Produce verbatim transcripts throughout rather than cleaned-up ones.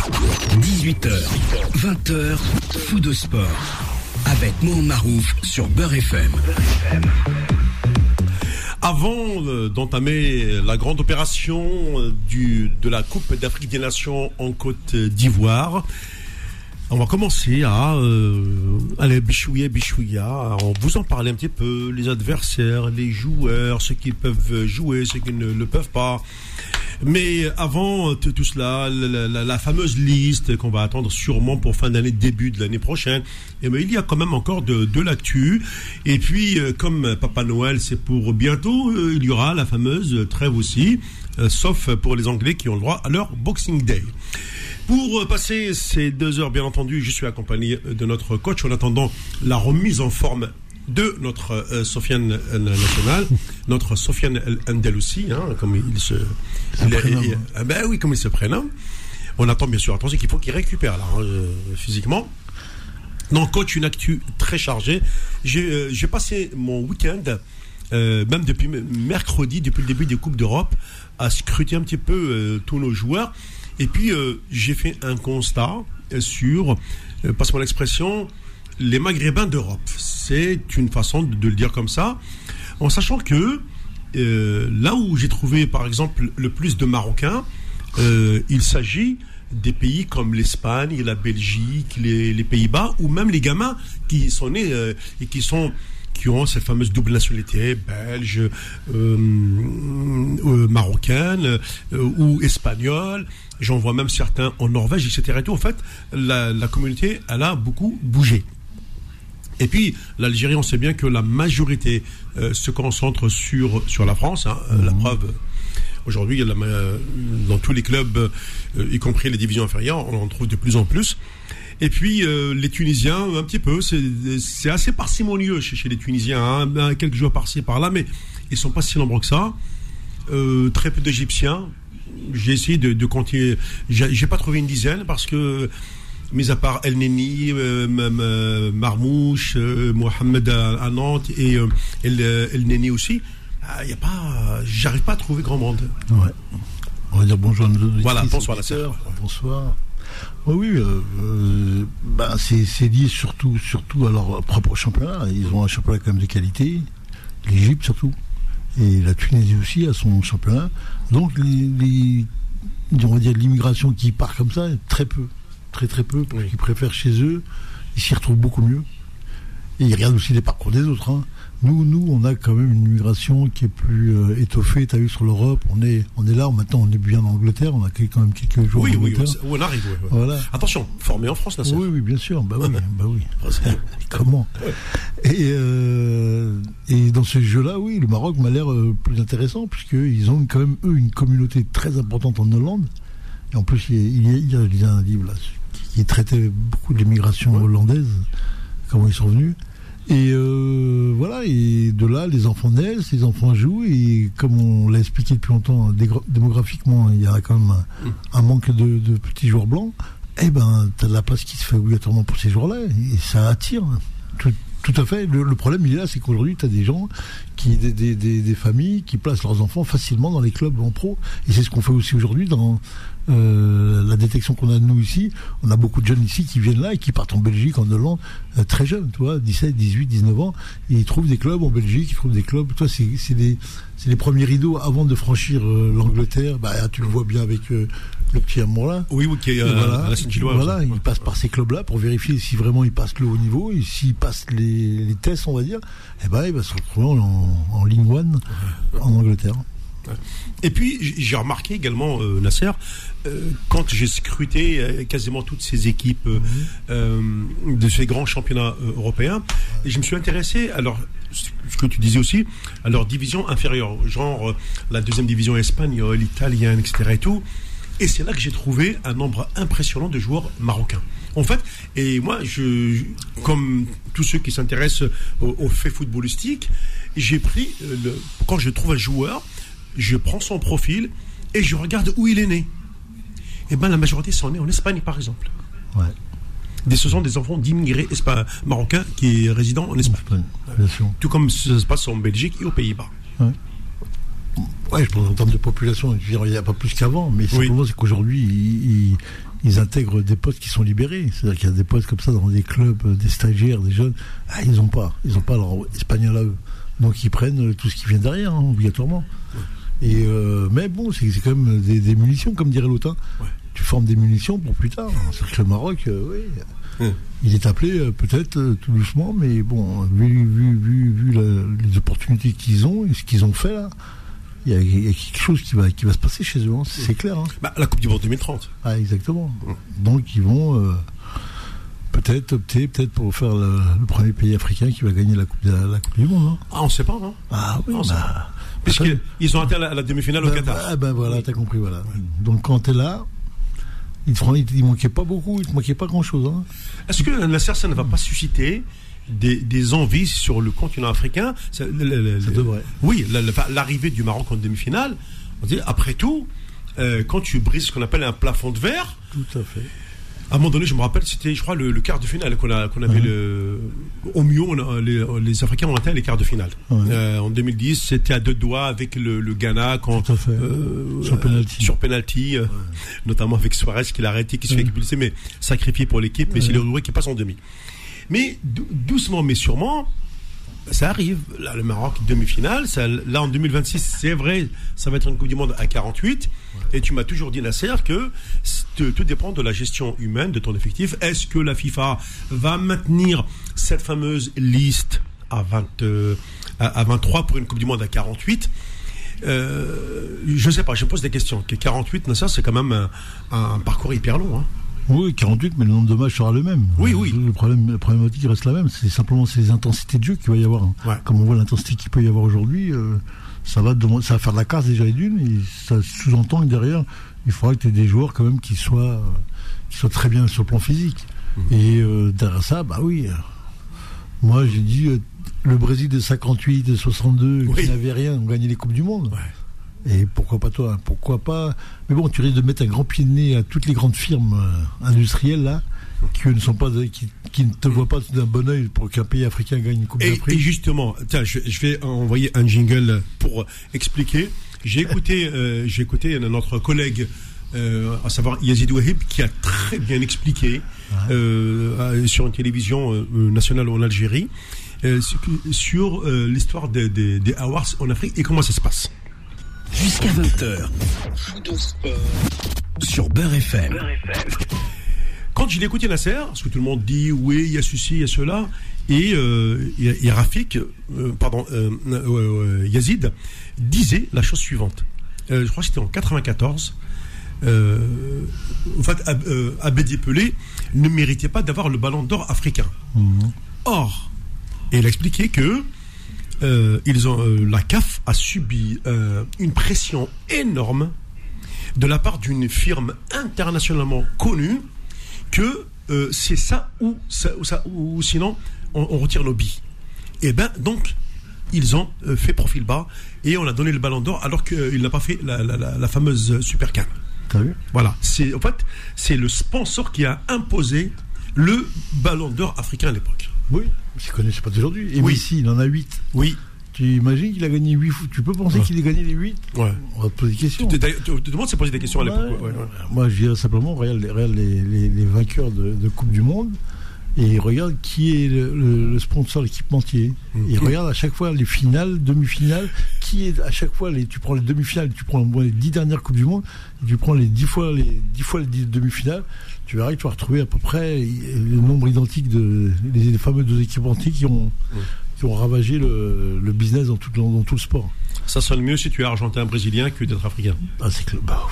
dix-huit heures, vingt heures, Fou de sport. Avec Mohamed Marouf sur Beurre F M. Avant d'entamer la grande opération du, de la Coupe d'Afrique des Nations en Côte d'Ivoire, on va commencer à euh, aller bichouiller, bichouilla. On vous en parler un petit peu, les adversaires, les joueurs, ceux qui peuvent jouer, ceux qui ne le peuvent pas. Mais avant tout, tout cela, la, la, la fameuse liste qu'on va attendre sûrement pour fin d'année, début de l'année prochaine, et bien, il y a quand même encore de, de l'actu. Et puis, euh, comme Papa Noël, c'est pour bientôt, euh, il y aura la fameuse trêve aussi, euh, sauf pour les Anglais qui ont le droit à leur Boxing Day. Pour passer ces deux heures, bien entendu, je suis accompagné de notre coach en attendant la remise en forme de notre euh, Sofiane euh, national, notre Sofiane Andalousi, hein, comme il se, il, il, il, ah ben oui, comme il se prénomme. On attend bien sûr, attention qu'il faut qu'il récupère là, hein, euh, physiquement. Non, coach, une actu très chargée. J'ai, euh, j'ai passé mon week-end, euh, même depuis mercredi, depuis le début des Coupes d'Europe, à scruter un petit peu euh, tous nos joueurs. Et puis, euh, j'ai fait un constat sur, euh, passe-moi l'expression, les Maghrébins d'Europe. C'est une façon de, de le dire comme ça, en sachant que euh, là où j'ai trouvé, par exemple, le plus de Marocains, euh, il s'agit des pays comme l'Espagne, la Belgique, les, les Pays-Bas, ou même les gamins qui sont nés euh, et qui sont... qui ont cette fameuse double nationalité, belge, euh, euh, marocaine euh, ou espagnole. J'en vois même certains en Norvège, et cetera. Et tout. En fait, la, la communauté, elle a beaucoup bougé. Et puis, l'Algérie, on sait bien que la majorité euh, se concentre sur, sur la France. Hein. Mmh. La preuve, aujourd'hui, il y a la, dans tous les clubs, euh, y compris les divisions inférieures, on en trouve de plus en plus. Et puis, euh, les Tunisiens, un petit peu, c'est, c'est assez parcimonieux chez, chez les Tunisiens, hein, quelques joueurs par-ci, par-là, mais ils ne sont pas si nombreux que ça. Euh, très peu d'Égyptiens. J'ai essayé de, de compter, j'ai, j'ai pas trouvé une dizaine, parce que, mis à part El Neni, euh, euh, Marmouche, euh, Mohamed à, à Nantes, et euh, El, El Neni aussi, il euh, y a pas, j'arrive pas à trouver grand monde. Ouais. On va dire bonjour à nos auditeurs. Voilà, bonsoir la sœur. Bonsoir. Oui, oui, euh, euh, bah, c'est, c'est lié surtout, surtout à leur propre championnat. Ils ont un championnat quand même de qualité, l'Égypte surtout, et la Tunisie aussi a son championnat. Donc, les, les, on va dire l'immigration qui part comme ça, très peu, très très peu, parce oui. qu'ils préfèrent chez eux, ils s'y retrouvent beaucoup mieux. Et ils regardent aussi les parcours des autres. Hein. Nous, nous, on a quand même une immigration qui est plus euh, étoffée. Tu as vu sur l'Europe, on est, on est là. Maintenant, on est bien en Angleterre. On a quand même quelques jours. Oui, en oui, Angleterre. oui, on arrive. Oui, oui. Voilà. Attention, formé en France, là. Oui, oui, bien sûr. Bah oui, bah oui. Comment et, euh, et dans ce jeu-là, oui, le Maroc m'a l'air euh, plus intéressant puisqu'ils ont quand même eux une communauté très importante en Hollande. Et en plus, il y a, il y a, il y a un livre là qui traitait beaucoup de l'immigration ouais. hollandaise, comment ils sont venus. Et euh, voilà, et de là, les enfants naissent, les enfants jouent, et comme on l'a expliqué depuis longtemps, dégra- démographiquement, il y a quand même un, un manque de, de petits joueurs blancs. Eh ben, t'as de la place qui se fait obligatoirement pour ces joueurs-là, et ça attire. Tout, tout à fait. Le, le problème, il est là, c'est qu'aujourd'hui, t'as des gens, qui, des, des, des, des familles qui placent leurs enfants facilement dans les clubs en pro. Et c'est ce qu'on fait aussi aujourd'hui dans euh, la détection qu'on a de nous ici. On a beaucoup de jeunes ici qui viennent là et qui partent en Belgique, en Hollande, euh, très jeunes, tu vois, dix-sept, dix-huit, dix-neuf ans. Et ils trouvent des clubs en Belgique, ils trouvent des clubs. Toi, c'est, c'est, des, c'est les premiers rideaux avant de franchir euh, l'Angleterre. Bah, tu le vois bien avec euh, le petit amour là. Oui, oui, qui est euh, voilà, à la Saint-Gilloise. Voilà, ils passent par ces clubs-là pour vérifier si vraiment ils passent le haut niveau et s'ils passent les, les tests, on va dire. Eh ben, ils vont se retrouver en, en Ligue one en Angleterre. Et puis j'ai remarqué également, euh, Nasser, euh, quand j'ai scruté euh, quasiment toutes ces équipes euh, euh, de ces grands championnats euh, européens, et je me suis intéressé à leur, ce que tu disais aussi, à leur division inférieure, genre euh, la deuxième division espagnole, italienne, et cetera et tout. Et c'est là que j'ai trouvé un nombre impressionnant de joueurs marocains. En fait, et moi, je, comme tous ceux qui s'intéressent aux, aux faits footballistiques, j'ai pris, euh, le, quand je trouve un joueur, je prends son profil et je regarde où il est né. Et bien, la majorité sont nés en Espagne, par exemple. Ouais. Et ce sont des enfants d'immigrés espa- marocains qui sont résidents en Espagne. Espagne, bien sûr. Tout comme ça se passe en Belgique et aux Pays-Bas. Ouais. Ouais, je pense en termes de population, je veux dire, il n'y a pas plus qu'avant, mais simplement, oui. c'est qu'aujourd'hui, ils, ils intègrent des postes qui sont libérés. C'est-à-dire qu'il y a des postes comme ça dans des clubs, des stagiaires, des jeunes. Ah, ils n'ont pas. Ils n'ont pas leur espagnol à eux. Donc ils prennent tout ce qui vient derrière, hein, obligatoirement. Et euh, mais bon, c'est, c'est quand même des, des munitions, comme dirait l'autre. Hein. Ouais. Tu formes des munitions pour plus tard. C'est-à-dire que le Maroc, euh, oui, mmh. il est appelé euh, peut-être euh, tout doucement, mais bon, vu, vu, vu, vu la, les opportunités qu'ils ont et ce qu'ils ont fait là, il y, y a quelque chose qui va, qui va se passer chez eux, hein, c'est, c'est clair. Hein. Bah, la Coupe du Monde deux mille trente. Ah, exactement. Mmh. Donc ils vont euh, peut-être opter peut-être pour faire le, le premier pays africain qui va gagner la Coupe, de la, la coupe du Monde. Hein. Ah, on ne sait pas, non? Ah oui, on bah, puisqu'ils ont atteint la, la demi-finale ben, au Qatar. Ah ben voilà, t'as compris, voilà. Ouais. Donc quand t'es là, il ne manquait pas beaucoup, il ne manquait pas grand-chose. Hein. Est-ce que Nasser, ça ne va pas susciter des, des envies sur le continent africain? Ça, le, le, ça devrait. Oui, la, la, l'arrivée du Maroc en demi-finale, on dit, après tout, euh, quand tu brises ce qu'on appelle un plafond de verre... Tout à fait. À un moment donné, je me rappelle, c'était, je crois, le, le quart de finale qu'on, a, qu'on avait. Mmh. Le, au mieux, on a, les, les Africains ont atteint les quarts de finale. Mmh. Euh, en deux mille dix, c'était à deux doigts avec le, le Ghana quand, Tout à fait. Euh, sur penalty, sur penalty euh, ouais. notamment avec Suarez qui l'a arrêté, qui se fait expulser, mais sacrifié pour l'équipe. Mais ouais. c'est l'Uruguay qui passe en demi. Mais doucement, mais sûrement, ça arrive. Là, le Maroc demi-finale. Ça, là, en deux mille vingt-six, c'est vrai, ça va être une Coupe du Monde à quarante-huit. Ouais. Et tu m'as toujours dit, Nasser, que tout dépend de la gestion humaine de ton effectif. Est-ce que la FIFA va maintenir cette fameuse liste à, vingt, euh, à vingt-trois pour une Coupe du Monde à quarante-huit? euh, Je ne sais pas, je me pose des questions. Que quarante-huit, Nasser, c'est quand même un, un parcours hyper long. Hein. Oui, quarante-huit, mais le nombre de matchs sera le même. Oui, oui. Le problème, la problématique reste la même. C'est simplement c'est les intensités de jeu qu'il va y avoir. Ouais. Comme on voit l'intensité qu'il peut y avoir aujourd'hui, euh, ça va demander, ça va faire de la casse déjà les dunes. Et ça sous-entend que derrière, il faudra que tu aies des joueurs quand même qui soient, euh, qui soient très bien sur le plan physique. Mmh. Et euh, derrière ça, bah oui. Euh, moi, j'ai dit euh, le Brésil de cinquante-huit, de soixante-deux, oui. qui n'avait rien, ont gagné les Coupes du Monde. Ouais. Et pourquoi pas toi? Pourquoi pas? Mais bon, tu risques de mettre un grand pied de nez à toutes les grandes firmes euh, industrielles là, qui ne sont pas, qui, qui ne te voient pas d'un bon œil pour qu'un pays africain gagne une Coupe et, d'Afrique. Et justement, tiens, je, je vais envoyer un jingle pour expliquer. J'ai écouté, euh, j'ai écouté notre collègue, euh, à savoir Yazid Ouahib, qui a très bien expliqué ouais. euh, sur une télévision euh, nationale en Algérie euh, sur, sur euh, l'histoire des, des, des Awards en Afrique et comment ça se passe. Jusqu'à vingt heures, sur Beurre F M. Quand je l'ai écouté, Nasser, parce que tout le monde dit oui, il y a ceci, il y a cela, et, euh, et, et Rafik, euh, pardon, euh, euh, Yazid, disait la chose suivante. Euh, je crois que c'était en quatre-vingt-quatorze. Euh, en fait, Ab, euh, Abedi Pelé ne méritait pas d'avoir le ballon d'or africain. Mmh. Or, et il a expliqué que Euh, ils ont, euh, la C A F a subi euh, une pression énorme de la part d'une firme internationalement connue que euh, c'est ça ou, ça, ou, ça, ou sinon on, on retire nos billes. Et ben donc ils ont euh, fait profil bas et on a donné le ballon d'or alors qu'il euh, n'a pas fait la, la, la, la fameuse Super Can. T'as vu ? Voilà, c'est, en fait c'est le sponsor qui a imposé le ballon d'or africain à l'époque. Oui, je ne connais pas d'aujourd'hui. Et oui. Messi, il en a huit. Oui. Tu imagines qu'il a gagné huit fois. Tu peux penser ouais. qu'il ait gagné les huit? Ouais. On va te poser des questions. Tu te demandes, c'est poser des questions à l'époque. Ouais. Ouais, ouais. Moi, je dirais simplement, regarde, regarde les, les, les vainqueurs de, de Coupe du Monde et regarde qui est le, le, le sponsor, l'équipementier. Mmh. Et regarde à chaque fois les finales, demi-finales, qui est à chaque fois, les, tu prends les demi-finales, tu prends les dix dernières Coupes du Monde, et tu prends les dix fois les, dix fois les dix demi-finales, tu verras que tu vas retrouver à peu près le nombre identique de les, les fameux deux équipementiers qui ont, mmh. qui ont ravagé le, le business dans tout, dans, dans tout le sport. Ça sonne mieux si tu es argentin brésilien que d'être africain. Ah, c'est clair. Bah,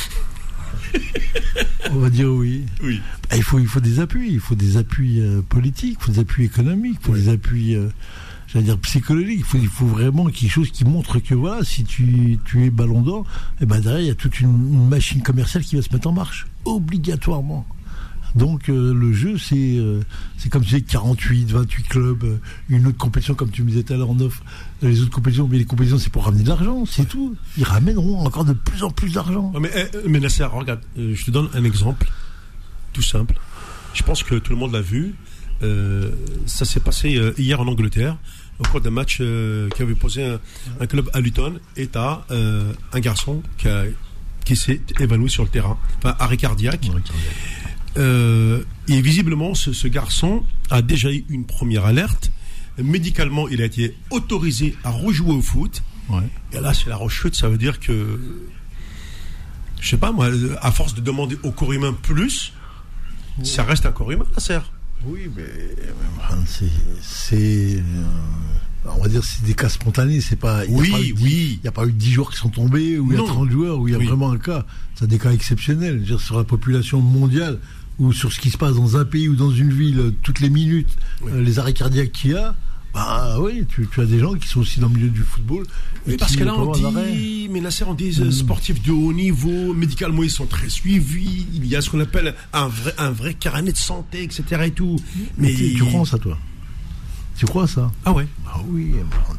on va dire oui. Oui. Bah, il faut, il faut des appuis, il faut des appuis euh, politiques, il faut des appuis économiques, il faut oui. des appuis, euh, j'allais dire psychologiques. Il faut, il faut vraiment quelque chose qui montre que voilà, si tu, tu es Ballon d'Or, et ben derrière il y a toute une, une machine commerciale qui va se mettre en marche, obligatoirement. Donc euh, le jeu, c'est euh, c'est comme tu disais, quarante-huit, vingt-huit clubs, euh, une autre compétition, comme tu me disais tout à l'heure en off, euh, les autres compétitions, mais les compétitions, c'est pour ramener de l'argent, c'est tout. Ils ramèneront encore de plus en plus d'argent. Mais, mais Nasser, regarde, euh, je te donne un exemple, tout simple. Je pense que tout le monde l'a vu. Euh, ça s'est passé euh, hier en Angleterre, au cours d'un match euh, qui avait posé un, un club à Luton, et t'as euh, un garçon qui a qui s'est évanoui sur le terrain, enfin arrêt cardiaque. Ouais, euh, et visiblement, ce, ce garçon a déjà eu une première alerte. Médicalement, il a été autorisé à rejouer au foot. Ouais. Et là, c'est la rechute. Ça veut dire que, je sais pas moi, à force de demander au corps humain plus, oui. ça reste un corps humain, ça sert. Oui, mais c'est, c'est euh, on va dire c'est des cas spontanés, c'est pas. Oui, y a pas eu, oui. Il n'y a pas eu dix joueurs qui sont tombés, ou il y a trente joueurs, où il y a oui. vraiment un cas. C'est des cas exceptionnels. Je veux dire, sur la population mondiale, ou sur ce qui se passe dans un pays ou dans une ville, toutes les minutes, oui. euh, les arrêts cardiaques qu'il y a. Bah oui, tu, tu as des gens qui sont aussi dans le milieu du football. Mais parce que là, on dit, mais Nasser, on dit mmh. sportifs de haut niveau, médicalement, ils sont très suivis. Il y a ce qu'on appelle un vrai, un vrai carnet de santé, et cetera et tout. Mais, mais tu, tu crois en ça, toi? Tu crois ça? Ah ouais? Ah oui. Bah,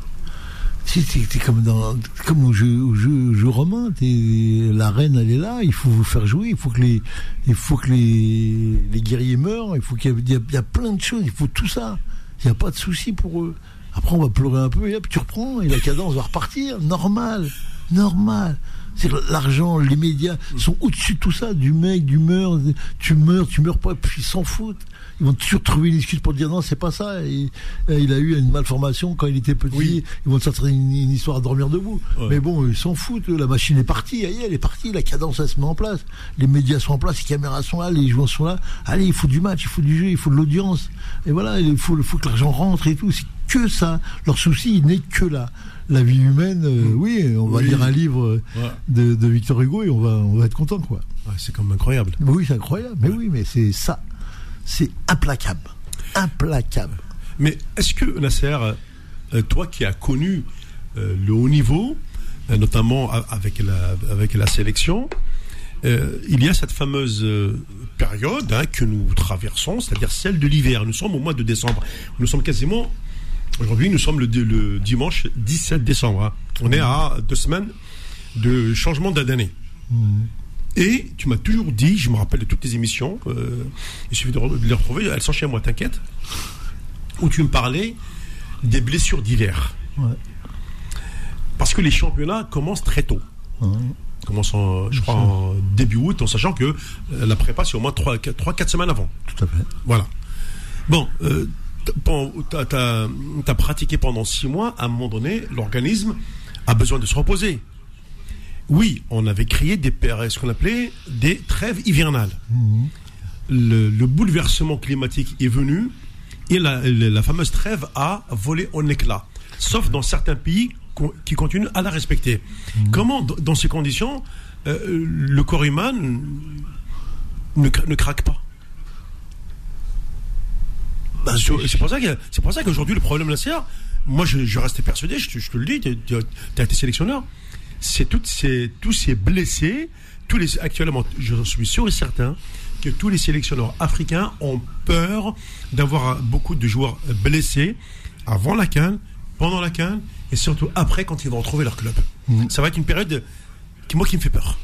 si t'es, t'es comme dans, comme au jeu, au jeu, jeu romain, t'es, la reine, elle est là. Il faut vous faire jouer. Il faut que les, il faut que les, les guerriers meurent. Il faut qu'il y ait, il y a plein de choses. Il faut tout ça. Il n'y a pas de souci pour eux. Après, on va pleurer un peu et hop, tu reprends et la cadence va repartir. Normal. Normal. C'est que l'argent, les médias sont au-dessus de tout ça. Du mec, du meurs, tu meurs, tu meurs pas, puis ils s'en foutent. Ils vont toujours trouver une excuse pour dire non, c'est pas ça. Et, et il a eu une malformation quand il était petit. Oui. Ils vont te sortir une, une histoire à dormir debout. Ouais. Mais bon, ils s'en foutent. La machine est partie. Allez, elle est partie. La cadence, elle se met en place. Les médias sont en place. Les caméras sont là. Les joueurs sont là. Allez, il faut du match, il faut du jeu, il faut de l'audience. Et voilà, il faut, il faut que l'argent rentre et tout. C'est que ça. Leur souci, il n'est que là. La vie humaine, euh, mmh. oui, on va oui. lire un livre ouais. de, de Victor Hugo et on va, on va être content, quoi. Ouais, c'est comme incroyable. Oui, c'est incroyable. Mais ouais. oui, mais c'est ça. C'est implacable. Implacable. Mais est-ce que, Nasser, euh, toi qui as connu euh, le haut niveau, euh, notamment avec la, avec la sélection, euh, il y a cette fameuse euh, période hein, que nous traversons, c'est-à-dire celle de l'hiver. Nous sommes au mois de décembre. Nous sommes quasiment... Aujourd'hui, nous sommes le, le dimanche dix-sept décembre. Hein. On mmh. est à deux semaines de changement d'année. Mmh. Et tu m'as toujours dit, je me rappelle de toutes tes émissions, euh, il suffit de, de les retrouver, elles sont chez moi, t'inquiète, où tu me parlais des blessures d'hiver. Ouais. Parce que les championnats commencent très tôt. Mmh. Ils commencent, en, je crois, en début août, en sachant que euh, la prépa, c'est au moins trois quatre semaines avant. Tout à fait. Voilà. Bon, euh, t'as, t'as, t'as pratiqué pendant six mois, à un moment donné, l'organisme a besoin de se reposer. Oui, on avait créé des, ce qu'on appelait des trêves hivernales. Mmh. Le, le bouleversement climatique est venu et la, la, la fameuse trêve a volé en éclats. Sauf dans certains pays qui continuent à la respecter. Mmh. Comment, dans ces conditions, euh, le corps humain ne, ne craque pas? Bah, c'est pour ça que c'est pour ça qu'aujourd'hui le problème là, c'est moi je, je restais persuadé, je, je te le dis, tu as été sélectionneur. C'est toutes ces, tous ces blessés, tous les, actuellement, je suis sûr et certain que tous les sélectionneurs africains ont peur d'avoir beaucoup de joueurs blessés avant la CAN, pendant la CAN et surtout après quand ils vont retrouver leur club. Mmh. Ça va être une période qui, moi, qui me fait peur.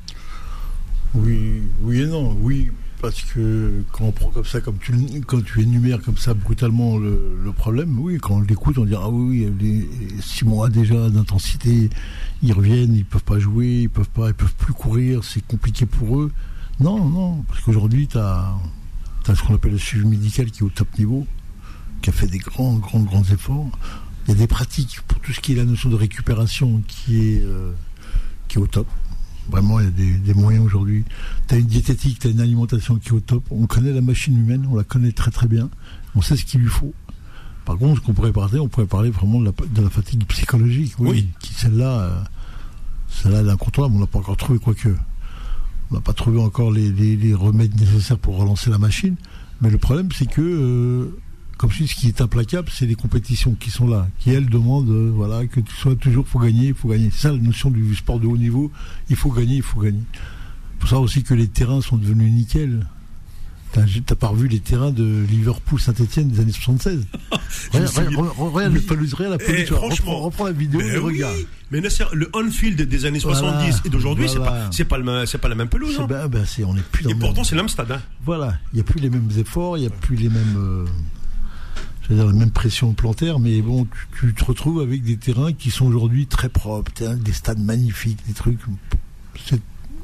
Oui, oui et non, oui. Parce que quand on prend comme ça, comme tu, quand tu énumères comme ça brutalement le, le problème, oui, quand on l'écoute, on dit ah oui, les six mois déjà d'intensité, ils reviennent, ils peuvent pas jouer, ils peuvent pas, ils peuvent plus courir, c'est compliqué pour eux. Non, non, parce qu'aujourd'hui, tu as ce qu'on appelle le suivi médical qui est au top niveau, qui a fait des grands, grands, grands efforts. Il y a des pratiques pour tout ce qui est la notion de récupération qui est, euh, qui est au top. Vraiment, il y a des, des moyens aujourd'hui. Tu as une diététique, tu as une alimentation qui est au top. On connaît la machine humaine, on la connaît très très bien. On sait ce qu'il lui faut. Par contre, ce qu'on pourrait parler, on pourrait parler vraiment de la, de la fatigue psychologique. Oui. oui. Qui, celle-là, euh, celle-là, elle est incontournable. On n'a pas encore trouvé, quoique. On n'a pas trouvé encore les, les, les remèdes nécessaires pour relancer la machine. Mais le problème, c'est que, euh, comme je dis, ce qui est implacable, c'est les compétitions qui sont là, qui elles demandent, euh, voilà, que tu sois toujours, il faut gagner, il faut gagner. C'est ça la notion du sport de haut niveau. Il faut gagner, il faut gagner. Il faut savoir aussi que les terrains sont devenus nickel. T'as, t'as pas revu les terrains de Liverpool-Saint-Etienne des années soixante-seize? Regarde, regarde, regarde oui. la pelouse, regarde la pelouse. Reprends, reprends la vidéo et oui. regarde. Mais Nasser, le on-field des années soixante-dix voilà. et d'aujourd'hui, voilà. c'est, pas, c'est, pas le, c'est pas la même pelouse. C'est, hein. ben, ben, c'est, on est plus dans et pourtant, même... c'est le même stade. Hein. Voilà, il n'y a plus les mêmes efforts, il n'y a plus les mêmes... Euh... C'est-à-dire la même pression plantaire, mais bon, tu, tu te retrouves avec des terrains qui sont aujourd'hui très propres, des stades magnifiques, des trucs. C'est,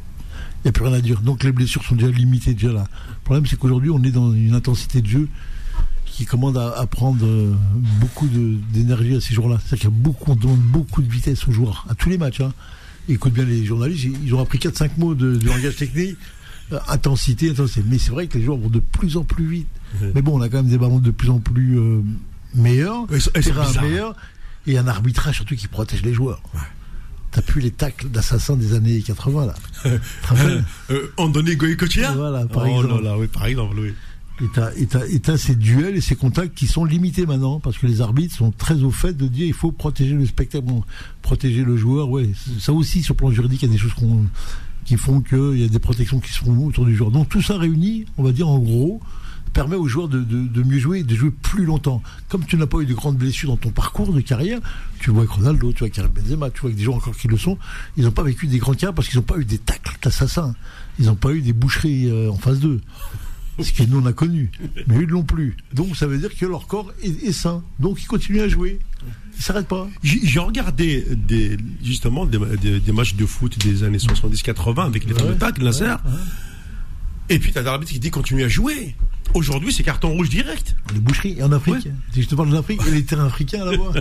Il n'y a plus rien à dire. Donc les blessures sont déjà limitées déjà là. Le problème, c'est qu'aujourd'hui, on est dans une intensité de jeu qui commande à, à prendre euh, beaucoup de, d'énergie à ces jours-là. C'est-à-dire qu'il y a beaucoup, on demande beaucoup de vitesse aux joueurs, à tous les matchs. Hein. Et écoute bien les journalistes, ils ont appris quatre cinq mots de, de langage technique. Euh, intensité, intensité. Mais c'est vrai que les joueurs vont de plus en plus vite. Mmh. Mais bon, on a quand même des ballons de plus en plus euh, meilleurs, terrain meilleur, et un arbitrage surtout qui protège les joueurs. Ouais. T'as plus les tacles d'assassins des années quatre-vingts là. euh, euh, Andoni Goïcochea. Voilà, par oh exemple. Là là, oui, par exemple, oui. Et t'as, et, t'as, et t'as ces duels et ces contacts qui sont limités maintenant, parce que les arbitres sont très au fait de dire il faut protéger le spectacle, bon, protéger le joueur. Ouais, ça aussi sur le plan juridique, il y a des choses qu'on, qui font qu'il y a des protections qui se font autour du joueur. Donc tout ça réuni, on va dire en gros, permet aux joueurs de, de, de mieux jouer et de jouer plus longtemps. Comme tu n'as pas eu de grandes blessures dans ton parcours de carrière, tu vois avec Ronaldo, tu vois avec Karim Benzema, tu vois avec des joueurs encore qui le sont, ils n'ont pas vécu des grandes carrières parce qu'ils n'ont pas eu des tacles d'assassins. Ils n'ont pas eu des boucheries euh, en face d'eux. Ce que nous on a connu. Mais eux ne l'ont plus. Donc ça veut dire que leur corps est, est sain. Donc ils continuent à jouer. Ils ne s'arrêtent pas. J'ai, j'ai regardé des, justement des, des, des matchs de foot des années soixante-dix quatre-vingts avec les fameux tacles, Nasser. Ouais, ouais. Et puis t'as l'arbitre qui dit continue à jouer. Aujourd'hui, c'est carton rouge direct. Les boucheries, et en Afrique. Ouais. Je te parle de l'Afrique, et les terrains africains là-bas.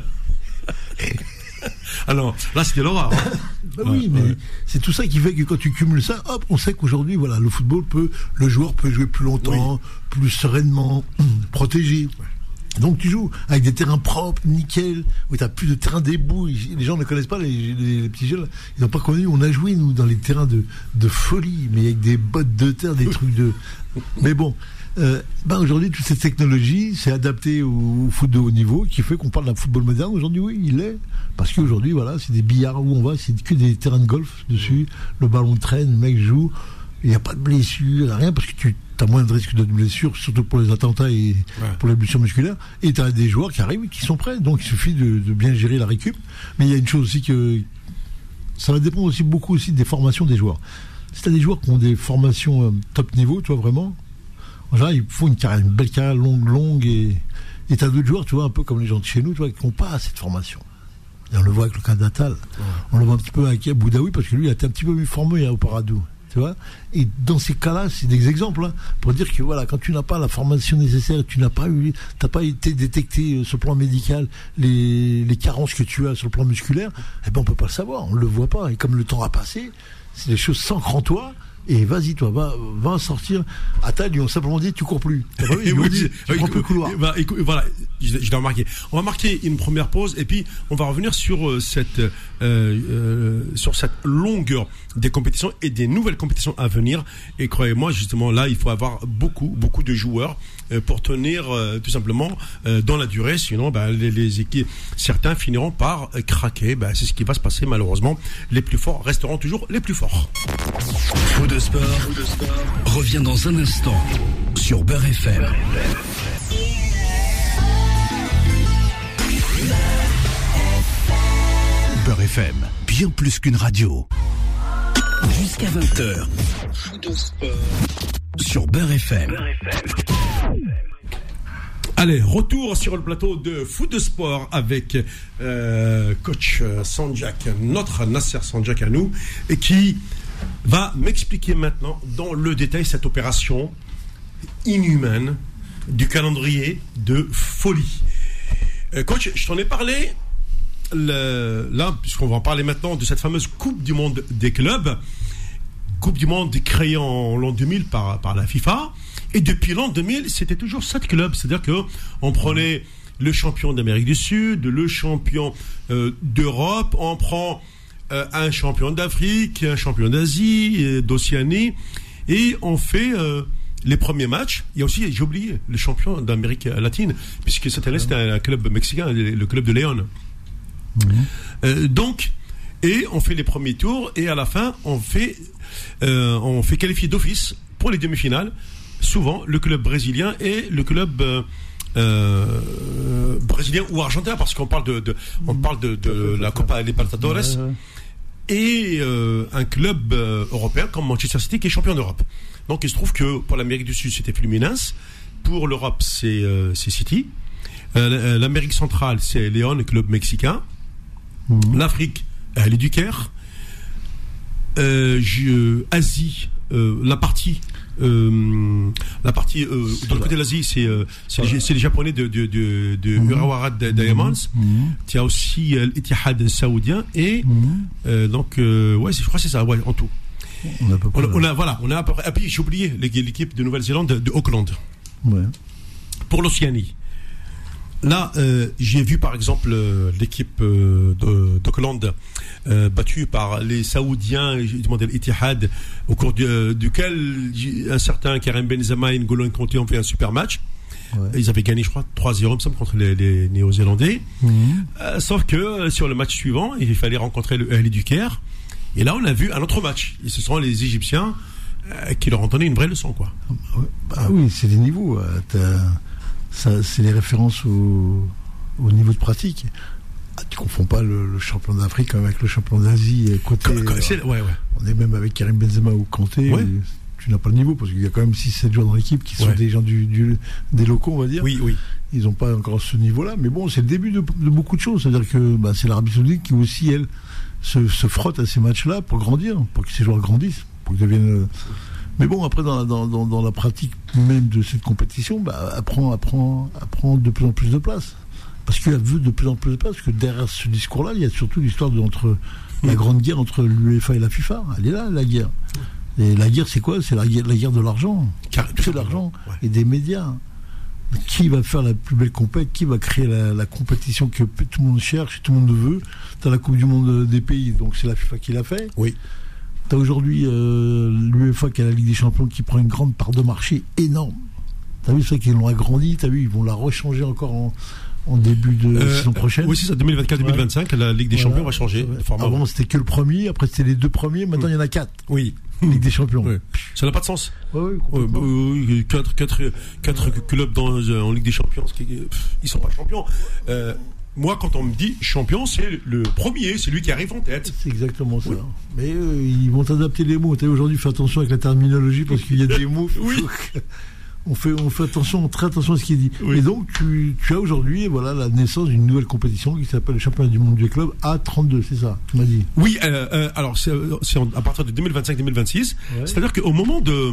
Alors, là, c'était l'horreur. Hein. Bah oui, ouais, mais ouais. C'est tout ça qui fait que quand tu cumules ça, hop, on sait qu'aujourd'hui, voilà, le football peut, le joueur peut jouer plus longtemps, oui. plus sereinement, protégé. Donc tu joues avec des terrains propres, nickel, où tu n'as plus de terrain d'éboue. Les gens ne connaissent pas, les, les, les petits jeunes, ils n'ont pas connu. On a joué, nous, dans les terrains de, de folie, mais avec des bottes de terre, des trucs de... Mais bon, euh, ben aujourd'hui, toute cette technologie s'est adaptée au, au foot de haut niveau, qui fait qu'on parle d'un football moderne. Aujourd'hui, oui, il est. Parce qu'aujourd'hui, voilà, c'est des billards où on va, c'est que des terrains de golf dessus, le ballon traîne, le mec joue, il n'y a pas de blessure, rien, parce que tu as moins de risques de blessure, surtout pour les attentats et ouais. pour les blessures musculaires, et tu as des joueurs qui arrivent et qui sont prêts, donc il suffit de, de bien gérer la récup. Mais il y a une chose aussi que ça va dépendre aussi beaucoup aussi des formations des joueurs. Si tu as des joueurs qui ont des formations euh, top niveau, tu vois, vraiment, en général, il faut une carrière, une belle carrière longue, longue, et tu as d'autres joueurs, tu vois, un peu comme les gens de chez nous, tu vois, qui n'ont pas cette formation. Et on le voit avec le cas d'Atal, ouais. on le voit un petit peu avec Boudaoui, parce que lui, il a été un petit peu mieux formé hein, au Paradou. Tu vois, et dans ces cas-là, c'est des exemples hein, pour dire que voilà, quand tu n'as pas la formation nécessaire, tu n'as pas eu, t'as pas été détecté euh, sur le plan médical les, les carences que tu as sur le plan musculaire, eh ben on peut pas le savoir, on le voit pas. Et comme le temps a passé, c'est des choses s'ancrent en toi. Et vas-y, toi, va, va sortir. À taille, ils ont simplement dit, tu cours plus. Pas vu, ils ont dit, tu prends plus le couloir. Bah, écoute, voilà, je, je l'ai remarqué. On va marquer une première pause et puis on va revenir sur euh, cette, euh, euh, sur cette longueur des compétitions et des nouvelles compétitions à venir. Et croyez-moi, justement, là, il faut avoir beaucoup, beaucoup de joueurs euh, pour tenir euh, tout simplement euh, dans la durée. Sinon, bah, les, les équipes, certains finiront par euh, craquer. Bah, c'est ce qui va se passer malheureusement. Les plus forts resteront toujours les plus forts. Fou de sport, Fou de sport revient dans un instant sur Beurre F M. Beurre F M, bien plus qu'une radio. Jusqu'à vingt heures. Fou de sport sur Beurre F M. Allez, retour sur le plateau de Foot de Sport avec euh, coach Sanjak, notre Nasser Sanjak à nous, et qui va m'expliquer maintenant dans le détail cette opération inhumaine du calendrier de folie. Euh, coach, je t'en ai parlé le, là, puisqu'on va en parler maintenant de cette fameuse Coupe du Monde des clubs, Coupe du Monde créée en l'an deux mille par, par la FIFA, et depuis l'an deux mille, c'était toujours sept clubs, c'est-à-dire qu'on prenait le champion d'Amérique du Sud, le champion euh, d'Europe, on prend Euh, un champion d'Afrique, un champion d'Asie, euh, d'Océanie, et on fait euh, les premiers matchs. Il y a aussi, j'ai oublié, le champion d'Amérique latine, puisque cette année c'était un club mexicain, le club de Léon. Mmh. Euh, donc, et on fait les premiers tours, et à la fin, on fait, euh, on fait qualifier d'office pour les demi-finales, souvent le club brésilien et le club euh, euh, brésilien ou argentin, parce qu'on parle de, de on parle de, de la Copa Libertadores. Ouais, ouais. Et euh, un club euh, européen comme Manchester City qui est champion d'Europe. Donc il se trouve que pour l'Amérique du Sud c'était Fluminense, pour l'Europe c'est, euh, c'est City, euh, l'Amérique centrale c'est Léon, le club mexicain, mmh. l'Afrique elle est du Caire, euh, je, Asie, euh, la partie. Euh, la partie euh, dans le côté de l'Asie, c'est euh, c'est, les, c'est les Japonais de de de, de mmh. Urawa Diamonds. Mmh. Tu as aussi euh, l'Ittihad saoudien et mmh. euh, donc euh, ouais, je crois que c'est ça, ouais, en tout. On a, on a, on a voilà, on a à peu près. Ah puis j'ai oublié l'équipe de Nouvelle-Zélande de, de Auckland. Ouais. Pour l'Océanie. Là, euh, j'ai vu par exemple euh, l'équipe euh, de, d'Auckland euh, battue par les Saoudiens, j'ai demandé l'Ittihad, au cours du, euh, duquel un certain Karim Benzema et N'Golo Kanté ont fait un super match. Ouais. Ils avaient gagné, je crois, trois zéro, il me semble, contre les, les Néo-Zélandais. Mmh. Euh, sauf que euh, sur le match suivant, il fallait rencontrer le Ahli du Caire. Et là, on a vu un autre match. Et ce sont les Égyptiens euh, qui leur ont donné une vraie leçon, quoi. Ah oui, c'est des niveaux. Euh, t'as... Ça, c'est les références au, au niveau de pratique. Ah, tu confonds pas le, le champion d'Afrique avec le champion d'Asie. Côté, comme, comme, c'est, ouais, ouais. On est même avec Karim Benzema ou Kanté. Ouais. Tu n'as pas le niveau parce qu'il y a quand même six sept joueurs dans l'équipe qui sont ouais. des gens du, du, des locaux, on va dire. Oui, oui. Ils n'ont pas encore ce niveau-là. Mais bon, c'est le début de, de beaucoup de choses. C'est-à-dire que bah, c'est l'Arabie Saoudite qui aussi, elle, se, se frotte à ces matchs-là pour grandir, pour que ces joueurs grandissent, pour qu'ils deviennent. Mais bon, après, dans la, dans, dans, dans la pratique même de cette compétition, bah, apprend, apprend, apprend de plus en plus de place. Parce qu'elle veut de plus en plus de place, parce que derrière ce discours-là, il y a surtout l'histoire de entre, la grande guerre entre l'UEFA et la FIFA. Elle est là, la guerre. Et la guerre, c'est quoi? C'est la guerre, la guerre de l'argent. C'est de l'argent ouais. et des médias. Qui va faire la plus belle compète? Qui va créer la, la compétition que tout le monde cherche, tout le monde veut? T'as la Coupe du Monde des pays, donc c'est la FIFA qui l'a fait. Oui. T'as aujourd'hui euh, l'UEFA qui a la Ligue des Champions qui prend une grande part de marché énorme. T'as vu ça qu'ils l'ont agrandi, t'as vu, ils vont la rechanger encore en, en début de euh, saison prochaine. Oui, c'est ça, deux mille vingt-quatre deux mille vingt-cinq, ouais. La Ligue des voilà. Champions va changer. Ouais. Avant, c'était que le premier, après c'était les deux premiers, maintenant il mmh. y en a quatre. Oui. Ligue des Champions. Oui. Ça n'a pas de sens. Oui, oui, euh, quatre, quatre, quatre clubs dans, en Ligue des Champions, ils sont pas champions. Euh, Moi, quand on me dit champion, c'est le premier, c'est lui qui arrive en tête. C'est exactement ça. Oui. Mais euh, ils vont adapter les mots. T'as aujourd'hui, fais attention avec la terminologie parce qu'il y a des mots. Oui. On fait, on fait attention, très attention à ce qui est dit. Oui. Et donc, tu, tu as aujourd'hui, voilà, la naissance d'une nouvelle compétition qui s'appelle le championnat du monde du club A trente-deux, c'est ça, tu m'as dit. Oui, euh, euh, alors c'est, c'est à partir de deux mille vingt-cinq deux mille vingt-six. Ouais. C'est-à-dire qu'au moment de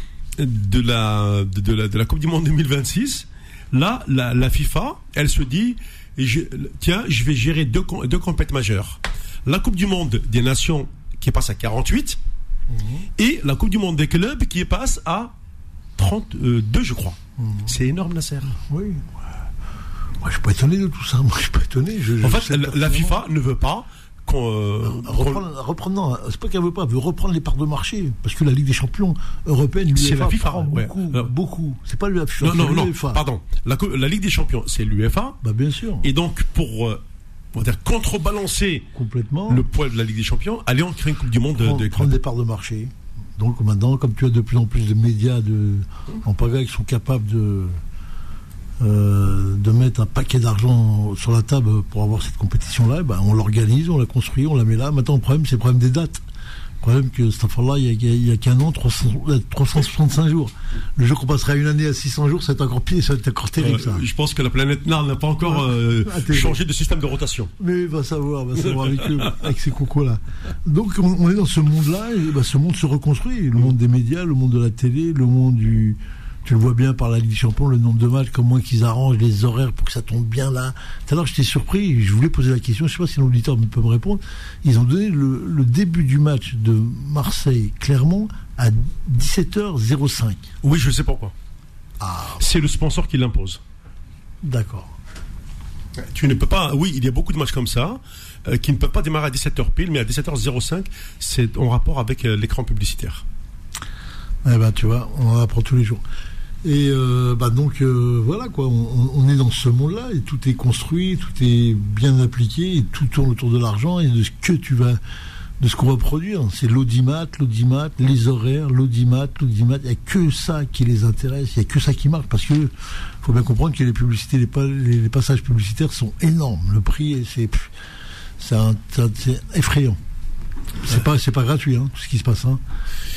de la de, de la de la Coupe du Monde deux mille vingt-six, là, la, la FIFA, elle se dit, je, tiens, je vais gérer deux deux compétitions majeures. La Coupe du Monde des Nations qui passe à quarante-huit mmh. et la Coupe du Monde des clubs qui passe à trente-deux, je crois. Mmh. C'est énorme, Nasser. Oui. Moi, je suis pas étonné de tout ça. Moi, je suis pas étonné. Je, en je fait, la, la FIFA ne veut pas qu'on. Euh, reprendre, reprendre, non, c'est pas qu'elle veut pas, elle veut reprendre les parts de marché. Parce que la Ligue des Champions européenne, l'UEFA, c'est la FIFA, prend ouais. beaucoup, ouais. beaucoup. C'est pas l'UEFA. Non, non, c'est non. l'UEFA. Pardon. La, la Ligue des Champions, c'est l'UEFA. Bah, bien sûr. Et donc, pour. Euh, on va dire contrebalancer complètement le poids de la Ligue des Champions, allez, on crée une Coupe du Monde prendre, de, de prendre des parts de marché. Donc maintenant, comme tu as de plus en plus de médias de, en pagaille qui sont capables de, euh, de mettre un paquet d'argent sur la table pour avoir cette compétition-là, ben on l'organise, on la construit, on la met là. Maintenant, le problème, c'est le problème des dates. Le problème que cette affaire-là, il n'y a, a, a qu'un an, trois cents, trois cent soixante-cinq jours. Le jour qu'on passera une année à six cents jours, ça va être encore pire, ça va être encore terrible, ça. Euh, je pense que la planète Nard n'a pas encore euh, changé de système de rotation. Mais il va savoir, va savoir avec eux, avec ces cocos-là. Donc, on, on est dans ce monde-là, et bah, ce monde se reconstruit. Le monde des médias, le monde de la télé, le monde du... Tu le vois bien par la Ligue des Champions, le nombre de matchs, comment ils arrangent les horaires pour que ça tombe bien là. Tout à l'heure, j'étais surpris, je voulais poser la question, je ne sais pas si l'auditeur peut me répondre. Ils ont donné le, le début du match de Marseille-Clermont à dix-sept heures cinq. Oui, je sais pourquoi. Ah. C'est le sponsor qui l'impose. D'accord. Tu ne peux pas... Oui, il y a beaucoup de matchs comme ça euh, qui ne peuvent pas démarrer à dix-sept heures pile, mais à dix-sept heures cinq, c'est en rapport avec euh, l'écran publicitaire. Eh ben, tu vois, on en apprend tous les jours. Et euh, bah donc euh, voilà quoi, on, on est dans ce monde-là et tout est construit, tout est bien appliqué et tout tourne autour de l'argent et de ce que tu vas, de ce qu'on va produire. C'est l'audimat, l'audimat, les horaires, l'audimat, l'audimat. Il n'y a que ça qui les intéresse, il n'y a que ça qui marche parce que faut bien comprendre que les publicités, les, les, les passages publicitaires sont énormes. Le prix, c'est, c'est, un, c'est effrayant. C'est pas, c'est pas gratuit, hein, tout ce qui se passe. Hein.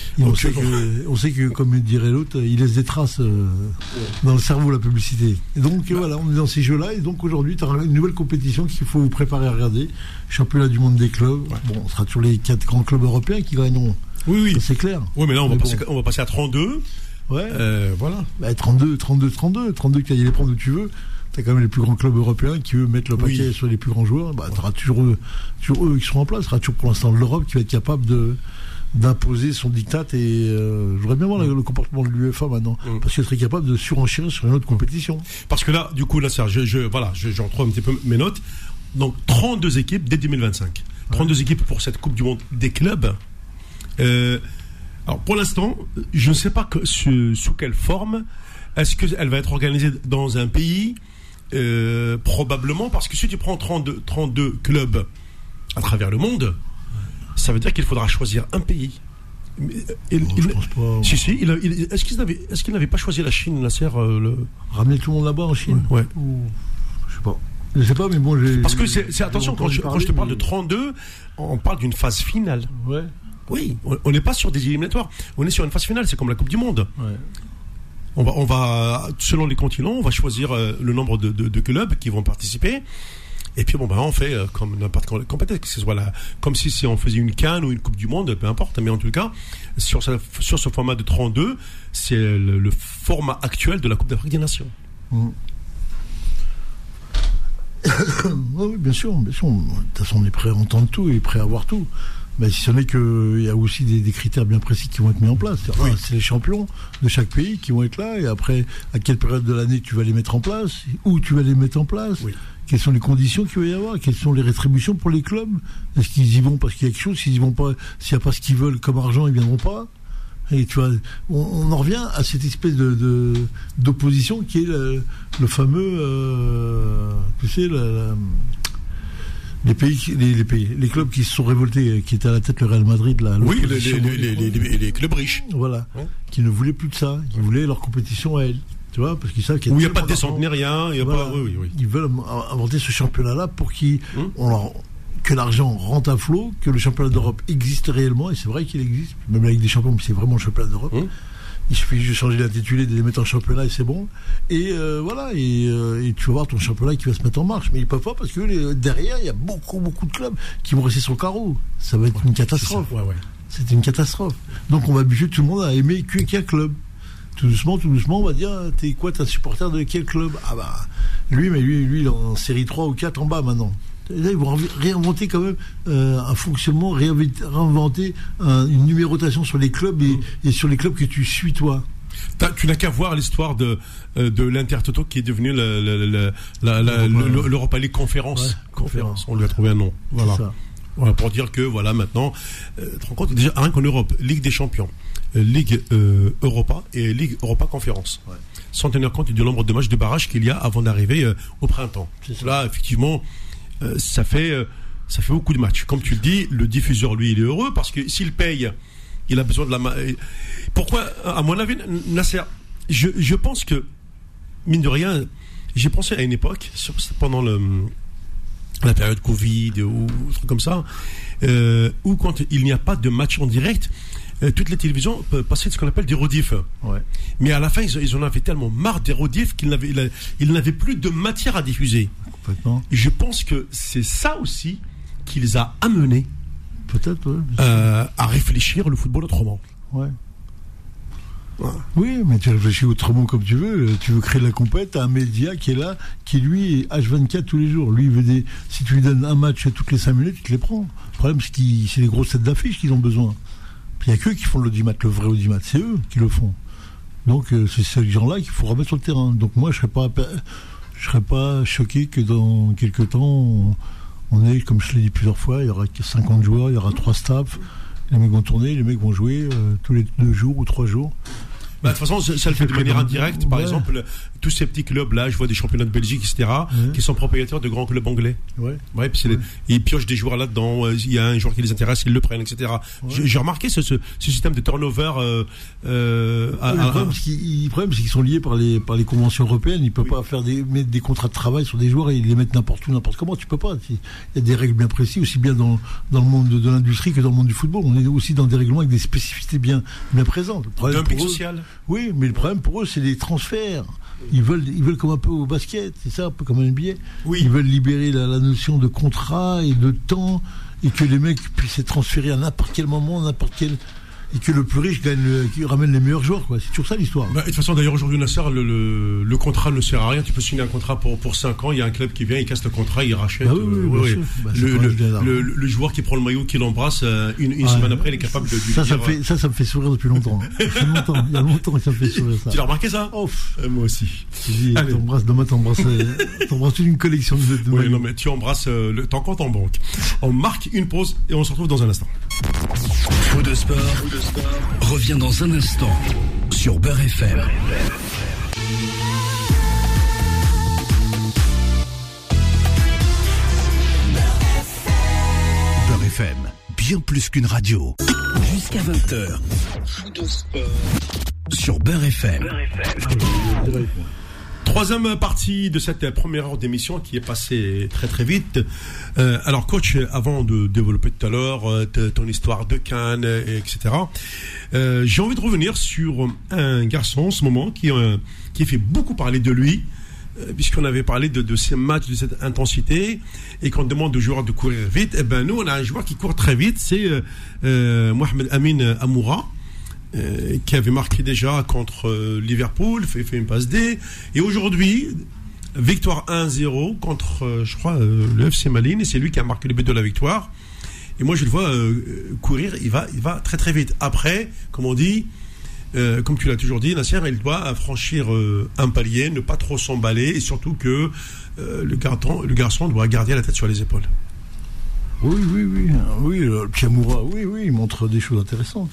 Et on, sait que, on sait que, comme dirait l'autre, il laisse des traces euh, dans le cerveau, la publicité. Et donc bah. voilà, on est dans ces jeux-là. Et donc aujourd'hui, tu as une nouvelle compétition qu'il faut vous préparer à regarder. Championnat du monde des clubs. Ouais. Bon, on sera sur les quatre grands clubs européens qui gagneront. Oui, oui. Ça, c'est clair. Oui, mais là, on, mais va, bon. passer, on va passer à trente-deux. Ouais. Euh, voilà. Bah, trente-deux, trente-deux, trente-deux. trente-deux, tu as les prendre où tu veux. T'as quand même les plus grands clubs européens qui veulent mettre le paquet oui. sur les plus grands joueurs. Bah, t'auras toujours eux, toujours eux qui seront en place. T'auras toujours pour l'instant l'Europe qui va être capable de, d'imposer son diktat. Et euh, je voudrais bien voir mmh. le, le comportement de l'U E F A maintenant. Mmh. Parce qu'elle serait capable de surenchérir sur une autre compétition. Parce que là, du coup, là, je, je, voilà, je, je retrouve un petit peu mes notes. Donc, trente-deux équipes dès deux mille vingt-cinq. trente-deux ouais. équipes pour cette Coupe du Monde des clubs. Euh, alors, pour l'instant, je ne sais pas que, sous, sous quelle forme. Est-ce qu'elle va être organisée dans un pays? Euh, probablement, parce que si tu prends trente-deux, trente-deux clubs à travers le monde, ça veut dire qu'il faudra choisir un pays. Il, oh, il, je pense pas. Si, si, il, il, est-ce qu'il n'avait, est-ce qu'il n'avait pas choisi la Chine, Nasser euh, le... Ramener tout le monde là-bas en Chine? Ouais. Ou, je sais pas. Je sais pas, mais bon, j'ai. Parce que c'est, c'est attention, quand je, parler, quand je te parle mais... de trente-deux, on parle d'une phase finale. Ouais. Oui, on n'est pas sur des éliminatoires, on est sur une phase finale, c'est comme la Coupe du Monde. Ouais. On va, on va, selon les continents, on va choisir euh, le nombre de, de, de clubs qui vont participer. Et puis bon, ben, on fait euh, comme n'importe quelle compétition, que ce soit la, comme si, si on faisait une CAN ou une Coupe du Monde, peu importe. Mais en tout cas, sur ce, sur ce format de trente-deux, c'est le, le format actuel de la Coupe d'Afrique des Nations. Mmh. Oui, bien sûr, bien sûr. De toute façon, on est prêt à entendre tout et prêt à voir tout. Mais si ce n'est qu'il y a aussi des, des critères bien précis qui vont être mis en place. C'est, oui. c'est les champions de chaque pays qui vont être là. Et après, à quelle période de l'année tu vas les mettre en place? Où tu vas les mettre en place? Oui. Quelles sont les conditions qu'il va y avoir? Quelles sont les rétributions pour les clubs? Est-ce qu'ils y vont parce qu'il y a quelque chose? S'ils y vont pas, s'il n'y a pas ce qu'ils veulent comme argent, ils ne viendront pas. Et tu vois, on, on en revient à cette espèce de, de d'opposition qui est le, le fameux, euh, tu sais, la, la, les pays, les, les pays, les clubs qui se sont révoltés, qui étaient à la tête le Real Madrid, là. Oui, les, les, les, les, les, les clubs riches. Voilà, hein? Qui ne voulaient plus de ça, qui ouais. voulaient leur compétition à elles. Tu vois, parce qu'ils savent qu'il y a, où il n'y a pas de descente ni rien, il y a voilà. pas. Oui, oui, oui. Ils veulent inventer ce championnat-là pour qu'ils, hum? on leur, que l'argent rentre à flot, que le championnat d'Europe existe réellement, et c'est vrai qu'il existe, même avec des champions, mais c'est vraiment le championnat d'Europe. Hum? Il suffit juste de changer l'intitulé, de les mettre en championnat et c'est bon. Et euh, voilà, et, euh, et tu vas voir ton championnat qui va se mettre en marche. Mais ils peuvent pas parce que les, derrière, il y a beaucoup, beaucoup de clubs qui vont rester sur le carreau. Ça va être ouais, une catastrophe. C'est, ouais, ouais. c'est une catastrophe. Donc on va habituer tout le monde à aimer qu'un club. Tout doucement, tout doucement, on va dire, t'es quoi, t'es un supporter de quel club? Ah bah, lui, mais lui, lui, il est en série trois ou quatre en bas maintenant. Là, ils vont réinventer quand même euh, un fonctionnement, réinventer un, une numérotation sur les clubs et, mmh. et sur les clubs que tu suis toi. T'as, tu n'as qu'à voir l'histoire de, euh, de l'Intertoto qui est devenu le, le, le, la, la, le, le, l'Europa League Conférence. Ouais, conférence. On lui a trouvé un nom. Voilà. Voilà, pour dire que voilà maintenant, euh, tu te rends compte, déjà rien qu'en Europe, Ligue des Champions, euh, Ligue euh, Europa et Ligue Europa Conférence. Ouais. Sans tenir compte du nombre de matchs de barrage qu'il y a avant d'arriver euh, au printemps. Là, effectivement. Euh, ça fait euh, ça fait beaucoup de matchs. Comme tu le dis, le diffuseur, lui, il est heureux parce que s'il paye, il a besoin de la. Ma- Pourquoi, à mon avis, Nasser, je, je pense que, mine de rien, j'ai pensé à une époque, pendant le, la période Covid ou un truc comme ça, euh, où quand il n'y a pas de match en direct, euh, toutes les télévisions peuvent passer de ce qu'on appelle des rediffs. Ouais. Mais à la fin, ils, ils en avaient tellement marre des rediffs qu'ils n'avaient, ils, ils n'avaient plus de matière à diffuser. Et je pense que c'est ça aussi qui les a amenés peut-être ouais, euh, à réfléchir le football autrement. Ouais. ouais. Oui, mais tu réfléchis autrement comme tu veux. Tu veux créer la compète, t'as un média qui est là, qui lui est H vingt-quatre tous les jours. Lui, il veut des... si tu lui donnes un match toutes les cinq minutes, tu te les prends. Le problème, c'est que c'est les grosses têtes d'affiche qu'ils ont besoin. Il n'y a qu'eux qui font l'audimat, le vrai audimat. C'est eux qui le font. Donc, euh, c'est ces gens-là qu'il faut remettre sur le terrain. Donc, moi, je ne serais pas. Je ne serais pas choqué que dans quelques temps, on, on ait, comme je l'ai dit plusieurs fois, il y aura cinquante joueurs, il y aura trois staffs, les mecs vont tourner, les mecs vont jouer euh, tous les deux jours ou trois jours. Bah, de toute façon, ça, ça le fait de manière indirecte. Par ouais. exemple, tous ces petits clubs-là, je vois des championnats de Belgique, et cetera, ouais. qui sont propriétaires de grands clubs anglais. Ouais. Ouais, puis c'est ouais. les, ils piochent des joueurs là-dedans. Il y a un joueur qui les intéresse, ils le prennent, et cetera. Ouais. J'ai, j'ai remarqué ce, ce, ce système de turnover. Euh, euh, à, ouais, le, problème, à, c'est qu'ils, le problème, c'est qu'ils sont liés par les, par les conventions européennes. Ils peuvent oui. pas faire des, mettre des contrats de travail sur des joueurs et les mettre n'importe où, n'importe comment. Tu peux pas. Il y a des règles bien précises, aussi bien dans, dans le monde de, de l'industrie que dans le monde du football. On est aussi dans des règlements avec des spécificités bien, bien présentes. Le problème dumping pour eux, social. Oui, mais le problème pour eux, c'est les transferts. Ils veulent, ils veulent comme un peu au basket, c'est ça, un peu comme un N B A. Oui. Ils veulent libérer la, la notion de contrat et de temps et que les mecs puissent être transférés à n'importe quel moment, n'importe quel. Et que le plus riche gagne, le, qui ramène les meilleurs joueurs, quoi. C'est toujours ça l'histoire. Bah, de toute façon, d'ailleurs, aujourd'hui, Nasser, le, le, le contrat ne sert à rien. Tu peux signer un contrat pour, pour cinq ans. Il y a un club qui vient, il casse le contrat, il rachète. Bah oui, oui, oui, oui. Bah, le, le, le, le joueur qui prend le maillot, qui l'embrasse, une, une ah, semaine après, il est capable de, de ça, dire. Ça, fait, ça, ça me fait sourire depuis longtemps. Depuis longtemps. Il y a longtemps que ça me fait sourire, ça. Tu l'as remarqué, ça? Oh, euh, Moi aussi. Tu dis, t'embrasses, demain, t'embrasses, t'embrasses toute une collection de, de Oui, maillots. non, mais tu embrasses euh, le, ton compte en banque. On marque une pause et on se retrouve dans un instant. Faux de sport, Faux de sport revient dans un instant sur Beurre F M. Beurre F M, bien plus qu'une radio. Jusqu'à vingt heures. Faux de sport sur Beurre F M. Troisième partie de cette première heure d'émission qui est passée très très vite. Euh, alors coach, avant de développer tout à l'heure euh, ton histoire de Cannes, et cetera, euh, j'ai envie de revenir sur un garçon en ce moment qui, euh, qui a fait beaucoup parler de lui, euh, puisqu'on avait parlé de, de ces matchs, de cette intensité, et qu'on demande aux joueurs de courir vite. Et ben nous, on a un joueur qui court très vite, c'est euh, euh, Mohamed Amin Amoura. Euh, qui avait marqué déjà contre euh, Liverpool, fait, fait une passe D, et aujourd'hui victoire un zéro contre euh, je crois euh, le F C Malines, et c'est lui qui a marqué le but de la victoire. Et moi je le vois euh, courir, il va, il va très très vite. Après, comme on dit, euh, comme tu l'as toujours dit, Nasser, il doit franchir euh, un palier, ne pas trop s'emballer, et surtout que euh, le, garçon, le garçon doit garder la tête sur les épaules. Oui, oui, oui, oui, le petit Amoura, oui, oui, il montre des choses intéressantes.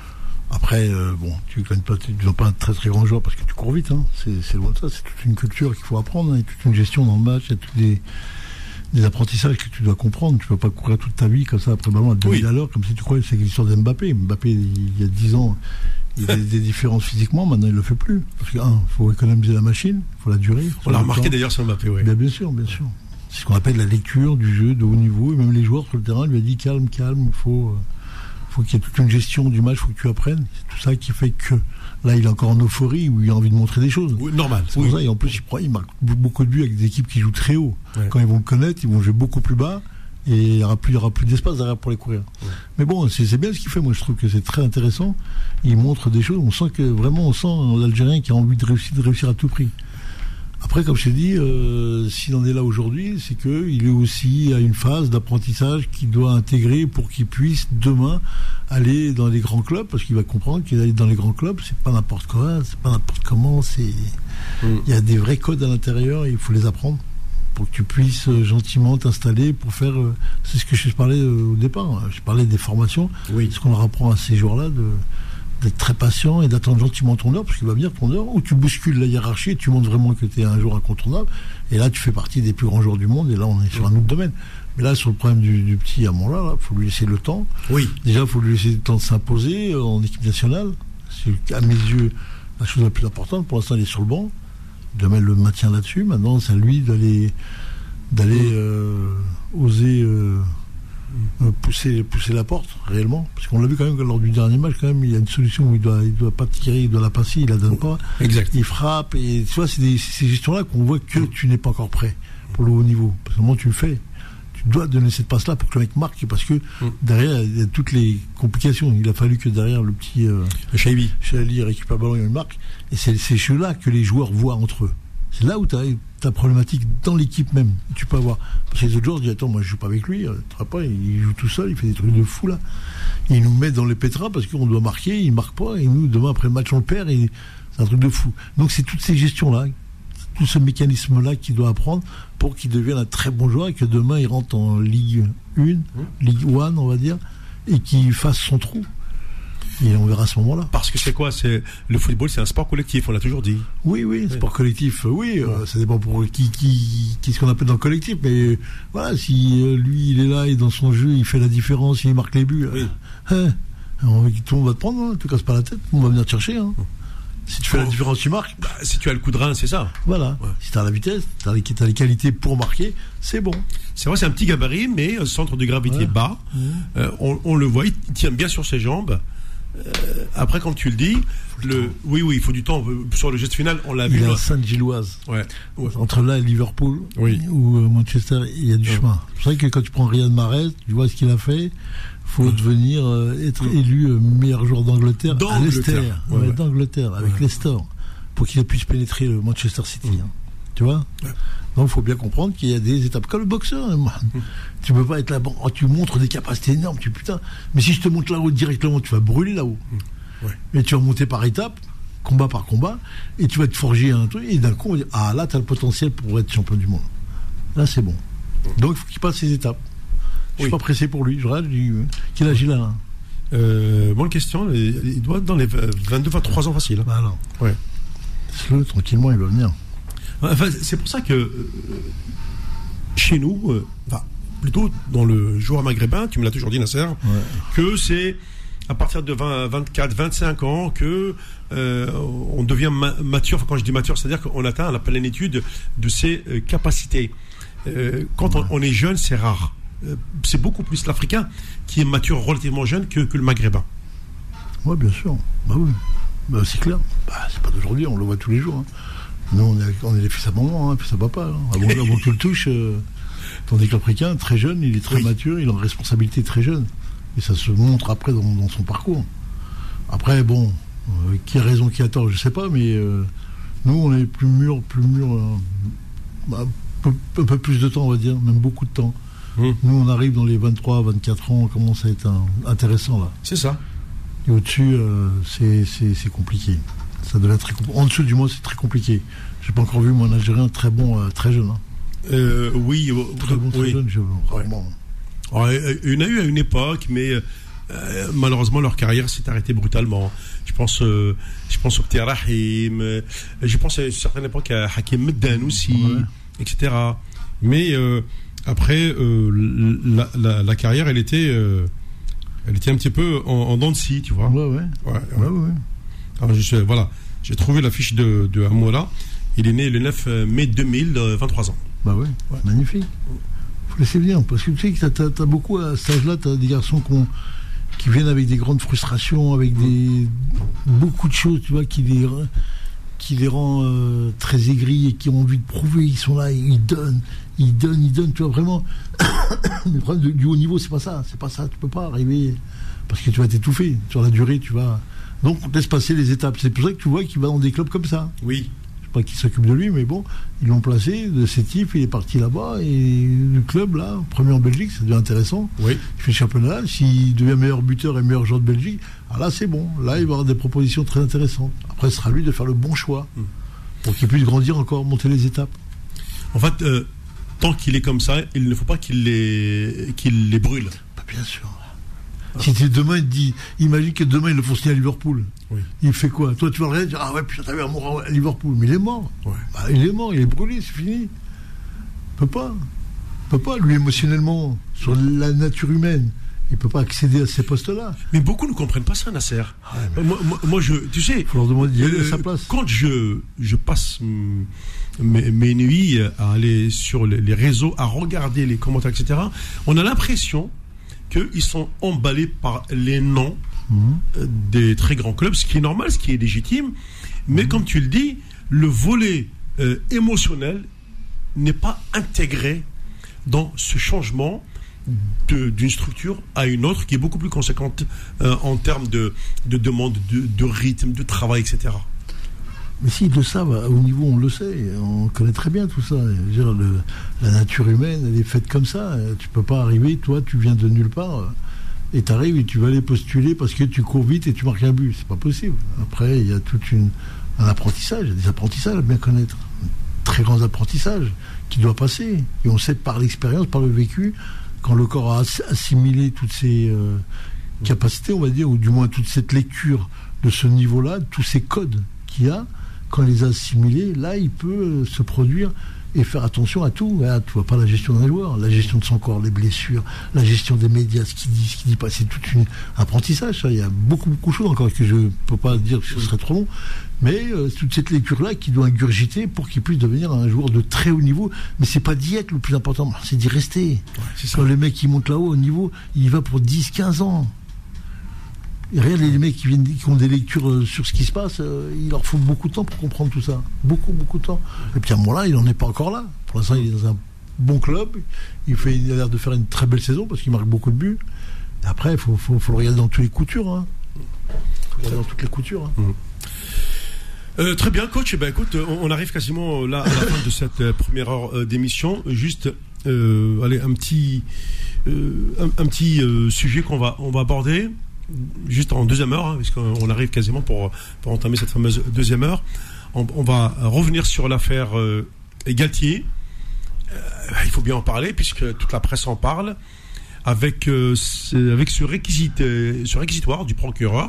Après, euh, bon, tu ne pas, tu n'es pas un très très grand joueur parce que tu cours vite, hein. c'est, c'est loin de ça, c'est toute une culture qu'il faut apprendre, hein. Il y a toute une gestion dans le match, il y a tous des, des apprentissages que tu dois comprendre. Tu ne peux pas courir toute ta vie comme ça après le ballon à deux mille oui. à l'heure, comme si tu croyais que c'est l'histoire d'Mbappé. Mbappé, il y a dix ans, il y a des, des différences physiquement, maintenant il ne le fait plus. Parce que, un, il faut économiser la machine, il faut la durée. On l'a remarqué d'ailleurs sur Mbappé, oui. Bien, bien sûr, bien sûr. C'est ce qu'on appelle la lecture du jeu de haut niveau, et même les joueurs sur le terrain lui a dit calme, calme, il faut. Euh, faut qu'il y ait toute une gestion du match, il faut que tu apprennes. C'est tout ça qui fait que là, il est encore en euphorie, où il a envie de montrer des choses. Oui, normal. C'est oui. pour ça, et en plus, il, prend, il marque beaucoup de buts avec des équipes qui jouent très haut. Ouais. Quand ils vont le connaître, ils vont jouer beaucoup plus bas, et il n'y aura plus, il y aura plus d'espace derrière pour les courir. Ouais. Mais bon, c'est, c'est bien ce qu'il fait. Moi, je trouve que c'est très intéressant. Il montre des choses. On sent que vraiment, on sent l'Algérien qui a envie de réussir, de réussir à tout prix. Après, comme je t'ai dit, euh, s'il en est là aujourd'hui, c'est qu'il est aussi à une phase d'apprentissage qu'il doit intégrer pour qu'il puisse demain aller dans les grands clubs, parce qu'il va comprendre qu'il aller dans les grands clubs, c'est pas n'importe quoi, c'est pas n'importe comment, c'est mmh. il y a des vrais codes à l'intérieur et il faut les apprendre pour que tu puisses euh, gentiment t'installer pour faire. Euh, c'est ce que je parlais euh, au départ. Je parlais des formations, oui. ce qu'on leur apprend à ces joueurs-là de. d'être très patient et d'attendre gentiment ton heure, parce qu'il va venir ton heure, où tu bouscules la hiérarchie et tu montres vraiment que tu es un joueur incontournable, et là tu fais partie des plus grands joueurs du monde, et là on est sur un autre domaine. Mais là, sur le problème du, du petit Amoura, il faut lui laisser le temps. Oui. Déjà, il faut lui laisser le temps de s'imposer euh, en équipe nationale. C'est, à mes yeux, la chose la plus importante. Pour l'instant, il est sur le banc. Demain, il le maintient là-dessus. Maintenant, c'est à lui d'aller, d'aller euh, oser euh, pousser, pousser la porte, réellement. Parce qu'on l'a vu quand même que lors du dernier match, quand même, il y a une solution où il doit, il doit pas tirer, il doit la passer, il la donne pas. Exact. Il frappe. Et tu vois, c'est, des, c'est ces gestions-là qu'on voit que tu n'es pas encore prêt pour le haut niveau. Parce que au moment où tu le fais, tu dois donner cette passe-là pour que le mec marque, parce que mm. derrière, il y a toutes les complications. Il a fallu que derrière le petit euh, le Chaibi Chali récupère le ballon et il marque. Et c'est ces jeux-là que les joueurs voient entre eux. C'est là où tu as ta problématique dans l'équipe même. Tu peux avoir. Parce que les autres joueurs se disent attends, moi je joue pas avec lui, tu pas, il joue tout seul, il fait des trucs de fou là. Et il nous met dans les pétras parce qu'on doit marquer, il marque pas, et nous, demain après le match, on le perd, et c'est un truc de fou. Donc c'est toutes ces gestions-là, tout ce mécanisme-là qu'il doit apprendre pour qu'il devienne un très bon joueur et que demain il rentre en Ligue un, Ligue un, on va dire, et qu'il fasse son trou. Et on verra à ce moment-là. Parce que c'est quoi? C'est le football, c'est un sport collectif, on l'a toujours dit. Oui, oui, oui. Sport collectif, oui. Euh, ça dépend pour qui, qui, qui, ce qu'on appelle dans le collectif. Mais voilà, si euh, lui, il est là et dans son jeu, il fait la différence, il marque les buts. Oui. Euh, hein, tout le monde va te prendre, hein, tu te casses pas la tête, on va venir te chercher. Hein. Si tu fais oh. la différence, tu marques. Bah, si tu as le coup de rein, c'est ça. Voilà. Ouais. Si tu as la vitesse, tu as, as les qualités pour marquer, c'est bon. C'est vrai, c'est un petit gabarit, mais euh, centre de gravité ouais. bas. Mmh. Euh, on, on le voit, il tient bien sur ses jambes. Euh, après, quand tu le dis, le, oui, oui, il faut du temps. Sur le geste final, on l'a il vu. Il est à Sainte-Gilloise. Ouais. Ouais. Entre là et Liverpool, oui. ou euh, Manchester, il y a du ouais. chemin. C'est vrai que quand tu prends Riyad Mahrez, tu vois ce qu'il a fait. Faut mmh. devenir euh, être mmh. élu euh, meilleur joueur d'Angleterre, d'Angleterre, à Leicester, ouais, ouais. d'Angleterre, avec ouais. Leicester, pour qu'il puisse pénétrer le Manchester City. Mmh. Hein. Tu vois ouais. Donc, il faut bien comprendre qu'il y a des étapes. Comme le boxeur, hein, mmh. tu peux pas être là, bon, oh, tu montres des capacités énormes, tu putain. Mais si je te monte là-haut directement, tu vas brûler là-haut. Mmh. Ouais. Mais tu vas monter par étapes, combat par combat, et tu vas te forger un truc, et d'un coup, on va dire, ah là, tu as le potentiel pour être champion du monde. Là, c'est bon. Donc, il faut qu'il passe ces étapes. Je suis oui. pas pressé pour lui. Je regarde, je dis, quel âge il a là euh, Bonne question. Il doit être dans les vingt-deux vingt-trois ans facile. Bah alors. Ouais. Laisse-le, tranquillement, il va venir. Enfin, c'est pour ça que euh, chez nous, euh, enfin, plutôt dans le joueur maghrébin, tu me l'as toujours dit, Nasser, ouais. que c'est à partir de vingt, vingt-quatre, vingt-cinq ans que euh, on devient ma- mature. Enfin, quand je dis mature, c'est-à-dire qu'on atteint la plénitude de ses euh, capacités. Euh, quand ouais. on, on est jeune, c'est rare. C'est beaucoup plus l'Africain qui est mature relativement jeune que, que le Maghrébin. Oui, bien sûr. Bah oui. Bah, c'est clair. Bah, c'est pas d'aujourd'hui, on le voit tous les jours. Hein. Nous, on est, on est les fils à maman, hein, fils à papa. Hein. Avant, avant que tu le touches, euh, tandis que l'Africain, très jeune, il est très oui. mature, il a une responsabilité très jeune. Et ça se montre après dans, dans son parcours. Après, bon, euh, qui a raison, qui a tort, je sais pas, mais euh, nous, on est plus mûrs, plus mûrs, euh, bah, un, peu, un peu plus de temps, on va dire, même beaucoup de temps. Mmh. Nous, on arrive dans les vingt-trois, vingt-quatre ans, on commence à être un, intéressant là. C'est ça. Et au-dessus, euh, c'est, c'est, c'est compliqué. Ça devient très compliqué. En dessous du moins, c'est très compliqué. J'ai pas encore vu moi un Algérien très bon, euh, très jeune. Hein. Euh, oui, très bon, très oui. jeune. Je, vraiment. Ouais. Il y en a eu à une époque, mais euh, malheureusement leur carrière s'est arrêtée brutalement. Je pense, euh, je pense au petit Rahim. Euh, je pense à une certaine époque à Hakim Meddan aussi, ouais. et cetera. Mais euh, après, euh, la, la, la carrière, elle était, euh, elle était un petit peu en, en dents de scie, tu vois. Ouais, ouais. ouais, ouais. ouais, ouais. Alors, je, voilà, j'ai trouvé la fiche de, de Amoura. Il est né le neuf mai deux mille, vingt-trois ans. Bah ouais, ouais. Magnifique. Faut laisser venir, parce que tu sais que t'as, t'as, t'as beaucoup, à cet âge-là, t'as des garçons qu'on, qui viennent avec des grandes frustrations, avec des, beaucoup de choses, tu vois, qui les, qui les rend euh, très aigris et qui ont envie de prouver, ils sont là, ils donnent. Ils donnent, ils donnent, tu vois, vraiment. Le problème de, du haut niveau, c'est pas ça. C'est pas ça. Tu peux pas arriver parce que tu vas t'étouffer. Sur la durée, tu vas. Donc, on te laisse passer les étapes. C'est pour ça que tu vois qu'il va dans des clubs comme ça. Oui. Je sais pas qui s'occupe de lui, mais bon, ils l'ont placé de Sétif, il est parti là-bas. Et le club, là, premier en Belgique, ça devient intéressant. Oui. Il fait le championnat. S'il devient meilleur buteur et meilleur joueur de Belgique, ah là, c'est bon. Là, il va avoir des propositions très intéressantes. Après, ce sera lui de faire le bon choix mmh. pour qu'il puisse grandir encore, monter les étapes. En fait, euh... tant qu'il est comme ça, il ne faut pas qu'il les, qu'il les brûle. Bah bien sûr. Ah. Si demain, il te dit, imagine que demain, ils le font signer à Liverpool. Oui. Il fait quoi? Toi, tu vas le regarder et dire, ah ouais, putain, t'as vu un mort à Liverpool. Mais il est mort. Ouais. Bah, il est mort, il est brûlé, c'est fini. Il peut pas. Il peut pas, lui, émotionnellement, sur la nature humaine. Il peut pas accéder à ces postes-là. Mais beaucoup ne comprennent pas ça, Nasser. Ah, moi, moi, moi, je, tu sais, faut leur demander d'y aller à sa place. Quand je, je passe mes, mes nuits à aller sur les, les réseaux, à regarder les commentaires, et cetera, on a l'impression qu'ils sont emballés par les noms mmh. des très grands clubs, ce qui est normal, ce qui est légitime. Mais mmh. comme tu le dis, le volet euh, émotionnel n'est pas intégré dans ce changement de, d'une structure à une autre qui est beaucoup plus conséquente euh, en termes de, de demande, de, de rythme, de travail, et cetera. Mais s'ils le savent, au niveau on le sait, on connaît très bien tout ça. Je veux dire, le, la nature humaine, elle est faite comme ça. Tu peux pas arriver, toi, tu viens de nulle part, et tu arrives et tu vas aller postuler parce que tu cours vite et tu marques un but. C'est pas possible. Après, il y a tout une, un apprentissage, il y a des apprentissages à bien connaître. Très grands apprentissages qui doivent passer. Et on sait par l'expérience, par le vécu, quand le corps a assimilé toutes ces, euh, capacité, on va dire, ou du moins toute cette lecture de ce niveau-là, tous ces codes qu'il y a, quand il les a assimilés, là, il peut se produire et faire attention à tout. Hein, tu vois pas la gestion d'un joueur, la gestion de son corps, les blessures, la gestion des médias, ce qu'il dit, ce qu'il dit pas, c'est tout un apprentissage. Ça. Il y a beaucoup, beaucoup de choses encore que je peux pas dire que ce serait trop long, mais euh, toute cette lecture-là qui doit ingurgiter pour qu'il puisse devenir un joueur de très haut niveau. Mais c'est pas d'y être le plus important, c'est d'y rester. Ouais, c'est Quand les mecs qui montent là-haut au niveau, il y va pour dix, quinze ans. Et regarde les mecs qui viennent, qui ont des lectures sur ce qui se passe, euh, il leur faut beaucoup de temps pour comprendre tout ça. Beaucoup, beaucoup de temps. Et puis à un moment-là, il n'en est pas encore là. Pour l'instant, il est dans un bon club. Il, fait, il a l'air de faire une très belle saison parce qu'il marque beaucoup de buts. Et après, il faut, faut, faut le regarder dans toutes les coutures. Hein. Faut le regarder dans toutes les coutures. Hein. Mmh. Euh, très bien, coach. Eh ben, écoute, on, on arrive quasiment là à la fin de cette euh, première heure euh, d'émission. Juste, euh, allez, un petit, euh, un, un petit euh, sujet qu'on va, on va aborder. Juste en deuxième heure, hein, puisqu'on arrive quasiment pour, pour entamer cette fameuse deuxième heure. On, on va revenir sur l'affaire euh, Galtier. Euh, il faut bien en parler, puisque toute la presse en parle, avec, euh, avec ce, réquisit, ce réquisitoire du procureur.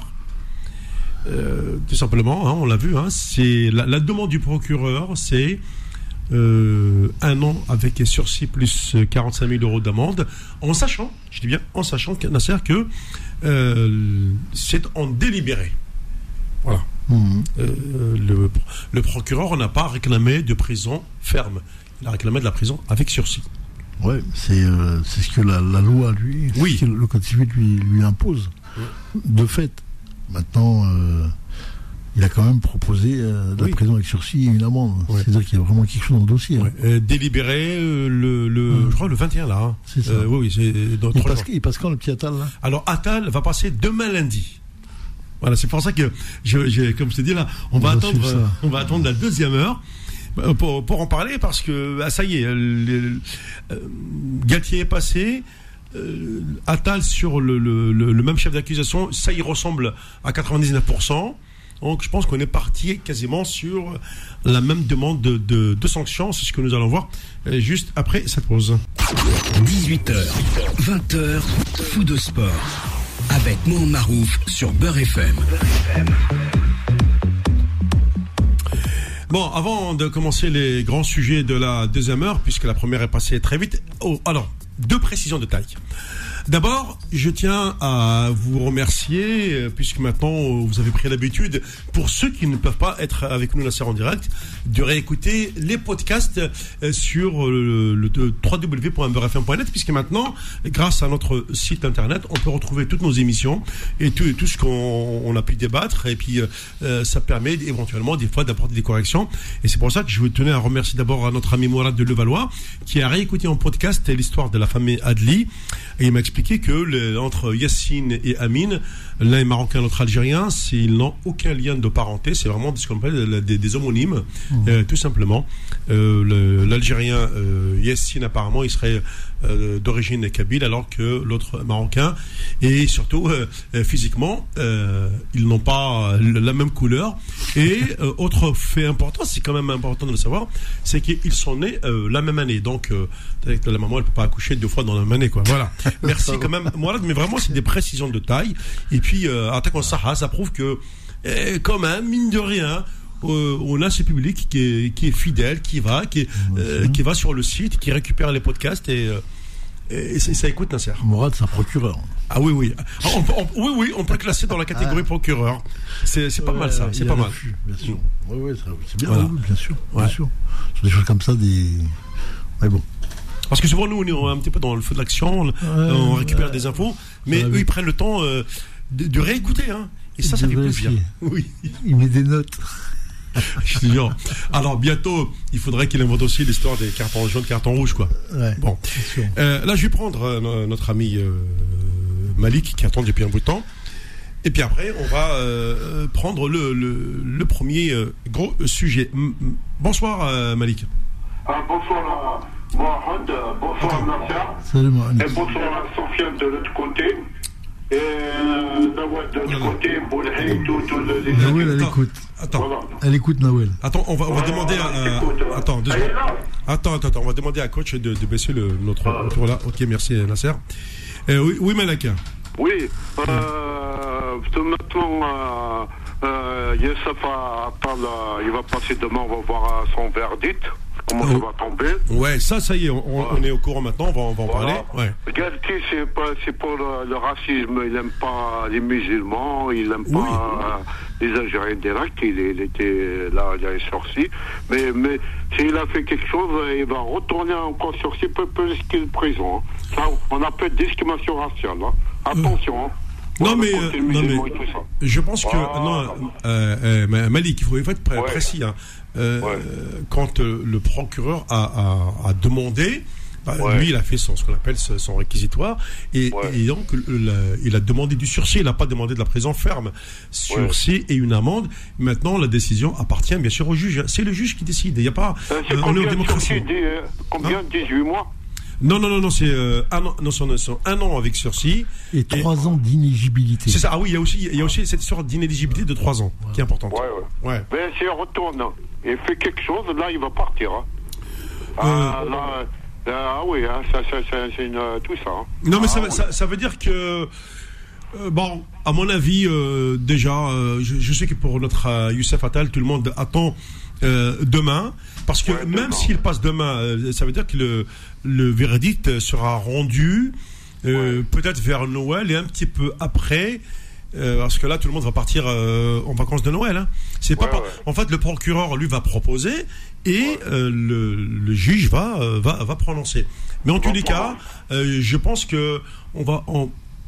Euh, tout simplement, hein, on l'a vu, hein, c'est la, la demande du procureur, c'est euh, un an avec sursis plus quarante-cinq mille euros d'amende, en sachant, je dis bien en sachant, Nasser, que Euh, c'est en délibéré. Voilà. Mmh. Euh, le, le procureur n'a pas réclamé de prison ferme. Il a réclamé de la prison avec sursis. Ouais, c'est, euh, c'est ce que la, la loi, lui, oui. ce que le code civil lui, lui impose. Mmh. De fait, maintenant, euh, il a quand même proposé euh, de la oui. prison avec sursis et une amende. Ouais. C'est-à-dire qu'il y a vraiment quelque chose dans le dossier. Ouais. Euh, délibéré euh, le, le mmh. je crois le vingt et un là. Hein. C'est ça. Euh, oui, oui, c'est dans il, passe, il passe quand le petit Attal là? Alors Attal va passer demain lundi. Voilà, c'est pour ça que je, je comme je te dis là, on, on va attendre, euh, on va attendre la deuxième heure. Pour, pour en parler, parce que ah, ça y est, le, euh, Galtier est passé. Euh, Attal sur le, le, le, le même chef d'accusation, ça y ressemble à quatre-vingt-dix-neuf pour cent. Donc je pense qu'on est parti quasiment sur la même demande de, de, de sanctions. C'est ce que nous allons voir juste après cette pause. dix-huit heures, vingt heures, Fou de Sport. Avec Mohamed Marouf sur Beurre F M. Bon, avant de commencer les grands sujets de la deuxième heure, puisque la première est passée très vite, oh, alors, deux précisions de taille. D'abord, je tiens à vous remercier, puisque maintenant vous avez pris l'habitude, pour ceux qui ne peuvent pas être avec nous Nasser en direct, de réécouter les podcasts sur le, le, le w w w point beurre f m point net, puisque maintenant, grâce à notre site internet, on peut retrouver toutes nos émissions et tout, tout ce qu'on on a pu débattre, et puis euh, ça permet éventuellement des fois d'apporter des corrections. Et c'est pour ça que je tenais à remercier d'abord à notre ami Mourad de Levallois, qui a réécouté en podcast l'histoire de la famille Adli, et il m'a expliqué que le, entre Yassine et Amine, l'un est marocain, l'autre algérien, ils n'ont aucun lien de parenté, c'est vraiment ce qu'on appelle des, des homonymes, mmh. euh, tout simplement. Euh, le, l'Algérien euh, Yassine, apparemment, il serait euh, d'origine kabyle, alors que l'autre marocain, et surtout euh, physiquement, euh, ils n'ont pas la même couleur. Et euh, autre fait important, c'est quand même important de le savoir, c'est qu'ils sont nés euh, la même année. Donc, euh, la maman, elle peut pas accoucher deux fois dans la même année, quoi. Voilà. Merci quand même, Mourad, mais vraiment, c'est des précisions de taille. Et puis, euh, attaque en Sahara, ça prouve que, eh, quand même, mine de rien, euh, on a ce public qui est, qui est fidèle, qui va, qui, est, euh, qui va sur le site, qui récupère les podcasts et, euh, et, et ça écoute Nasser. Mourad, c'est un procureur. Ah oui, oui. Ah, on, on, oui, oui, on peut le classer dans la catégorie ah. procureur. C'est, c'est pas ouais, mal ça, c'est pas mal. Refus, bien sûr. Oui, oui, c'est bien, voilà. oui, bien sûr, bien ouais. sûr. Sur des choses comme ça, des. Mais bon. Parce que souvent, nous, on est un petit peu dans le feu de l'action, on, ouais, on récupère ouais. des infos, mais eux, ils prennent le temps euh, de, de réécouter, hein. Et ça, ça fait plaisir. Oui. Il met des notes. Je te jure. Alors, bientôt, il faudrait qu'il invente aussi l'histoire des cartons jaunes, cartons rouges, quoi. Ouais, bon. Euh, là, je vais prendre euh, notre ami euh, Malik, qui attend depuis un bout de temps. Et puis après, on va euh, prendre le, le, le premier euh, gros sujet. M- bonsoir, euh, Malik. Ah, bonsoir, Mohamed. Bonsoir, Nasser. Salut, Mohamed. Et bonsoir, Sofiane de l'autre côté. Et Nawel de l'autre côté, Boulhay, tout, tout le. Nawel, elle écoute. Attends. Voilà. Elle écoute, Nawel. Attends, on va, on va voilà, demander à. Écoute, euh, attends, deux secondes. Attends, attends, attends, on va demander à coach de, de baisser le, notre ah. tour là. Ok, merci, Nasser. Euh, oui, oui, Malaka. Oui, euh, maintenant, euh, euh, Youssef Attal, il va passer demain, on va voir son verdict. Comment ça va tomber? Ouais, ça, ça y est, on, ouais. on est au courant maintenant, on va, on va en voilà. parler. Ouais. Galtier, c'est, pas, c'est pour le, le racisme, il n'aime pas les musulmans, il n'aime oui. pas euh, les Algériens d'Irak, il, il était là, il est sorti. Mais, mais s'il a fait quelque chose, il va retourner encore sur ses peuples qu'il est présent. Hein. Ça, on appelle discrimination raciale. Hein. Attention. Hein. Non mais, euh, non mais je pense que ah, non, euh, euh, Malik, il faut être pré- ouais. précis. Hein. Euh, ouais. Quand euh, le procureur a, a, a demandé, bah, ouais. lui il a fait son, ce qu'on appelle son réquisitoire et, ouais. et donc le, il a demandé du sursis, il n'a pas demandé de la prison ferme, sursis ouais. et une amende. Maintenant la décision appartient bien sûr au juge. C'est le juge qui décide. Il n'y a pas. Euh, c'est euh, on est en démocratie. Des, euh, combien hein? dix-huit mois. Non, non, non, non, c'est euh, un an, non, c'est, c'est un an avec sursis. Et trois ans d'inéligibilité. C'est ça, ah oui, il y a aussi, il y a aussi cette histoire d'inéligibilité de trois ans, ouais. qui est importante. Ouais, ouais. ouais. Mais s'il retourne et fait quelque chose, là, il va partir. Hein. Euh... Ah, là, là, ah oui, hein, ça, ça, ça, c'est une, tout ça. Hein. Non, mais ah, ça, oui. ça, ça veut dire que, euh, bon, à mon avis, euh, déjà, euh, je, je sais que pour notre euh, Youssef Attal, tout le monde attend euh, demain. Parce que ouais, même demain. S'il passe demain, euh, ça veut dire que le, le verdict sera rendu euh, ouais. peut-être vers Noël et un petit peu après, euh, parce que là tout le monde va partir euh, en vacances de Noël. Hein. C'est ouais, pas, ouais. En fait, le procureur lui va proposer et ouais. euh, le, le juge va, euh, va va prononcer. Mais en tous les cas, euh, je pense que on va on,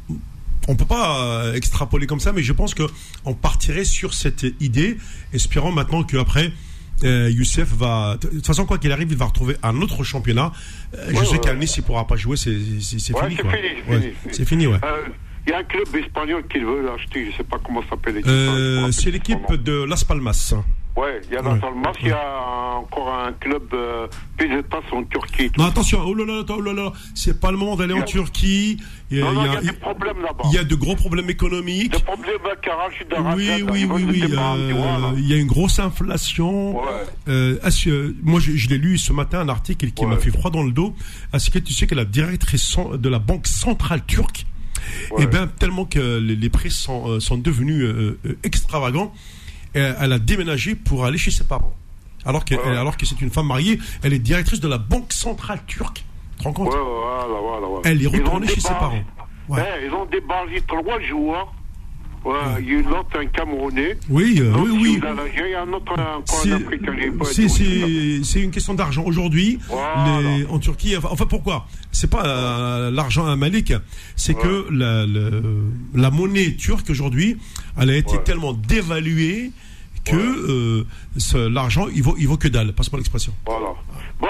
on peut pas euh, extrapoler comme ça, mais je pense que on partirait sur cette idée, espérant maintenant qu'après. Euh, Youssef va. De toute façon, quoi qu'il arrive, il va retrouver un autre championnat. Euh, ouais, je sais ouais, qu'à Nice, il ne pourra pas jouer, c'est, c'est, c'est ouais, fini. C'est quoi. fini, c'est ouais. fini. C'est fini, ouais. Il euh, y a un club espagnol qui veut l'acheter, je ne sais pas comment ça s'appelle. Euh, c'est l'équipe de Las Palmas. Ouais, il y a Las Palmas, il ouais. y a encore un club euh, Beşiktaş en Turquie. Non, attention, oh là là, oh là là, c'est pas le moment d'aller en Turquie. Il y a, non, non, il y a, il y a des problèmes là-bas. Il y a de gros problèmes économiques. Des problèmes avec Rachid Arafat. Oui, oui, oui, oui. Euh, il y a une grosse inflation. Ouais. Euh, que, moi, je, je l'ai lu ce matin, un article qui ouais. m'a fait froid dans le dos. Est-ce que tu sais que la directrice de la Banque centrale turque, ouais. eh bien, tellement que les, les prix sont, euh, sont devenus euh, extravagants, elle a déménagé pour aller chez ses parents. Alors que, ouais. alors que c'est une femme mariée, elle est directrice de la Banque centrale turque. Tu te rends compte? ouais, voilà, voilà, voilà. Elle est retournée chez ses parents. Ouais. Ouais, ils ont débarqué trois joueurs. Ouais, ouais. Il y a une autre, un Camerounais. Oui, euh, oui, oui. Il y a un autre, encore c'est, un Africain. C'est, c'est, c'est une question d'argent. Aujourd'hui, voilà. les, en Turquie, enfin, enfin pourquoi? C'est pas euh, l'argent à Malik, c'est ouais. que la, la, la monnaie turque aujourd'hui, elle a été ouais. tellement dévaluée que ouais. euh, ce, l'argent, il vaut, il vaut que dalle. Passe-moi l'expression. Voilà. Bon,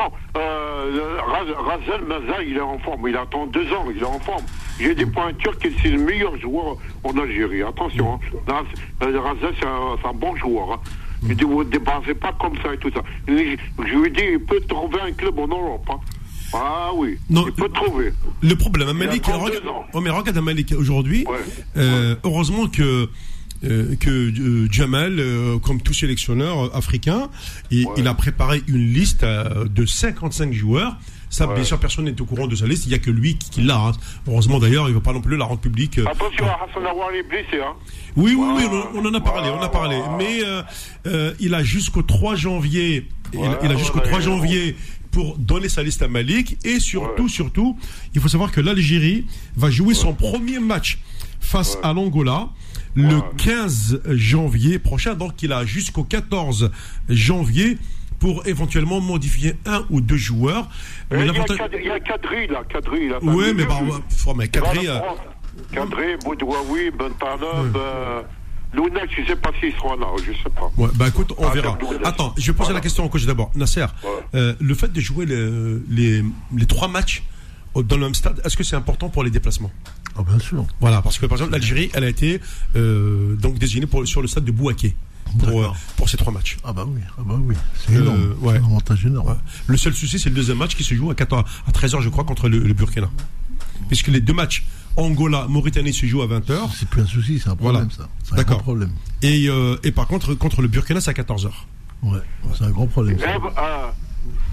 euh, Razel Maza, il est en forme. Il attend deux ans, il est en forme. J'ai des points turcs et c'est le meilleur joueur en Algérie. Attention, hein. Razel, c'est un, c'est un bon joueur. Hein. Je dis, vous ne dépassez pas comme ça et tout ça. Je, je lui dis, il peut trouver un club en Europe. Hein. Ah oui, non, il peut trouver. Le problème, Malik, regarde, oh, mais regarde Malik aujourd'hui. Ouais. Euh, ouais. Heureusement que Euh, que euh, Jamal, euh, comme tout sélectionneur africain, il, ouais. il a préparé une liste euh, de cinquante-cinq joueurs. Ça, ouais. bien sûr, personne n'est au courant de sa liste. Il n'y a que lui qui, qui l'a. Hein. Heureusement, d'ailleurs, il ne va pas non plus la rendre publique. Euh, Attention, à Hassan Aouar est blessé. Hein. Oui, oui, oui, on, on en a parlé, on en a parlé. Mais euh, euh, il a jusqu'au trois janvier. Ouais, il, il a jusqu'au ouais, trois janvier pour donner sa liste à Malik. Et surtout, ouais. surtout, il faut savoir que l'Algérie va jouer ouais. son premier match face ouais. à l'Angola. Le quinze janvier prochain, donc il a jusqu'au quatorze janvier pour éventuellement modifier un ou deux joueurs. Mais il, y a, il y a Kadri là, Kadri là. Oui, mais bah, ouais, mais Kadri. Euh... Kadri, Boudouaoui, Bentaleb, ouais. euh, Lounek, je ne sais pas s'il sera là, je ne sais pas. Ouais, bah écoute, on ah, verra. Attends, je vais poser voilà. la question au coach d'abord. Nasser, ouais. euh, le fait de jouer les, les, les trois matchs dans le même stade, est-ce que c'est important pour les déplacements? Ah, bien sûr. Voilà, parce que par exemple, l'Algérie, elle a été euh, donc désignée pour, sur le stade de Bouaké pour, euh, pour ces trois matchs. Ah, bah oui, ah bah oui. C'est énorme. Euh, ouais. C'est un avantage énorme. Ouais. Le seul souci, c'est le deuxième match qui se joue à, quatorze, à treize heures, je crois, contre le, le Burkina. Puisque les deux matchs, Angola, Mauritanie, se jouent à vingt heures. C'est plus un souci, c'est un problème, voilà. ça. C'est un D'accord. grand problème. Et, euh, et par contre, contre le Burkina, c'est à quatorze heures. Ouais, c'est un grand problème. Eh, euh,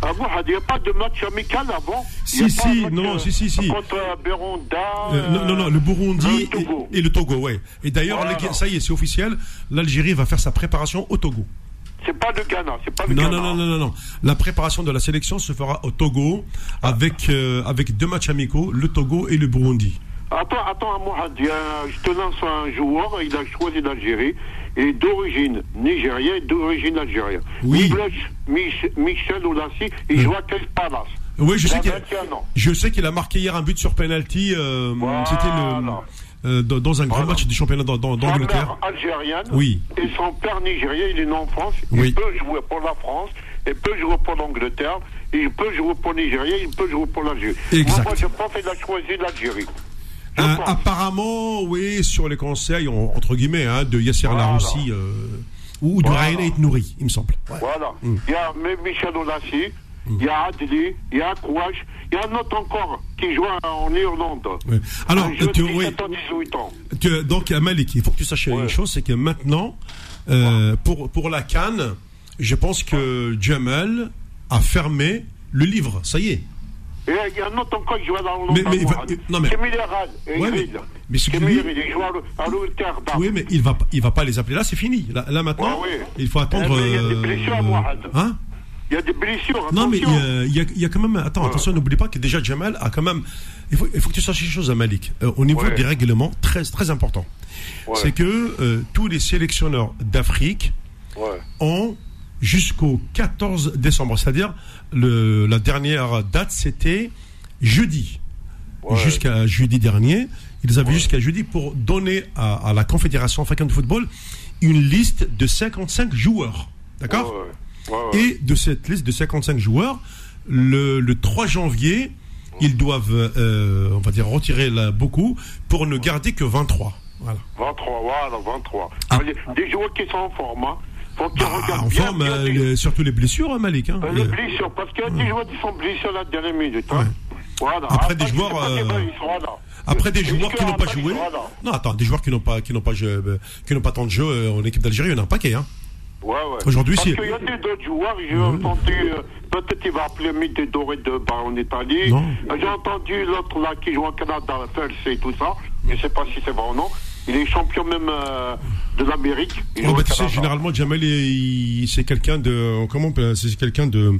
Ah bon, il n'y a pas de match amical avant? Si, si, non, non, si, si, si. Contre Burunda. Euh, non, non, non, le Burundi le Togo. Et, et le Togo, ouais. Et d'ailleurs, Voilà. les- ça y est, c'est officiel, l'Algérie va faire sa préparation au Togo. C'est pas le Ghana, c'est pas le Non, Ghana. non, non, non, non, non. La préparation de la sélection se fera au Togo avec, euh, avec deux matchs amicaux, le Togo et le Burundi. Attends, attends, Mohamed, il y a- je te lance un joueur, il a choisi l'Algérie, il est d'origine nigérienne et d'origine algérienne. Oui. Mich- Michel Oulassi, il Euh. joue à quel Palace? Oui, je Il sais a qu'il vingt et un ans. je sais qu'il a marqué hier un but sur penalty. Euh, Voilà. C'était le euh, dans, dans un grand Voilà. match du championnat d'An- d'An- Sa d'Angleterre. mère algérienne Oui. et son père nigérien, il est né en France. Oui. Il peut jouer pour la France, il peut jouer pour l'Angleterre, il peut jouer pour le Nigeria, il peut jouer pour l'Algérie. Exact. Moi, je pense qu'il a choisi l'Algérie. Je Euh, pense. apparemment, oui, sur les conseils, on- entre guillemets, hein, de Yasser Voilà. Laroussi euh, ou de Voilà. Raïna Et Nouri, il me semble. Ouais. Voilà. Mm. Il y a même Michel Oulassi, il y a Adli, il y a Kouache, il y a un autre encore qui joue en Irlande. Ouais. Alors, Un jeune tu- de oui. dix-sept ans, dix-huit ans. Que- donc, à Malik, il faut que tu saches Ouais. une chose, c'est que maintenant, euh, pour, pour la CAN, je pense que Jamal a fermé le livre. Ça y est. Et il y a un autre encore qui joue dans Mais- mais il va- l'Angleterre. non, mais- Kémy Lerad, et Ouais, mais- Grid. mais ce que Kémy lui- Lerad, il joue à l'O- à l'Outerdam. Oui, mais il va, pas- il va pas les appeler. Là, c'est fini. Là, là, maintenant, Ouais, ouais. il faut attendre. Eh, mais il y a des euh, blessures, Mohamed. Hein? Il y a des blessures. Non, mais il attention. y, a, il y a- il y a quand même. Attends, Ouais. attention, n'oublie pas que déjà Jamal a quand même. Il faut, il faut que tu saches une chose à Malik. Euh, au niveau Ouais. des règlements, très, très important. Ouais. C'est que euh, tous les sélectionneurs d'Afrique Ouais. ont jusqu'au quatorze décembre. C'est-à-dire, le, la dernière date, c'était jeudi. Ouais. Jusqu'à jeudi dernier. Ils avaient jusqu'à jeudi pour donner à, à la Confédération africaine de football une liste de cinquante-cinq joueurs. D'accord? Ouais, ouais. Ouais, ouais. Et de cette liste de cinquante-cinq joueurs, le, le trois janvier, ils doivent, euh, on va dire, retirer là, beaucoup pour ne garder que vingt-trois. Voilà. vingt-trois, voilà, vingt-trois. Ah. Des joueurs qui sont en forme, hein. Faut qu'ils Ah, regardent en bien, forme, bien euh, les- le- surtout les blessures, hein, Malik. Hein. Euh, Euh, les blessures, parce qu'il y a des joueurs qui sont blessés à la dernière minute. Hein. Ouais. Voilà. Après, des je sais joueurs, pas euh, quel bail ils seront là. Après des Et joueurs que qui n'ont pas après, ils joué. seront là. Non, attends, des joueurs qui n'ont pas, qui n'ont pas, joué, euh, qui n'ont pas tant de jeux euh, en équipe d'Algérie, il y en a un paquet. Hein. Ouais, ouais. Aujourd'hui, Parce c'est- qu'il y a des d'autres joueurs, j'ai entendu, euh, peut-être il va appeler Midi Doré de bah, en Italie. Non. Euh, J'ai entendu l'autre là qui joue au Canada, Fels et tout ça. Je ne sais pas si c'est vrai ou non. Il est champion même euh, de l'Amérique. Il Oh, joue bah, au tu sais, Canada. généralement, Jamal, il- il- c'est quelqu'un de, comment, on peut- c'est quelqu'un de,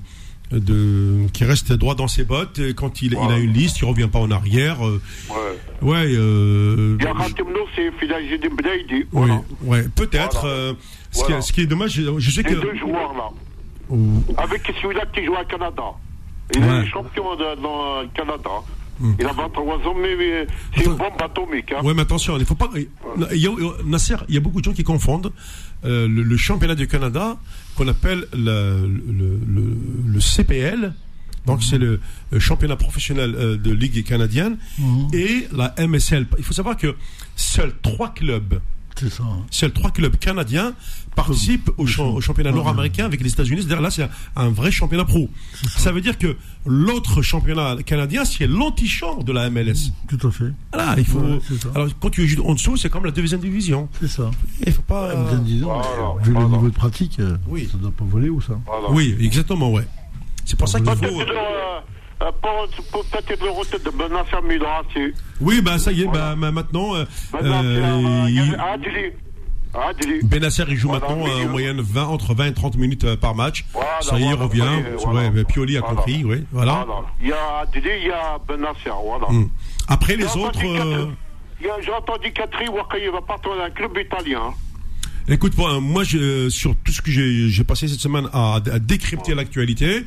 de, qui reste droit dans ses bottes. Et quand il, il a Ouais. une liste, il revient pas en arrière. euh, Ouais. ouais. Euh, Il y a Khatim Nour, c'est Filaji Blady. oui, Voilà. ouais, peut-être. Voilà. euh, ce, qui, Voilà. est- ce qui est dommage, je je sais Les que. deux joueurs là. Oh, Avec celui-là qui joue au Canada. Il Ouais. est champion de, dans le Canada. Hmm. Il a vingt-trois ans, mais mais c'est une bombe atomique. Hein. ouais, mais attention, il faut pas. Il y a, Nasser, il y a beaucoup de gens qui confondent euh, le, le championnat du Canada qu'on appelle le, le, le, le C P L. Donc c'est le, le championnat professionnel euh, de Ligue canadienne Mhm. et la M S L. Il faut savoir que seuls trois clubs, C'est ça. hein. seuls trois clubs canadiens participent au, champ- au championnat nord-américain avec les États-Unis. C'est-à-dire là, c'est un, un vrai championnat pro. Ça veut dire que l'autre championnat canadien, c'est l'antichambre de la M L S. Tout à fait. Voilà, il faut. Ouais, c'est ça. Alors quand tu joues en dessous, c'est comme la deuxième division. C'est ça. Il faut pas. Euh, disons, voilà, vu voilà. le niveau de pratique, euh, Oui. ça doit pas voler où ça. Voilà. Oui, exactement, ouais. C'est pour ça qu'il Peut-être faut. euh, euh, pour, pour peut-être le retour de Benasser Midrasi. Oui, bah ça y est, Voilà. bah, bah, maintenant. euh, Benasser, euh, euh, il- Adli. Adli. Benasser, il joue Voilà, maintenant euh, milieu. en moyenne vingt, entre vingt et trente minutes euh, par match. Voilà, ça y est, il voilà, revient. ça y est, Ouais, voilà. bah, Pioli a Voilà. compris, oui. Voilà. Voilà. Il y a Adli, il y a Benasser. Voilà. Hum. Après, les J'ai autres. entendu euh, Catri- il y a- J'ai entendu Catri Wakaï va partir dans un club italien. Écoute, moi, moi je, sur tout ce que j'ai j'ai passé cette semaine à, à décrypter l'actualité,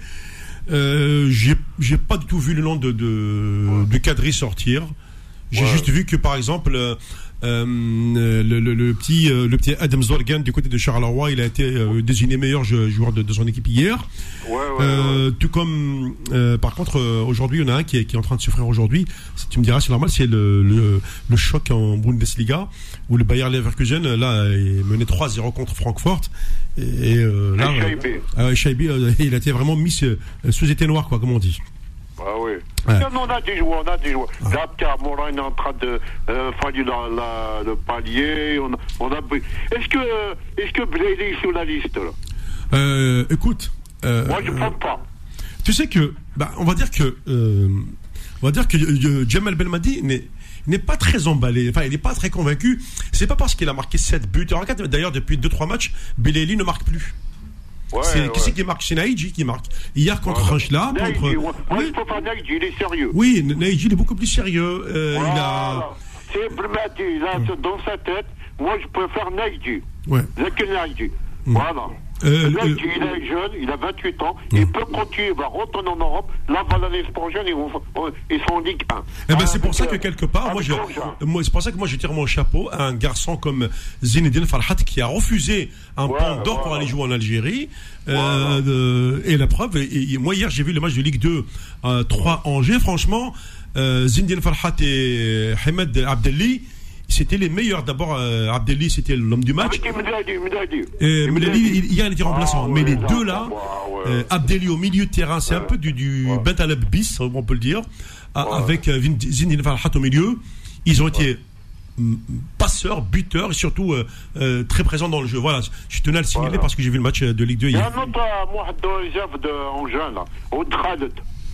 euh, j'ai j'ai pas du tout vu le nom de, de, de Kadri sortir. J'ai Ouais. juste vu que, par exemple, euh, euh, le, le, le petit, euh, le petit Adam Zorgan du côté de Charleroi, il a été euh, désigné meilleur jou- joueur de, de son équipe hier. Ouais, ouais, Euh, tout comme, euh, par contre, euh, aujourd'hui, il y en a un qui est, qui est en train de souffrir aujourd'hui. Si tu me diras, c'est normal, c'est le, le, le choc en Bundesliga où le Bayer Leverkusen, là, est mené trois zéro contre Francfort. Et, et, euh, là, Et Shaibi. euh, Shaibi, euh, il a été vraiment mis euh, sous été noir, quoi, comme on dit. Ah oui. Ouais. Non, on a des joueurs, on a des joueurs. Gapka, Morin est en train de euh, faire la, la, le palier. On a, on a... Est-ce que, est-ce que Blady est sur la liste là? Euh, écoute. Euh, Moi, je ne pense pas. Tu sais que, bah, on va dire que, euh, on va dire que euh, Djemal Belmadi n'est, n'est pas très emballé. Enfin, il n'est pas très convaincu. C'est pas parce qu'il a marqué sept buts. Regarde, d'ailleurs, depuis deux trois matchs, Belali ne marque plus. Ouais, c'est, ouais. Qui c'est qui marque? C'est Naïdji qui marque. Hier contre Voilà. Ranchla. Naïdji, contre... ouais. Moi, je préfère Naïdji, il est sérieux. Oui, Naïdji, il est beaucoup plus sérieux. Euh, Voilà. Il a. C'est Belmadi, là, Hum. dans sa tête. Moi, je préfère Naïdji. Ouais. Zaki Naïdji. Hum. Voilà. Euh, Naïdji, euh, il est jeune, il a vingt-huit ans. Hum. Il peut continuer, il va retourner en Europe. Là, va l'année prochaine, ils, vont, ils sont en Ligue un. Eh ben, Ah, c'est pour avec, ça que euh, quelque part, moi, avec je, Angers. moi, c'est pour ça que moi, je tire mon chapeau à un garçon comme Zinedine Farhat qui a refusé un Ouais, pan d'or voilà. pour aller jouer en Algérie. Voilà. Euh, de- et la preuve, et, et moi hier j'ai vu le match de Ligue deux, euh, trois Angers. Franchement, euh, Zinedine Farhat et Hamed Abdelli, c'était les meilleurs. D'abord, euh, Abdelli, c'était l'homme du match. Avec Mdadi, Mdadi. Et Mdadi, il- hier, il était remplaçant. Ah, Mais ouais, les là, deux là, ouais, ouais. euh, Abdelli au milieu de terrain, c'est un peu du, du Ouais. Bentaleb bis, on peut le dire, a- Ouais. avec euh, Vin- Zinedine Farhat au milieu. Ils ont été mm, passeurs, buteurs et surtout euh, euh, très présents dans le jeu. Voilà, je tenais à le signaler Voilà. parce que j'ai vu le match de Ligue deux Il y a hier. un autre, euh, moi, de réserve de Angers, là. Oud Khaled.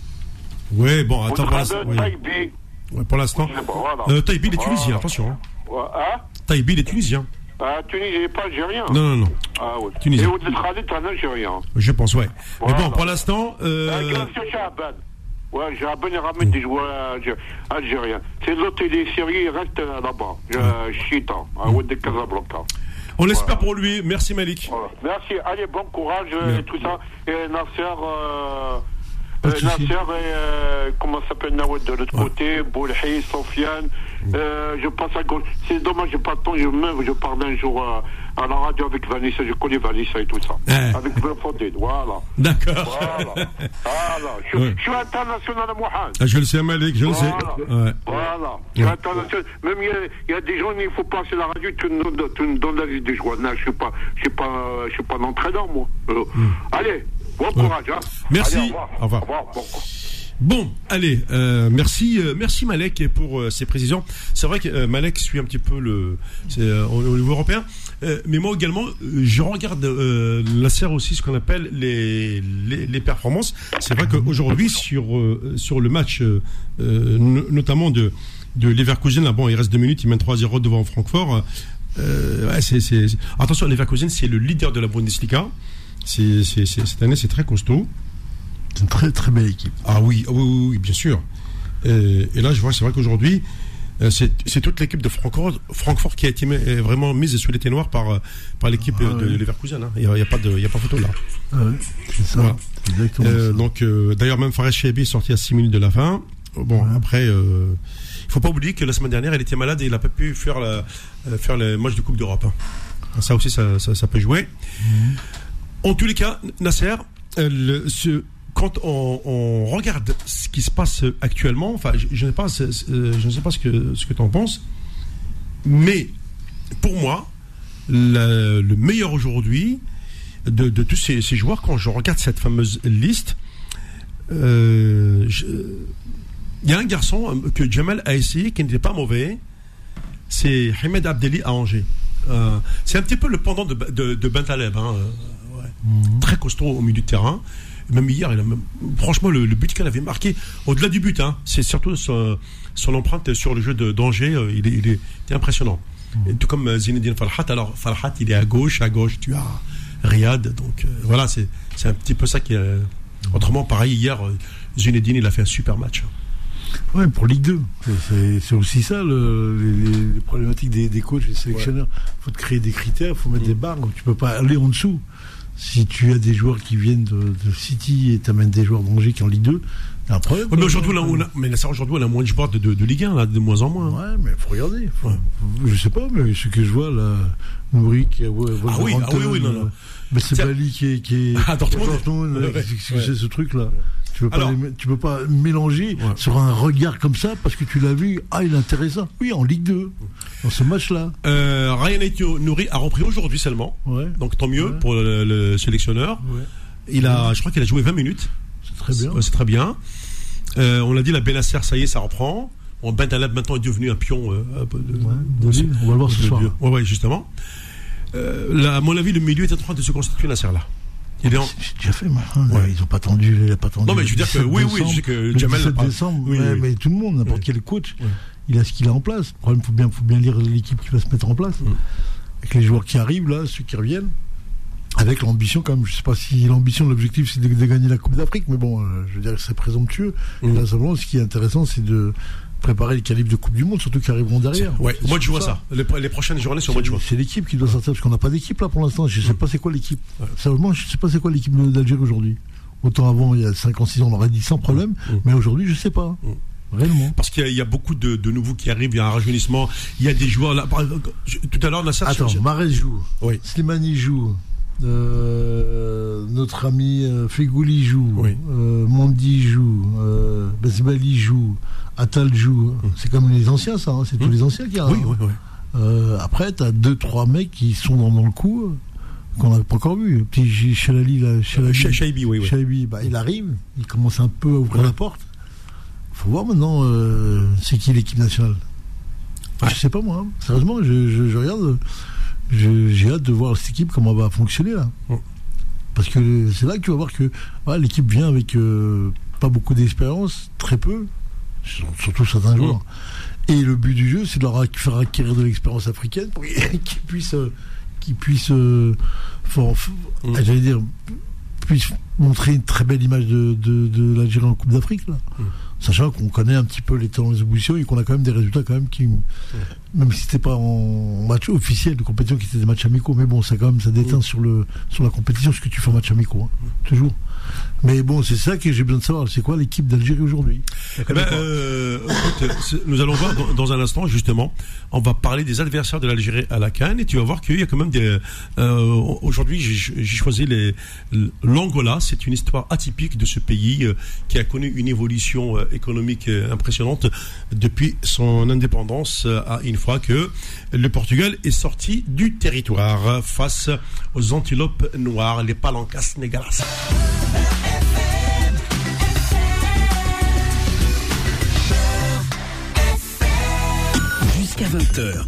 Ouais, bon, Oud attends, pour l'instant. Khaled, ouais. Taïbi. Ouais, pour l'instant. Je sais pas, voilà. Euh, Taïbi, il est Voilà. tunisien, attention. Hein. Ouais, hein? Taïbi, il est tunisien. Ah, Tunis, il n'est pas algérien. Non, non, non, Ah, ouais. Tunisien. Et Oud Khaled, c'est un algérien. je pense, ouais. Mais Voilà. bon, pour l'instant. Euh... Euh, Euh, Chaban. Ouais, Chaban, il ramène des joueurs algé- algériens. C'est l'autre, il est sérieux, il reste euh, là-bas. Je Chita, à Oud de Casablanca. on l'espère Voilà. pour lui. Merci, Malik. Voilà. Merci, allez, bon courage euh, et tout ça. Et Nasser, euh, Pas de euh, souci. Nasser et euh, comment ça s'appelle Nawad de l'autre côté, Boulhi, Sofiane. Euh, je passe à gauche. C'est dommage, j'ai pas de temps. Je, même, je parle un jour euh, à la radio avec Vanessa. Je connais Vanessa et tout ça. Eh. Avec Belfondé, voilà. D'accord. Voilà. Voilà. Je, Ouais. je suis international à Mohamed. Ah, je le sais, Malik, je le sais. Voilà. Ouais. Voilà. Je suis Ouais. international. Même il y, a, il y a des gens, il faut passer la radio, tu nous donnes- tu nous donnes la liste des joueurs. Non, je suis pas, je suis pas, euh, je suis pas d'entraîneur, moi. Euh, Allez, bon courage. Hein. Merci. Allez, au revoir. Au revoir. Au revoir. Bon. Bon, allez, euh, merci, euh, merci Malek pour euh, ces précisions. C'est vrai que euh, Malek suit un petit peu le, c'est, euh, au, au niveau européen, euh, mais moi également, euh, je regarde euh, la serre aussi ce qu'on appelle les, les, les performances. C'est vrai qu'aujourd'hui sur euh, sur le match, euh, euh, no- notamment de de Leverkusen, là bon, il reste deux minutes, il mène trois zéro devant Francfort. Euh, ouais, c'est, c'est, c'est- attention, Leverkusen, c'est le leader de la Bundesliga. C'est, c'est, c'est, cette année, c'est très costaud. C'est une très très belle équipe. Ah oui, oui, oui, oui, bien sûr. Et, et là, je vois, c'est vrai qu'aujourd'hui, euh, c'est, c'est toute l'équipe de Francfort, Francfort qui a été mis- vraiment mise sous les ténoirs par, euh, par l'équipe Ah, euh, de oui. Leverkusen. hein. Il n'y a, il y a pas de, il y a pas photo là. Ah ouais, c'est ça. Voilà. C'est exactement Euh, ça. donc, euh, d'ailleurs, même Fares Chaibi est sorti à six minutes de la fin. Bon, Ouais. après, euh, il faut pas oublier que la semaine dernière, il était malade et il n'a pas pu faire, la, euh, faire le match de Coupe d'Europe. hein. Ça aussi, ça, ça, ça peut jouer. En tous les cas, Nasser, euh, le- ce, quand on, on regarde ce qui se passe actuellement, enfin, je, je ne sais pas, c'est- c'est- euh, je ne sais pas ce que ce que tu en penses, mais pour moi, la- le meilleur aujourd'hui de, de tous ces, ces joueurs, quand je regarde cette fameuse liste, euh, je- il y a un garçon que Djemal a essayé qui n'était pas mauvais, c'est Hamed Abdelli à Angers. Euh, c'est un petit peu le pendant de, de, de Bentaleb, hein, euh, ouais. Mhm. Très costaud au milieu de terrain. Même hier, il a même- franchement, le, le but qu'il avait marqué, au-delà du but, hein, c'est surtout son, son empreinte sur le jeu de d'Angers, euh, il, est, il est il est impressionnant. Et tout comme euh, Zinedine Farhat, alors Farhat, il est à gauche, à gauche, tu as Riyad, donc euh, voilà, c'est c'est un petit peu ça qui est. euh, autrement, pareil, hier, euh, Zinedine, il a fait un super match. Ouais, pour Ligue deux. C'est- C'est, c'est aussi ça, le, les, les- les problématiques des, des coachs et des sélectionneurs. Il faut te créer des critères, il faut mettre Mm. des barres. Tu peux pas aller en dessous. Si tu as des joueurs qui viennent de, de City et tu amènes des joueurs d'Angers qui ont Ligue deux, t'as un problème. Ouais, mais aujourd'hui, là, on a, mais là, ça, aujourd'hui, on a moins de joueurs de, de, de Ligue un, là, de moins en moins. Ouais, mais il faut regarder. Faut- Ouais. Je sais pas, mais ce que je vois, là, Nouri qui est à Ah oui, ah oui, oui, non, non. Mais c'est Bali qui est, qui est À Dortmund. Dortmund, Ouais, qu'est-ce que ouais. c'est ce truc-là? Tu peux pas, Alors- les mé- tu peux pas mélanger Ouais. sur un regard comme ça parce que tu l'as vu. Ah, il est intéressant. Oui, en Ligue deux, dans ce match-là. Euh, Ryan Aïtio Nouri a repris aujourd'hui seulement, Ouais. donc tant mieux Ouais. pour le, le sélectionneur. Ouais. Il a, je crois qu'il a joué vingt minutes. C'est très bien. C'est, c'est très bien. Euh, on l'a dit, la Benasser, ça y est, ça reprend. Bon, Bentaleb maintenant est devenu un pion. Euh, un peu de, Ouais, de Lille. On va le voir ce de- soir. de- ouais, ouais, justement. Euh, là, à mon avis, le milieu est en train de se constituer, Nasser, là. Il est en... C'est déjà fait, maintenant. Ouais. Ils n'ont pas attendu, il a pas attendu. Non, mais je veux dire que oui, oui, je sais que Jamel. Le dix-sept décembre, oui, ouais, oui. mais tout le monde, n'importe oui. quel coach, oui. il a ce qu'il a en place. Le problème, il faut bien, faut bien lire l'équipe qui va se mettre en place. Oui. Avec les joueurs qui arrivent, là, ceux qui reviennent. Avec l'ambition, quand même, je ne sais pas si l'ambition, l'objectif, c'est de, de gagner la Coupe d'Afrique, mais bon, euh, je veux dire que c'est présomptueux. Mmh. Là, simplement, ce qui est intéressant, c'est de préparer les qualifs de Coupe du Monde, surtout qui arriveront derrière. Ouais, moi, je vois ça. ça. Les, les prochaines journées sur mois de juin. C'est l'équipe qui doit sortir, parce qu'on n'a pas d'équipe, là, pour l'instant. Je ne sais mmh. pas c'est quoi l'équipe. Ouais. Sérieusement, je ne sais pas c'est quoi l'équipe d'Algérie aujourd'hui. Autant avant, il y a cinq ans, six ans, on aurait dit sans problème, mmh. mais aujourd'hui, je ne sais pas. Mmh. Réellement. Parce qu'il y a, il y a beaucoup de, de nouveaux qui arrivent, il y a un rajeunissement, il y a des joueurs là. Tout à l'heure, on a ça. Attends, sur... Mahrez joue. Oui. Slimani joue. Euh, notre ami euh, Fegouli joue, oui. euh, Mondi joue, euh, Besbali joue, Attal joue. Mmh. C'est comme les anciens, ça, hein, c'est mmh. tous les anciens qui arrivent. Oui, oui, oui. Euh, après, tu as deux, trois mecs qui sont dans, dans le coup, qu'on n'a pas encore vu. Petit Chalali, là, Chalali, Chaibi, oui, oui. Chaibi, bah, il arrive, il commence un peu à ouvrir ouais. la porte. Faut voir maintenant, euh, c'est qui l'équipe nationale. Ouais. Je sais pas moi, hein. Sérieusement, je, je, je regarde. Je, j'ai hâte de voir cette équipe, comment elle va fonctionner là. Mm. Parce que c'est là que tu vas voir que ouais, l'équipe vient avec euh, pas beaucoup d'expérience, très peu, surtout certains joueurs. Mm. Et le but du jeu, c'est de leur faire acquérir de l'expérience africaine pour qu'ils puissent, euh, qu'ils puissent euh, for, for, mm. j'allais dire, puissent montrer une très belle image de, de, de l'Algérie en Coupe d'Afrique là. Mm. Sachant qu'on connaît un petit peu les talents des oppositions et qu'on a quand même des résultats quand même qui, ouais. même si c'était pas en match officiel de compétition, qui étaient des matchs amicaux, mais bon, ça quand même, ça déteint ouais. sur le sur la compétition ce que tu fais en match amicaux, hein, ouais. toujours. Mais bon, c'est ça que j'ai besoin de savoir. C'est quoi l'équipe d'Algérie aujourd'hui? Eh ben, euh, écoute, nous allons voir dans, dans un instant, justement, on va parler des adversaires de l'Algérie à la CAN et tu vas voir qu'il y a quand même des. Euh, aujourd'hui, j'ai, j'ai choisi les, l'Angola. C'est une histoire atypique de ce pays euh, qui a connu une évolution euh, économique euh, impressionnante depuis son indépendance, euh, à une fois que le Portugal est sorti du territoire face aux antilopes noires, les palancas négalas. Jusqu'à vingt heures,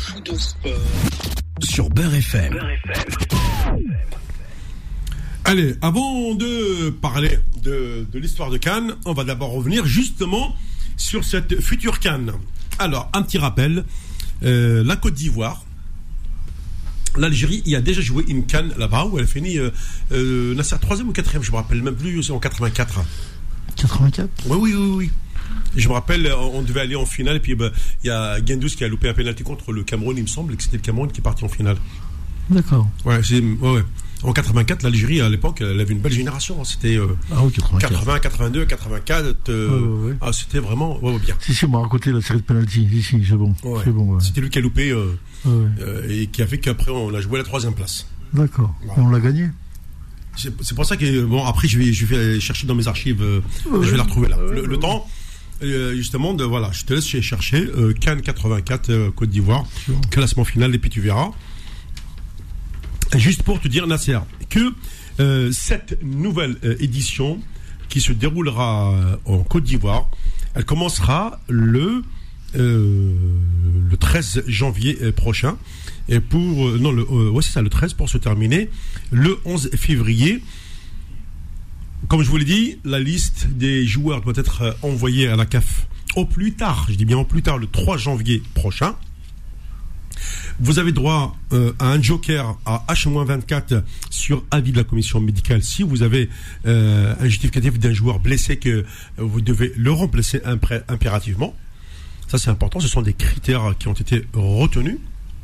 sur Beurre F M. Allez, avant de parler de, de l'histoire de Cannes, on va d'abord revenir justement sur cette future Cannes. Alors, un petit rappel, euh, la Côte d'Ivoire, l'Algérie y a déjà joué une Cannes là-bas où elle a fini euh, euh, Nasser troisième ou quatrième, je me rappelle même plus, c'est en quatre-vingt-quatre. quatre-vingt-quatre Oui, oui, oui, oui. Je me rappelle, on devait aller en finale, et puis il bah, y a Gendouzi qui a loupé un pénalty contre le Cameroun, il me semble, et que c'était le Cameroun qui est parti en finale. D'accord. Ouais, c'est, ouais, ouais. En quatre-vingt-quatre, l'Algérie, à l'époque, elle avait une belle génération. C'était euh, ah oui, quatre-vingt-quatre. quatre-vingts, quatre-vingt-deux, quatre-vingt-quatre. Euh, ouais, ouais, ouais. Ah, c'était vraiment ouais, bien. Si, si, on m'a raconté la série de penalty. Si, si, c'est bon. Ouais. C'est bon ouais. C'était lui qui a loupé euh, ouais. euh, et qui a fait qu'après, on a joué à la troisième place. D'accord. Voilà. Et on l'a gagné. C'est, c'est pour ça que, bon, après, je vais, je vais chercher dans mes archives. Euh, ouais. Je vais la retrouver là. Le, le temps. Euh, justement, de, voilà, je te laisse chercher euh, Cannes quatre-vingt-quatre, euh, Côte d'Ivoire, sure. Classement final, et puis tu verras. Juste pour te dire, Nasser, que euh, cette nouvelle euh, édition qui se déroulera euh, en Côte d'Ivoire, elle commencera le euh, le treize janvier euh, prochain, et pour euh, non le euh, ouais c'est ça le treize pour se terminer le onze février. Comme je vous l'ai dit, la liste des joueurs doit être envoyée à la C A F au plus tard, je dis bien au plus tard, le trois janvier prochain. Vous avez droit euh, à un joker à H vingt-quatre sur avis de la commission médicale. Si vous avez euh, un justificatif d'un joueur blessé, que vous devez le remplacer impré- impérativement. Ça, c'est important. Ce sont des critères qui ont été retenus.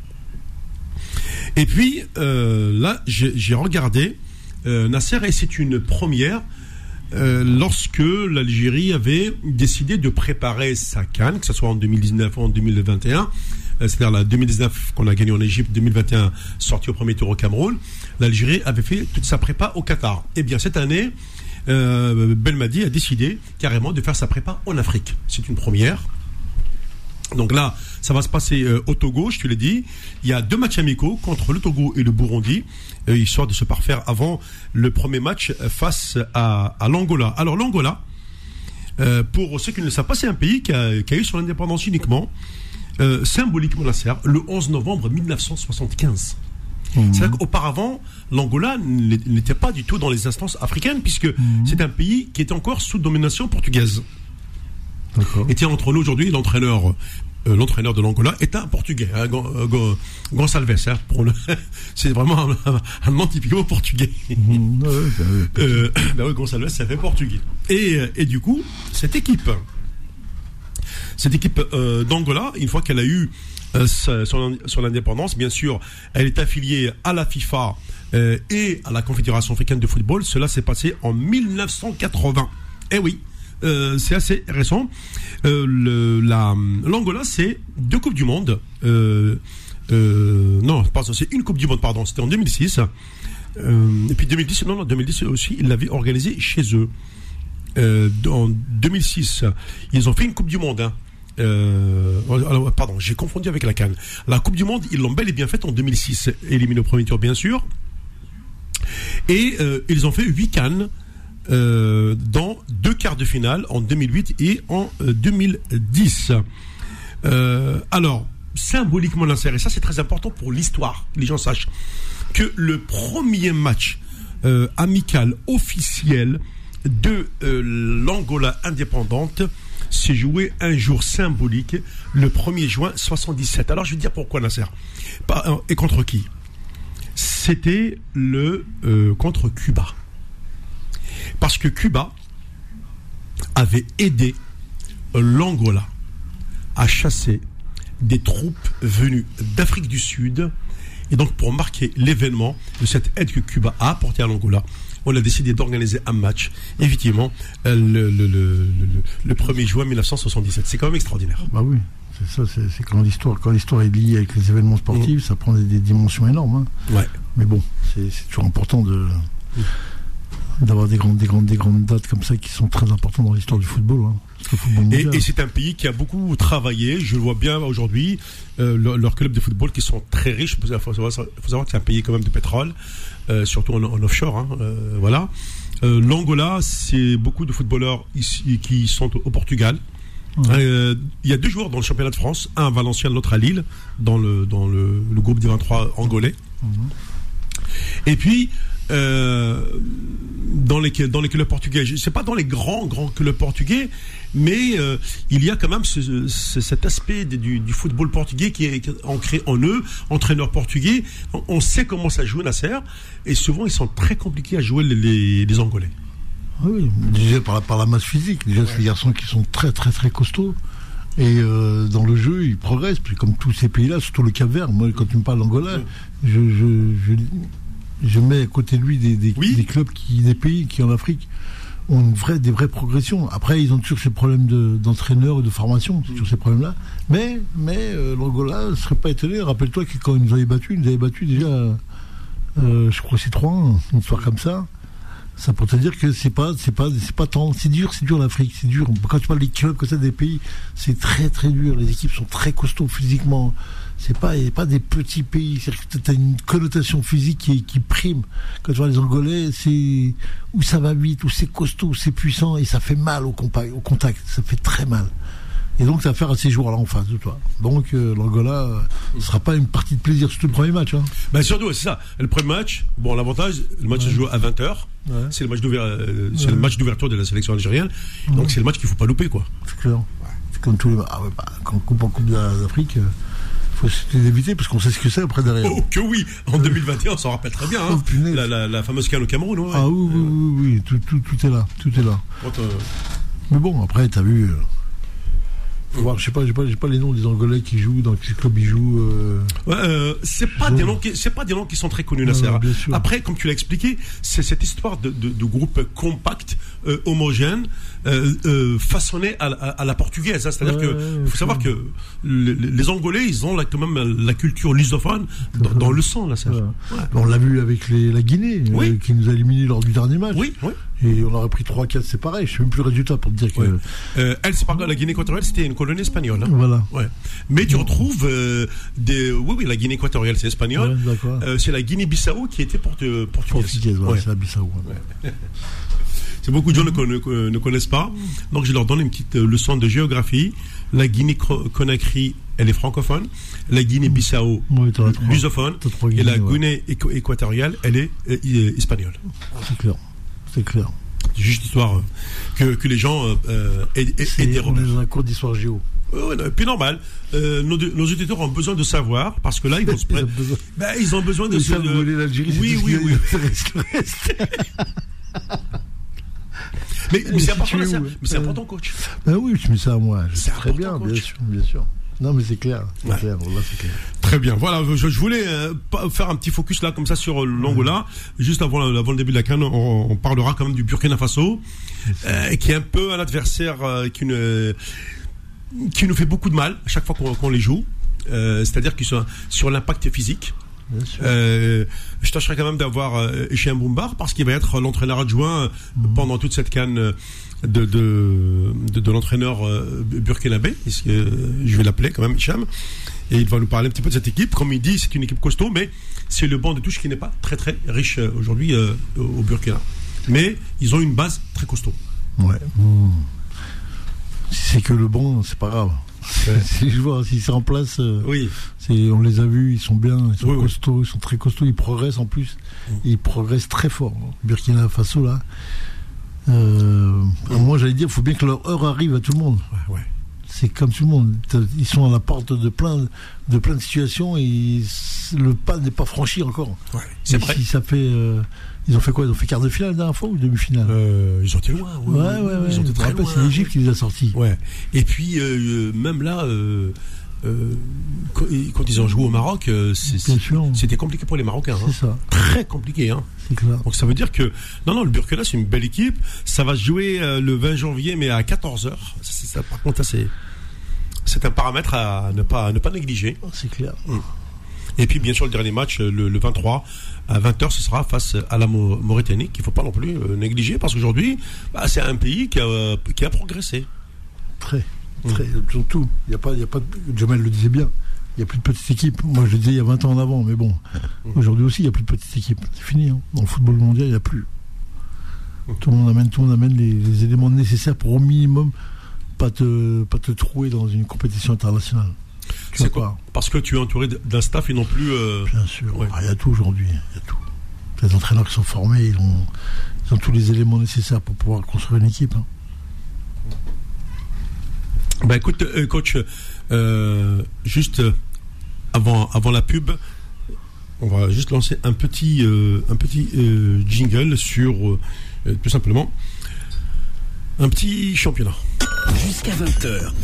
Et puis, euh, là, j'ai, j'ai regardé Euh, Nasser, et c'est une première euh, lorsque l'Algérie avait décidé de préparer sa CAN, que ce soit en deux mille dix-neuf ou en deux mille vingt et un, euh, c'est-à-dire la deux mille dix-neuf qu'on a gagné en Égypte, deux mille vingt et un sorti au premier tour au Cameroun, l'Algérie avait fait toute sa prépa au Qatar. Eh bien cette année, euh, Belmadi a décidé carrément de faire sa prépa en Afrique. C'est une première. Donc là, ça va se passer euh, au Togo, je te l'ai dit. Il y a deux matchs amicaux contre le Togo et le Burundi, euh, histoire de se parfaire avant le premier match face à, à l'Angola. Alors l'Angola, euh, pour ceux qui ne le savent pas, c'est un pays qui a, qui a eu son indépendance uniquement, euh, symboliquement, Nasser, le onze novembre mille neuf cent soixante-quinze. Mmh. C'est-à-dire qu'auparavant, l'Angola n'était pas du tout dans les instances africaines, puisque mmh. c'est un pays qui était encore sous domination portugaise. D'accord. Et tiens, entre nous aujourd'hui, l'entraîneur, euh, l'entraîneur de l'Angola est un Portugais, hein, Gonçalves. Hein, pour le c'est vraiment un, un, un nom typiquement portugais. Mmh, ouais, bah, ouais, euh, bah oui, Gonçalves, ça fait portugais. Et, et du coup, cette équipe, cette équipe euh, d'Angola, une fois qu'elle a eu Euh, son, son indépendance, bien sûr, elle est affiliée à la FIFA euh, et à la Confédération africaine de football. Cela s'est passé en mille neuf cent quatre-vingts. Eh oui, euh, c'est assez récent. Euh, le, la, L'Angola, c'est deux Coupes du Monde. Euh, euh, non, pardon, c'est une Coupe du Monde, pardon. C'était en deux mille six. Euh, et puis deux mille dix, non, non, deux mille dix aussi, ils l'avaient organisé chez eux. Euh, en deux mille six, ils ont fait une Coupe du Monde, hein. Euh, alors, pardon, j'ai confondu avec la CAN. La Coupe du Monde, ils l'ont bel et bien faite en deux mille six, éliminés au premier tour bien sûr. Et euh, ils ont fait huit CAN euh, dans deux quarts de finale en deux mille huit et en euh, deux mille dix. Euh, alors, symboliquement, Nasser, et ça c'est très important pour l'histoire, les gens sachent que le premier match euh, amical officiel de euh, l'Angola indépendante s'est joué un jour symbolique, le premier juin soixante-dix-sept. Alors je vais te dire pourquoi, Nasser. Et contre qui? C'était le euh, contre Cuba. Parce que Cuba avait aidé l'Angola à chasser des troupes venues d'Afrique du Sud. Et donc pour marquer l'événement de cette aide que Cuba a apportée à l'Angola, on a décidé d'organiser un match, effectivement, le, le, le, le, le premier juin mille neuf cent soixante-dix-sept. C'est quand même extraordinaire. Bah oui, c'est ça, c'est, c'est quand l'histoire, quand l'histoire est liée avec les événements sportifs, mmh. ça prend des, des dimensions énormes. Hein. Ouais. Mais bon, c'est, c'est toujours important de, mmh. d'avoir des grandes, des, grandes, des grandes dates comme ça qui sont très importantes dans l'histoire du football. Hein. Et, et c'est un pays qui a beaucoup travaillé, je le vois bien aujourd'hui, euh, leur, leur club de football qui sont très riches. Il faut savoir, faut savoir que c'est un pays quand même de pétrole, euh, surtout en, en offshore. Hein, euh, voilà. Euh, L'Angola, c'est beaucoup de footballeurs ici qui sont au, au Portugal. Ouais. Euh, il y a deux joueurs dans le championnat de France, un à Valenciennes, l'autre à Lille, dans le, dans le, le groupe des vingt-trois angolais. Mm-hmm. Et puis, euh, dans les, dans les clubs portugais, c'est pas dans les grands, grands clubs portugais, mais euh, il y a quand même ce, ce, cet aspect de, du, du football portugais qui est ancré en eux, entraîneurs portugais. On, on sait comment ça joue, Nasser, et souvent ils sont très compliqués à jouer les, les, les Angolais. Oui, déjà par la, par la masse physique. Déjà, ouais. C'est des garçons qui sont très, très, très costauds. Et euh, dans le jeu, ils progressent. Puis comme tous ces pays-là, surtout le Cap-Vert, moi, quand tu me parles d'Angola, ouais. je, je, je, je mets à côté de lui des, des, oui. des clubs, qui, des pays qui en Afrique ont une vraie, des vraies progressions. Après, ils ont toujours ces problèmes de, d'entraîneurs et de formation, mmh. toujours ces problèmes-là. Mais, mais euh, l'Angola ne serait pas étonné. Rappelle-toi que quand ils nous avaient battus, ils nous avaient battus déjà, euh, je crois que c'est trois un, une histoire comme ça. Ça pour te dire que c'est pas, c'est pas, c'est pas tant, c'est dur, c'est dur l'Afrique, c'est dur. Quand tu parles des clubs comme ça des pays, c'est très très dur. Les équipes sont très costauds physiquement. C'est pas, pas des petits pays. C'est-à-dire que t'as une connotation physique qui, qui prime. Quand tu vois les Angolais, c'est où ça va vite, où c'est costaud, où c'est puissant et ça fait mal au, compa- au contact. Ça fait très mal. Et donc, tu as affaire à ces joueurs-là en face de toi. Donc, euh, l'Angola, euh, ce ne sera pas une partie de plaisir, surtout le premier match. Hein. Ben surtout, c'est ça. Le premier match, bon, l'avantage, le match ouais. se joue à vingt heures. Ouais. C'est, le match, euh, c'est ouais. le match d'ouverture de la sélection algérienne. Ouais. Donc, c'est le match qu'il ne faut pas louper, quoi. C'est clair. Ouais. C'est comme tous les matchs. Ah ouais, bah, quand on coupe en Coupe d'Afrique, il euh, faut essayer d'éviter parce qu'on sait ce que c'est après derrière. Oh, que oui. En deux mille vingt et un, on s'en rappelle très bien. Hein. Oh, la, la, la fameuse CAN au Cameroun. Ouais. Ah oui, oui, oui, oui. Tout, tout, tout est là. Tout est là. Quand, euh... Mais bon, après, tu as vu. Euh... Voir, je sais pas, j'ai pas, j'ai pas les noms des Angolais qui jouent, dans quel club ils jouent. Euh... Ouais, euh, c'est pas des noms qui, c'est pas des noms qui sont très connus, Nasser. Ouais, après, comme tu l'as expliqué, c'est cette histoire de, de, de groupe compact, euh, homogène, euh, euh, façonné à, à, à la portugaise. Hein. C'est-à-dire ouais, que, ouais, faut ouais. savoir que les, les Angolais, ils ont là, quand même la culture lusophone dans, dans le sang, là. Ouais. Ouais. On l'a vu avec les, la Guinée, oui. euh, qui nous a éliminés lors du dernier match. Oui, oui. Et on aurait pris trois quatre, c'est pareil. Je sais même plus le résultat pour te dire que. Ouais. Euh, elle, c'est pas la Guinée équatoriale, c'était une colonie espagnole. Hein. Voilà. Ouais. Mais tu retrouves euh, des. Oui, oui, la Guinée équatoriale, c'est espagnol. Ouais, d'accord. Euh, c'est la Guinée-Bissau qui était porte... portugaise. Portugaise, voilà, ouais. C'est la Bissau. Ouais. c'est beaucoup de gens ne, conna- ne connaissent pas. Donc je leur donne une petite leçon de géographie. La Guinée-Conakry, elle est francophone. La Guinée-Bissau, oui, lusophone. Et la ouais. Guinée équ- équatoriale, elle est euh, euh, espagnole. C'est clair. C'est clair. C'est juste histoire euh, que, que les gens euh, aient, aient, aient des repères. On est dans un cours d'histoire géo. Ouais, ouais, puis normal. Euh, nos, nos auditeurs ont besoin de savoir parce que là ils vont se prendre. Ben, ils ont besoin de. Ça, de... vous voulez l'Algérie, oui, oui, oui. mais, mais c'est important, ça, mais c'est important, coach. Ben oui, je mets ça à moi. C'est très important, bien, coach. bien sûr, bien sûr. Non, mais c'est clair, c'est ouais. clair. Là, c'est clair. Très bien. Voilà, je, je voulais euh, faire un petit focus là, comme ça, sur l'Angola. Mmh. Juste avant, avant le début de la CAN, on, on parlera quand même du Burkina Faso, euh, qui est un peu un adversaire euh, qui ne. qui nous fait beaucoup de mal à chaque fois qu'on, qu'on les joue. Euh, c'est-à-dire qu'ils sont sur l'impact physique. Euh, je tâcherai quand même d'avoir euh, Echien Boumbar parce qu'il va être l'entraîneur adjoint mmh. pendant toute cette CAN de, de, de, de l'entraîneur euh, burkinabé. Euh, je vais l'appeler quand même Hicham. Et il va nous parler un petit peu de cette équipe. Comme il dit, c'est une équipe costaud, mais c'est le banc de touche qui n'est pas très très riche euh, aujourd'hui euh, au Burkina. Mais ils ont une base très costaud. Ouais. Mmh. Si c'est que le bon, c'est pas grave. Ouais. Si je vois, s'ils sont en place, euh, oui. c'est, on les a vus, ils sont bien, ils sont oui, costauds, oui. ils sont très costauds, ils progressent en plus. Mmh. Ils progressent très fort. Burkina Faso, là. Euh, mmh. Moi, j'allais dire, il faut bien que leur heure arrive à tout le monde. Ouais, ouais. C'est comme tout le monde. Ils sont à la porte de plein de, plein de situations et le pas n'est pas franchi encore. Ouais, c'est vrai. Si ça fait. Euh, Ils ont fait quoi? Ils ont fait quart de finale la dernière fois ou demi-finale? euh, Ils ont été loin. Ouais, ouais, ouais. ouais. Ils ont été très loin. C'est l'Égypte qui les a sortis. Ouais. Et puis, euh, même là, euh, euh, quand, quand ils ont joué au Maroc, euh, c'est, c'est, c'était compliqué pour les Marocains. C'est hein. ça. Très compliqué. Hein. C'est clair. Donc ça veut dire que. Non, non, le Burkina, c'est une belle équipe. Ça va se jouer euh, le vingt janvier, mais à quatorze heures. C'est, ça, par contre, ça, c'est, c'est un paramètre à ne pas, à ne pas négliger. C'est clair. Mmh. Et puis, bien sûr, le dernier match, le, le vingt-trois, à vingt heures, ce sera face à la Mauritanie, qu'il ne faut pas non plus euh, négliger, parce qu'aujourd'hui, bah, c'est un pays qui a, euh, qui a progressé. Très, très, mmh. surtout. Il y a pas, il y a pas de, Jamel le disait bien, il n'y a plus de petites équipes. Moi, je le disais il y a vingt ans en avant, mais bon, mmh. aujourd'hui aussi, il n'y a plus de petites équipes. C'est fini. Hein. Dans le football mondial, il n'y a plus. Mmh. Tout le monde amène, tout le monde amène les, les éléments nécessaires pour au minimum pas te, pas te trouer dans une compétition internationale. C'est quoi? Parce que tu es entouré d'un staff et non plus. Euh... Bien sûr, ouais. Il y a tout aujourd'hui. Il y a tout. Les entraîneurs qui sont formés, ils ont, ils ont tous les éléments nécessaires pour pouvoir construire une équipe. Hein. Ben écoute, euh, coach, euh, juste avant, avant la pub, on va juste lancer un petit, euh, un petit euh, jingle sur, euh, tout simplement, un petit championnat. Jusqu'à vingt heures.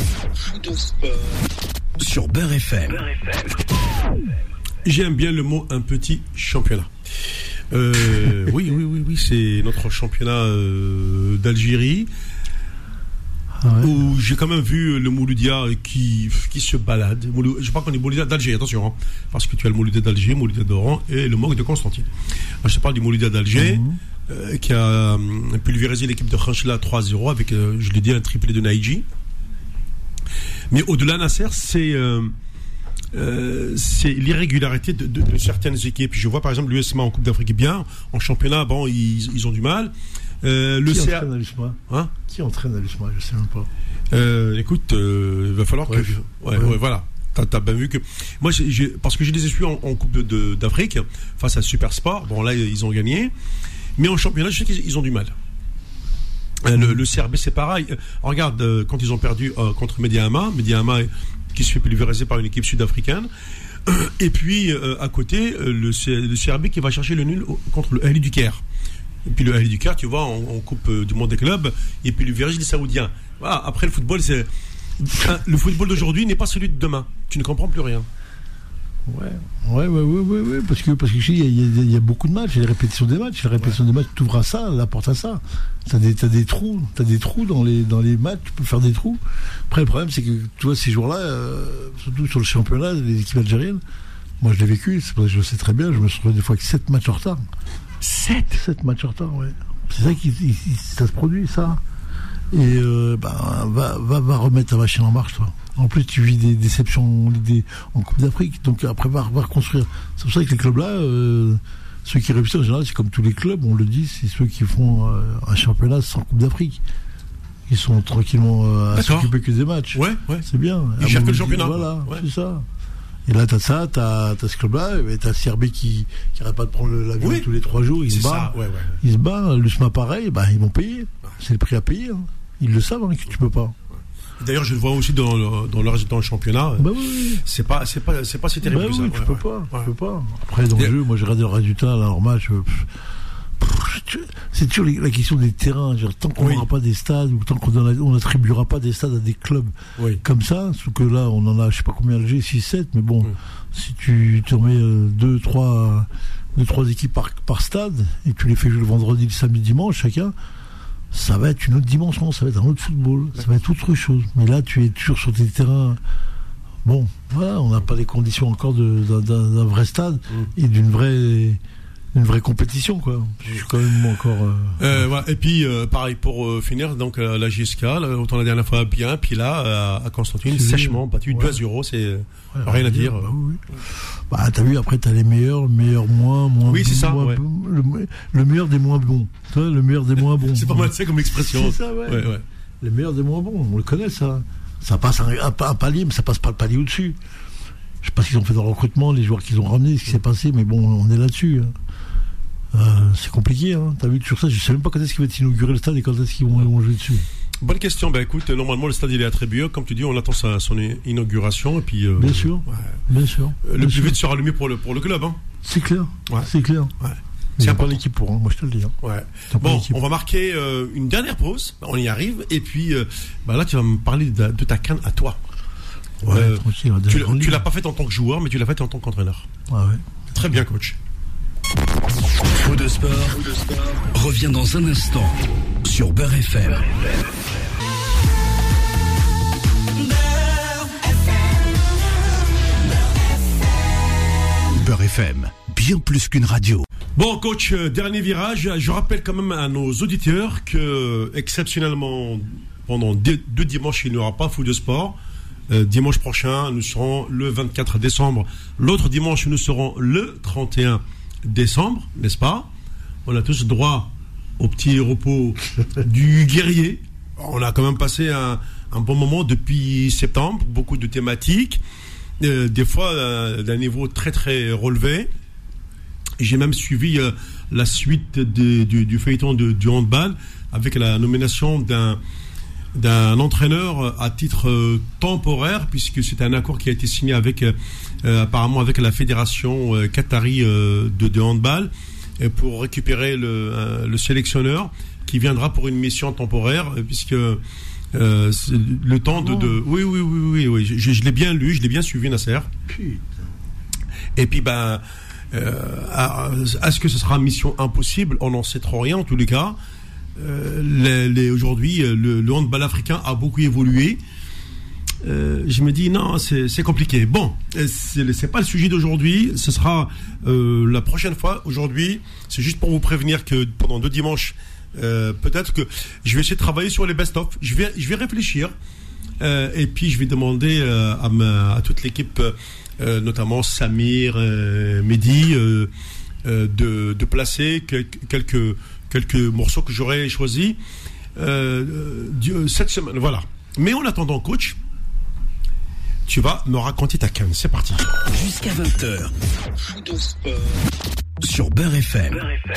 Sur Beurre F M. J'aime bien le mot un petit championnat. Euh, oui, oui, oui, oui, c'est notre championnat euh, d'Algérie. Ah ouais. Où j'ai quand même vu le Mouloudia qui, qui se balade. Moulou, je crois qu'on est Mouloudia d'Alger, attention, hein, parce que tu as le Mouloudia d'Alger, Mouloudia d'Oran et le Mok de Constantine. Moi, je te parle du Mouloudia d'Alger. Mmh. Euh, qui a euh, pulvérisé l'équipe de Khanchla trois zéro avec, euh, je l'ai dit, un triplé de Naïji. Mais au-delà, Nasser, c'est, euh, euh, c'est l'irrégularité de, de, de certaines équipes. Je vois par exemple l'U S M A en Coupe d'Afrique bien, en championnat, bon, ils, ils ont du mal. Euh, le Qui C A... entraîne à l'U S M A hein Qui entraîne à l'U S M A? Je sais même pas. Euh, écoute, euh, il va falloir ouais, que... je... Ouais, ouais. ouais, voilà. T'as, t'as bien vu que... Moi, j'ai, j'ai... parce que je les ai suivis en, en Coupe de, de, d'Afrique, face à Super Sport. Bon, là, ils ont gagné. Mais en championnat, je sais qu'ils ont du mal. Le, le C R B, c'est pareil. Regarde, euh, quand ils ont perdu euh, contre Mediama, Mediama qui se fait pulvériser par une équipe sud-africaine. Et puis, euh, à côté, euh, le, C, le C R B qui va chercher le nul contre le Ahli du Caire. Et puis le Ahli du Caire, tu vois, en, en Coupe euh, du Monde des clubs, et puis pulvérise les Saoudiens. Voilà, après, le football, c'est... Le football d'aujourd'hui n'est pas celui de demain. Tu ne comprends plus rien. Ouais, ouais, ouais, ouais, ouais, ouais, parce que parce que il y, y, y a beaucoup de matchs, il y a les répétitions des matchs, les répétitions ouais. des matchs, tu ouvres à ça, la porte à ça. T'as des, t'as des trous, t'as des trous dans les dans les matchs, tu peux faire des trous. Après le problème c'est que tu vois ces jours-là, euh, surtout sur le championnat, les équipes algériennes, moi je l'ai vécu, c'est parce que je le sais très bien, je me suis retrouvé des fois avec sept matchs en retard. sept sept matchs en retard, ouais. C'est ça qui ça se produit ça. Et euh, bah, va, va va remettre ta machine en marche, toi. En plus, tu vis des déceptions des, en Coupe d'Afrique, donc après, va, va reconstruire. C'est pour ça que les clubs-là, euh, ceux qui réussissent en général, c'est comme tous les clubs, on le dit, c'est ceux qui font euh, un championnat sans Coupe d'Afrique. Ils sont tranquillement euh, à s'occuper que des matchs. Ouais, ouais. C'est bien. Ils gèrent que le championnat. Voilà, ouais. c'est ça. Et là, t'as ça, t'as, t'as ce club-là, et t'as C R B qui n'arrête pas de prendre l'avion oui. tous les trois jours, il se bat. Ouais, ouais. Il se bat, le S M A pareil, bah, ils vont payer. C'est le prix à payer. Hein. Ils le savent hein, que tu peux pas. D'ailleurs, je le vois aussi dans le, dans le, dans le championnat. Bah oui. C'est pas, c'est pas, c'est pas si terrible bah que oui, ça. Tu ouais, peux ouais. pas, ouais. tu peux pas. Après, dans Et... le jeu, moi, j'ai regardé le résultat, là, leur match. Euh, c'est toujours la question des terrains. Genre, tant qu'on n'aura oui. pas des stades, ou tant qu'on n'attribuera pas des stades à des clubs oui. comme ça, sauf que là, on en a, je sais pas combien à Alger, six, sept, mais bon, oui. si tu te mets deux, trois, deux, trois équipes par, par stade, et que tu les fais jouer le vendredi, le samedi, dimanche, chacun, ça va être une autre dimension, ça va être un autre football, ça va être autre chose. Mais là, tu es toujours sur tes terrains. Bon, voilà, on n'a pas les conditions encore de, d'un, d'un vrai stade mmh. et d'une vraie, une vraie compétition, quoi. Je suis quand même encore. Euh... Euh, voilà. Et puis, euh, pareil pour euh, finir, donc euh, la J S K, là, autant la dernière fois bien, puis là, euh, à Constantine, c'est sèchement battu ouais. deux à zéro, c'est euh, ouais, rien à dire. dire. Bah, oui. Bah, t'as vu, après, t'as les meilleurs, le meilleur moins, moins oui, bon. C'est ça, moins ouais. bon, le, le meilleur des moins bons. Tu vois, le meilleur des moins bons. C'est pas mal, c'est comme expression. C'est ça, ouais. ouais, ouais. Les meilleurs des moins bons, on le connaît, ça. Ça passe un, un, un palier, mais ça passe pas le palier au-dessus. Je sais pas ce qu'ils ont fait dans le recrutement, les joueurs qu'ils ont ramenés, ce qui s'est passé, mais bon, on est là-dessus. Euh, c'est compliqué, hein. T'as vu sur ça, je sais même pas quand est-ce qu'il va être inauguré le stade et quand est-ce qu'ils vont, vont jouer dessus. Bonne question. Ben écoute, normalement le stade il est attribué, comme tu dis, on attend sa, son inauguration et puis. Euh, bien sûr, ouais. bien sûr. Le bien plus sûr. vite sera le mieux pour le pour le club, hein. C'est clair. Ouais. C'est clair. Ouais. C'est pas l'équipe pour, hein. Moi je te le dis. Hein. Ouais. Bon, on va marquer euh, une dernière pause. On y arrive et puis euh, bah là tu vas me parler de, de ta canne à toi. Ouais. Euh, tranquille, tu, tu l'as pas fait en tant que joueur, mais tu l'as fait en tant qu'entraîneur. Ah ouais. Très bien, coach. Faux de sport, Faux de sport revient dans un instant sur Beurre F M. Beurre F M, bien plus qu'une radio. Bon, coach, euh, dernier virage. Je rappelle quand même à nos auditeurs que, exceptionnellement, pendant deux, deux dimanches, il n'y aura pas Faux de sport. Euh, dimanche prochain, nous serons le vingt-quatre décembre. L'autre dimanche, nous serons le trente et un décembre, n'est-ce pas? On a tous droit au petit repos du guerrier. On a quand même passé un, un bon moment depuis septembre, beaucoup de thématiques, euh, des fois euh, d'un niveau très très relevé. J'ai même suivi euh, la suite de, du, du feuilleton de, du handball avec la nomination d'un d'un entraîneur à titre euh, temporaire, puisque c'est un accord qui a été signé avec euh, apparemment avec la fédération euh, qatari euh, de, de handball, et pour récupérer le, euh, le sélectionneur qui viendra pour une mission temporaire, puisque euh, le temps de, de oui oui oui oui oui je, je l'ai bien lu, je l'ai bien suivi, Nasser. Putain. Et puis ben euh, est-ce que ce sera mission impossible? On n'en sait trop rien en tous les cas. Euh, les, les, aujourd'hui, le, le handball africain a beaucoup évolué. Euh, je me dis non, c'est, c'est compliqué. Bon, c'est, c'est pas le sujet d'aujourd'hui. Ce sera euh, la prochaine fois. Aujourd'hui, c'est juste pour vous prévenir que pendant deux dimanches, euh, peut-être que je vais essayer de travailler sur les best-of. Je vais, je vais réfléchir euh, et puis je vais demander euh, à, ma, à toute l'équipe, euh, notamment Samir, euh, Mehdi, euh, euh, de, de placer quelques, quelques quelques morceaux que j'aurais choisis euh, euh, cette semaine. Voilà. Mais en attendant, coach, tu vas me raconter ta canne. C'est parti. Jusqu'à vingt heures. Sur Beurre F M.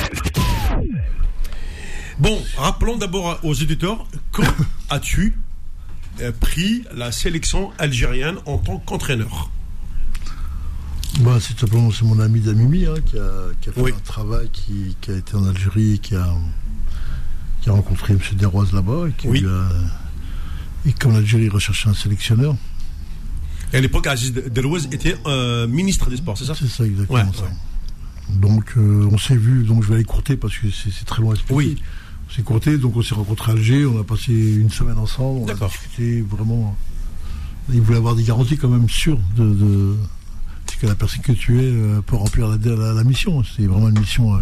Bon, rappelons d'abord aux éditeurs, quand as-tu euh, pris la sélection algérienne en tant qu'entraîneur? Bah, c'est simplement c'est mon ami Damimi hein, qui, a, qui a fait oui. un travail, qui, qui a été en Algérie, qui a, qui a rencontré M. Deroise là-bas, et qui oui. lui a, et qu'en Algérie recherchait un sélectionneur. Et à l'époque, Aziz Deroise était euh, ministre des Sports, c'est ça? C'est ça, exactement ouais, ça. Ouais. Donc, euh, on s'est vu, donc je vais aller courter parce que c'est, c'est très long à expliquer. Oui. On s'est courté, donc on s'est rencontrés à Alger, on a passé une semaine ensemble, on D'accord. a discuté vraiment. Il voulait avoir des garanties quand même sûres de... de c'est que la personne que tu es euh, peut remplir la, la, la mission. C'est vraiment une mission. Euh...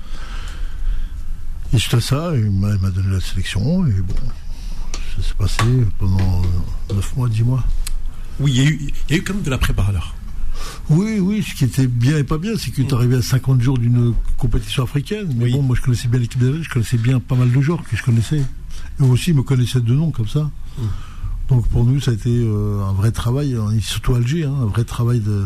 Et suite à ça, il m'a, il m'a donné la sélection. Et bon, ça s'est passé pendant neuf mois, dix mois. Oui, il y a eu, il y a eu quand même de la prépa alors. Oui, oui, ce qui était bien et pas bien, c'est que tu arrivais à cinquante jours d'une compétition africaine. Mais oui. bon, moi je connaissais bien l'équipe d'Algérie, je connaissais bien pas mal de joueurs que je connaissais. Eux aussi me connaissaient de nom comme ça. Mm. Donc pour nous, ça a été euh, un vrai travail, surtout Alger, hein, un vrai travail de.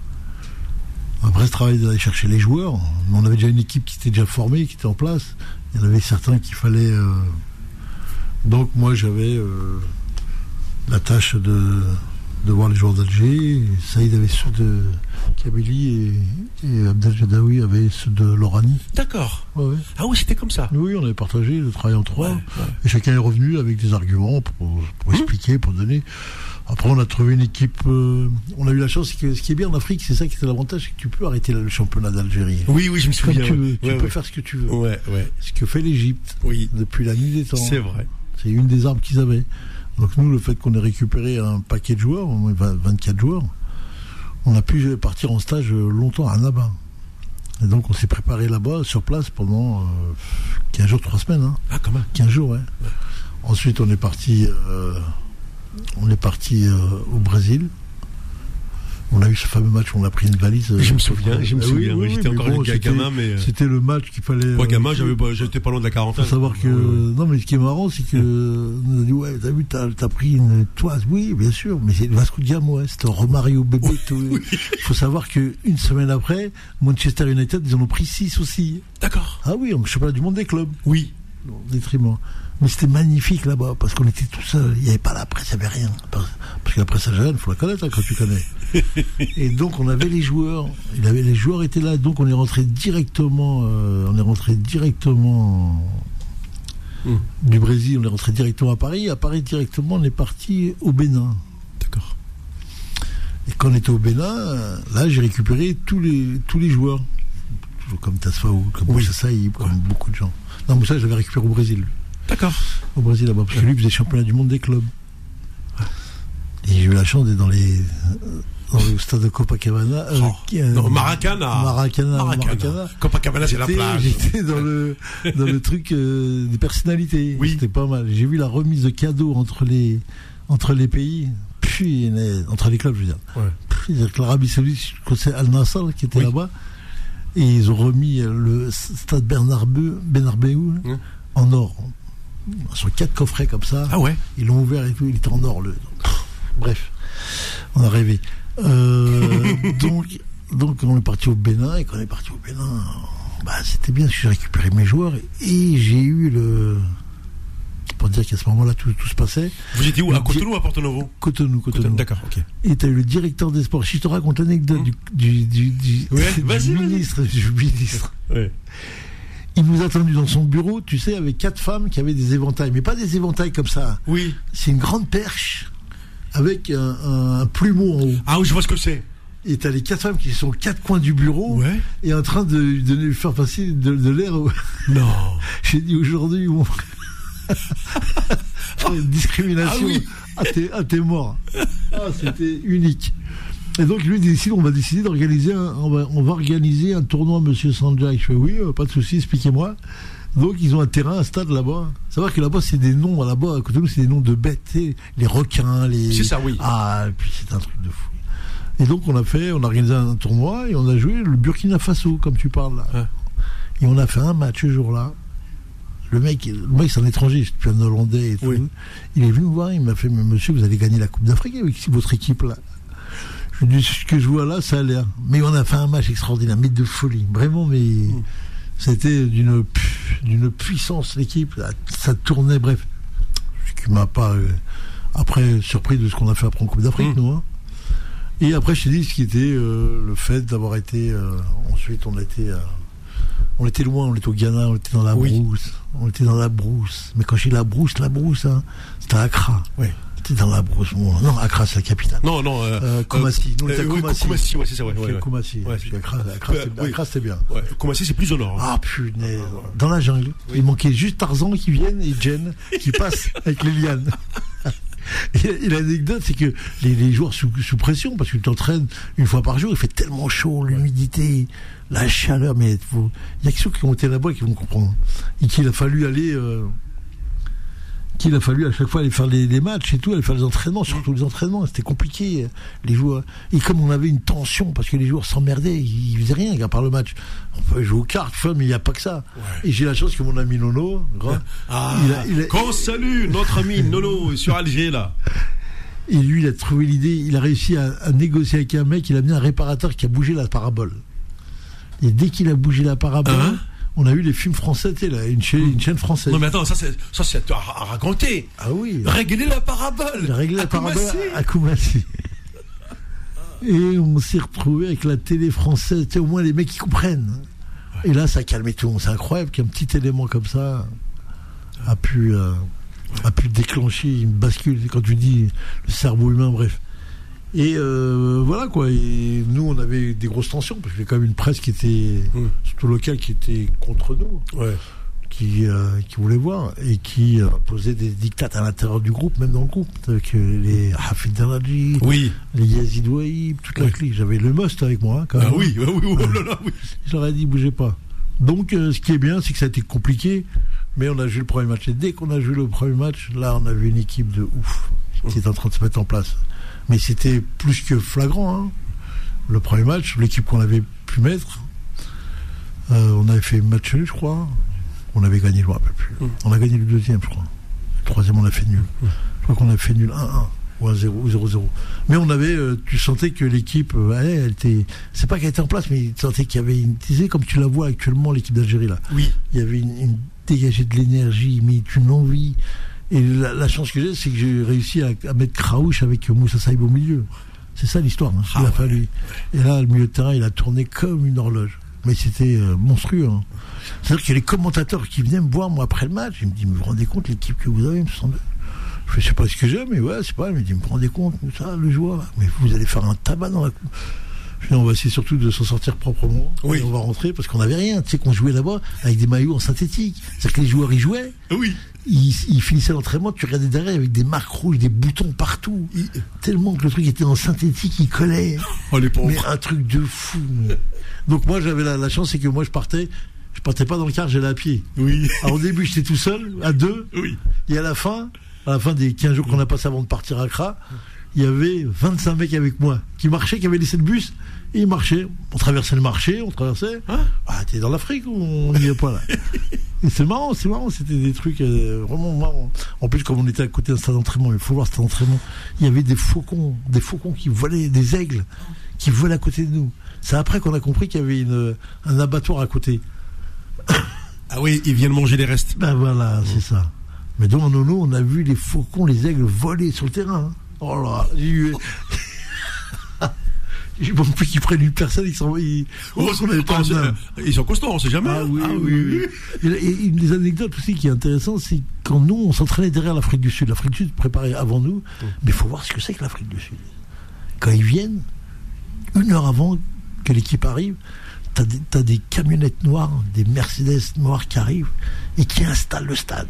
Un vrai travail d'aller chercher les joueurs. On avait déjà une équipe qui était déjà formée, qui était en place. Il y en avait certains qu'il fallait. Euh... Donc moi j'avais euh, la tâche de, de voir les joueurs d'Alger. Saïd avait ceux de Kabylie et, et Abdel Jadaoui avait ceux de l'Oranie. D'accord. Ouais, ouais. Ah oui, c'était comme ça. Oui, on avait partagé le travail en trois. Ouais, ouais. Et chacun est revenu avec des arguments pour, pour mmh. expliquer, pour donner. Après, on a trouvé une équipe. Euh, on a eu la chance. Que, ce qui est bien en Afrique, c'est ça qui est l'avantage, c'est que tu peux arrêter le championnat d'Algérie. Oui, oui, je me souviens. Comme tu veux, tu ouais, peux ouais. faire ce que tu veux. Ouais, ouais. Ce que fait l'Égypte. Oui. Depuis la nuit des temps. C'est vrai. C'est une des armes qu'ils avaient. Donc nous, le fait qu'on ait récupéré un paquet de joueurs, vingt-quatre joueurs, on a pu partir en stage longtemps à Annaba. Et donc on s'est préparé là-bas, sur place, pendant euh, quinze jours, trois semaines. Hein. Ah, quand même. quinze jours, ouais. ouais. Ensuite, on est parti. Euh, On est parti euh, au Brésil. On a eu ce fameux match où on a pris une valise. Je me souviens, je me souviens. Oui, oui, j'étais oui, encore bon, un gamin, mais. C'était le match qu'il fallait. Moi, gamin, euh, j'avais pas, j'étais pas loin de la quarantaine. Faut savoir que. Ouais. Non, mais ce qui est marrant, c'est que. On nous a dit, ouais, t'as vu, t'as, t'as pris une toise. Oui, bien sûr, mais c'est le Vasco de Gama, ouais. C'était un Romario bébé. Il oui. faut savoir qu'une semaine après, Manchester United, ils en ont pris six aussi. D'accord. Ah oui, on championnat du monde des clubs. Oui. Au détriment. Mais c'était magnifique là-bas, parce qu'on était tout seuls. Il n'y avait pas la presse, il n'y avait rien. Parce que la presse algérienne, il faut la connaître hein, quand tu connais. Et donc on avait les joueurs. Il avait, les joueurs étaient là, donc on est rentré directement. Euh, on est rentré directement mm. du Brésil. On est rentré directement à Paris. À Paris directement, on est parti au Bénin. D'accord. Et quand on était au Bénin, là j'ai récupéré tous les tous les joueurs, comme Tasfaou, comme oui. Moussa Saïb, comme ouais. beaucoup de gens. Non, Moussa, je l'avais récupéré au Brésil. D'accord. Au Brésil là-bas, parce que lui faisait championnat du monde des clubs. Et j'ai eu la chance d'être dans les dans le stade de Copacabana. Oh. Euh, non, Maracana. Maracana. Maracana. Maracana. Copacabana, c'est la plage. J'étais dans le dans le truc euh, des personnalités. Oui. C'était pas mal. J'ai vu la remise de cadeaux entre les entre les pays. Puis entre les clubs, je veux dire. Ouais. Puis l'Arabie Saoudite, c'est Al Nassr qui était oui. là-bas, et ils ont remis le stade Bernabeu, Bernabeu mmh. en or. Sur quatre coffrets comme ça. Ah ouais. Ils l'ont ouvert et tout, il était en or. Le... Bref, on a rêvé. Euh, donc, donc, on est parti au Bénin, et quand on est parti au Bénin, bah, c'était bien, j'ai récupéré mes joueurs, et j'ai eu le. Pour dire qu'à ce moment-là, tout, tout se passait. Vous étiez où? À Cotonou ou à Porto Novo? Cotonou, Cotonou. D'accord, ok. Et tu as eu le directeur des sports. Si je te raconte l'anecdote mmh. du, du, du, du, ouais, du vas-y, ministre, vas-y. du ministre. Ouais. Il nous a attendu dans son bureau, tu sais, avec quatre femmes qui avaient des éventails, mais pas des éventails comme ça. Oui. C'est une grande perche avec un, un, un plumeau en haut. Ah oui, je vois ce que c'est. Et t'as les quatre femmes qui sont aux quatre coins du bureau, ouais. et en train de, de lui faire passer de, de l'air. Non. J'ai dit aujourd'hui, bon. discrimination. Ah oui. Ah, t'es, ah, t'es mort. Ah, c'était unique. Et donc lui décide, on va décider d'organiser un, on va, on va organiser un tournoi, Monsieur Sanjay. Je fais oui, euh, pas de souci, expliquez-moi. Donc ils ont un terrain, un stade là-bas. Savoir que là-bas c'est des noms, là-bas à côté de nous c'est des noms de bêtes, les requins, les. C'est ça, oui. Ah, et puis c'est un truc de fou. Et donc on a fait, on a organisé un tournoi et on a joué le Burkina Faso, comme tu parles là. Ouais. Et on a fait un match ce jour-là. Le mec, le mec c'est un étranger, c'est un Hollandais et tout. Oui. Il est venu me voir, il m'a fait, mais monsieur, vous allez gagner la Coupe d'Afrique avec votre équipe là. Je lui ai dit, ce que je vois là, ça a l'air. Mais on a fait un match extraordinaire, mais de folie. Vraiment, mais mmh. c'était d'une, d'une puissance, l'équipe. Ça tournait, bref. Ce qui m'a pas, euh, après, surpris de ce qu'on a fait après en Coupe d'Afrique, mmh. nous. Hein. Et après, je t'ai dit ce qui était euh, le fait d'avoir été. Euh, ensuite, on était. Euh, on était loin, on était au Ghana, on était dans la oui. brousse. On était dans la brousse. Mais quand j'ai la brousse, la brousse, hein, c'était à Accra. Oui. C'était dans la brousse. Non, Accra, c'est la capitale. Non, non. Euh, euh, Koumassi. Nous, on était à Koumassi. Koumassi, ouais, c'est ça, ouais. ouais, ouais. Koumassi. Ouais, Accra, Accra, euh, c'était, Accra, c'était bien. Ouais. Koumassi, c'est plus au nord. Ah, punaise. Dans la jungle. Oui. Il manquait juste Tarzan qui vienne et Jen qui passe avec les lianes. Et l'anecdote, c'est que les, les joueurs sous, sous pression, parce que tu t'entraînes une fois par jour, il fait tellement chaud, l'humidité, la chaleur, mais il y a que ceux qui ont été là-bas qui vont comprendre. Et qu'il a fallu aller, euh, qu'il a fallu à chaque fois aller faire les, les matchs et tout, aller faire les entraînements, surtout les entraînements, c'était compliqué, les joueurs. Et comme on avait une tension, parce que les joueurs s'emmerdaient, ils faisaient rien à part le match. On pouvait jouer aux cartes, mais il n'y a pas que ça. Ouais. Et j'ai la chance que mon ami Nono, grand, ah, il a, il a, qu'on salue notre ami Nono sur Alger là. Et lui, il a trouvé l'idée, il a réussi à, à négocier avec un mec, il a mis un réparateur qui a bougé la parabole. Et dès qu'il a bougé la parabole, hein, on a eu les films français, tu sais, là, une, chaîne, une chaîne française. Non mais attends, ça c'est, ça c'est à, à raconter. Ah oui. Régler la parabole. Régler la parabole à Koumassi. Et on s'est retrouvé avec la télé française, tu sais, au moins les mecs qui comprennent. Et là, ça a calmé tout le monde. C'est incroyable qu'un petit élément comme ça a pu, euh, a pu déclencher une bascule, quand tu dis le cerveau humain, bref. Et euh, voilà quoi, et nous on avait des grosses tensions parce qu'il y avait quand même une presse qui était, mmh. surtout locale, qui était contre nous, ouais. qui, euh, qui voulait voir et qui euh, posait des dictats à l'intérieur du groupe, même dans le groupe, avec euh, les Hafid Daraji, oui. les Yazid Ouaïb, toute la oui. clique. J'avais le Most avec moi, hein, quand ah même. Oui, oui, oui, oh là là, oui. Je leur ai dit, bougez pas. Donc euh, ce qui est bien, c'est que ça a été compliqué, mais on a joué le premier match. Et dès qu'on a joué le premier match, là on a vu une équipe de ouf qui est en train de se mettre en place. Mais c'était plus que flagrant. Hein. Le premier match, l'équipe qu'on avait pu mettre, euh, on avait fait match nul, je crois. On avait gagné, je ne me rappelle plus. Mm. On a gagné le deuxième, je crois. Le troisième, on a fait nul. Mm. Je crois qu'on a fait nul un un ou un zéro ou zéro zéro. Mais on avait, euh, tu sentais que l'équipe, euh, elle, elle était. C'est pas qu'elle était en place, mais tu sentais qu'il y avait une. Tu sais, comme tu la vois actuellement, l'équipe d'Algérie, là. Oui. Il y avait une, une dégagée de l'énergie, mais une envie. Et la, la chance que j'ai, c'est que j'ai réussi à, à mettre Kraouch avec Moussa Saïb au milieu. C'est ça l'histoire. Hein, ah, il a fallu. Et là, le milieu de terrain, il a tourné comme une horloge. Mais c'était euh, monstrueux. Hein. C'est-à-dire qu'il y a les commentateurs qui venaient me voir, moi, après le match. Ils me disent, mais vous vous rendez compte, l'équipe que vous avez, me semble. Je sais pas ce que j'ai, mais ouais, c'est pas. Ils me disent, vous vous rendez compte, ça, le joueur, là. Mais vous allez faire un tabac dans la coupe. Je dis, on va essayer surtout de s'en sortir proprement. Oui. Et on va rentrer parce qu'on n'avait rien. Tu sais qu'on jouait là-bas avec des maillots en synthétique. C'est-à-dire que les joueurs, ils jouaient. Oui. Ils, ils finissaient l'entraînement, tu regardais derrière avec des marques rouges, des boutons partout. Il, tellement que le truc était en synthétique, il collait. Oh, les pauvres. Mais un truc de fou. Donc moi, j'avais la, la chance, c'est que moi, je partais. Je partais pas dans le car, j'allais à pied. Oui. Alors, au début, j'étais tout seul, à deux. Oui. Et à la fin, à la fin des quinze jours qu'on a passé avant de partir à Accra, il y avait vingt-cinq mecs avec moi qui marchaient, qui avaient laissé le bus. Et ils marchaient. On traversait le marché, on traversait. Hein ah, t'es dans l'Afrique ou on n'y est pas là? Et c'est marrant, c'est marrant. C'était des trucs euh, vraiment marrants. En plus, comme on était à côté d'un stade d'entraînement, il faut voir cet stade d'entraînement, il y avait des faucons, des faucons qui volaient, des aigles qui volaient à côté de nous. C'est après qu'on a compris qu'il y avait une, un abattoir à côté. Ah oui, ils viennent manger les restes. Ben voilà, c'est ça. Mais dans Nono, on a vu les faucons, les aigles voler sur le terrain. Oh là, j'ai eu... Je ne pense plus qu'ils prennent une personne, ils sont, ils, oh, on avait pas ah, ils sont costauds, on ne sait jamais. Ah oui, ah, oui, oui. oui. Et, et une des anecdotes aussi qui est intéressante, c'est quand nous, on s'entraînait derrière l'Afrique du Sud. L'Afrique du Sud préparait avant nous, mmh. mais il faut voir ce que c'est que l'Afrique du Sud. Quand ils viennent, une heure avant que l'équipe arrive, tu as des, t'as des camionnettes noires, des Mercedes noires qui arrivent et qui installent le stade.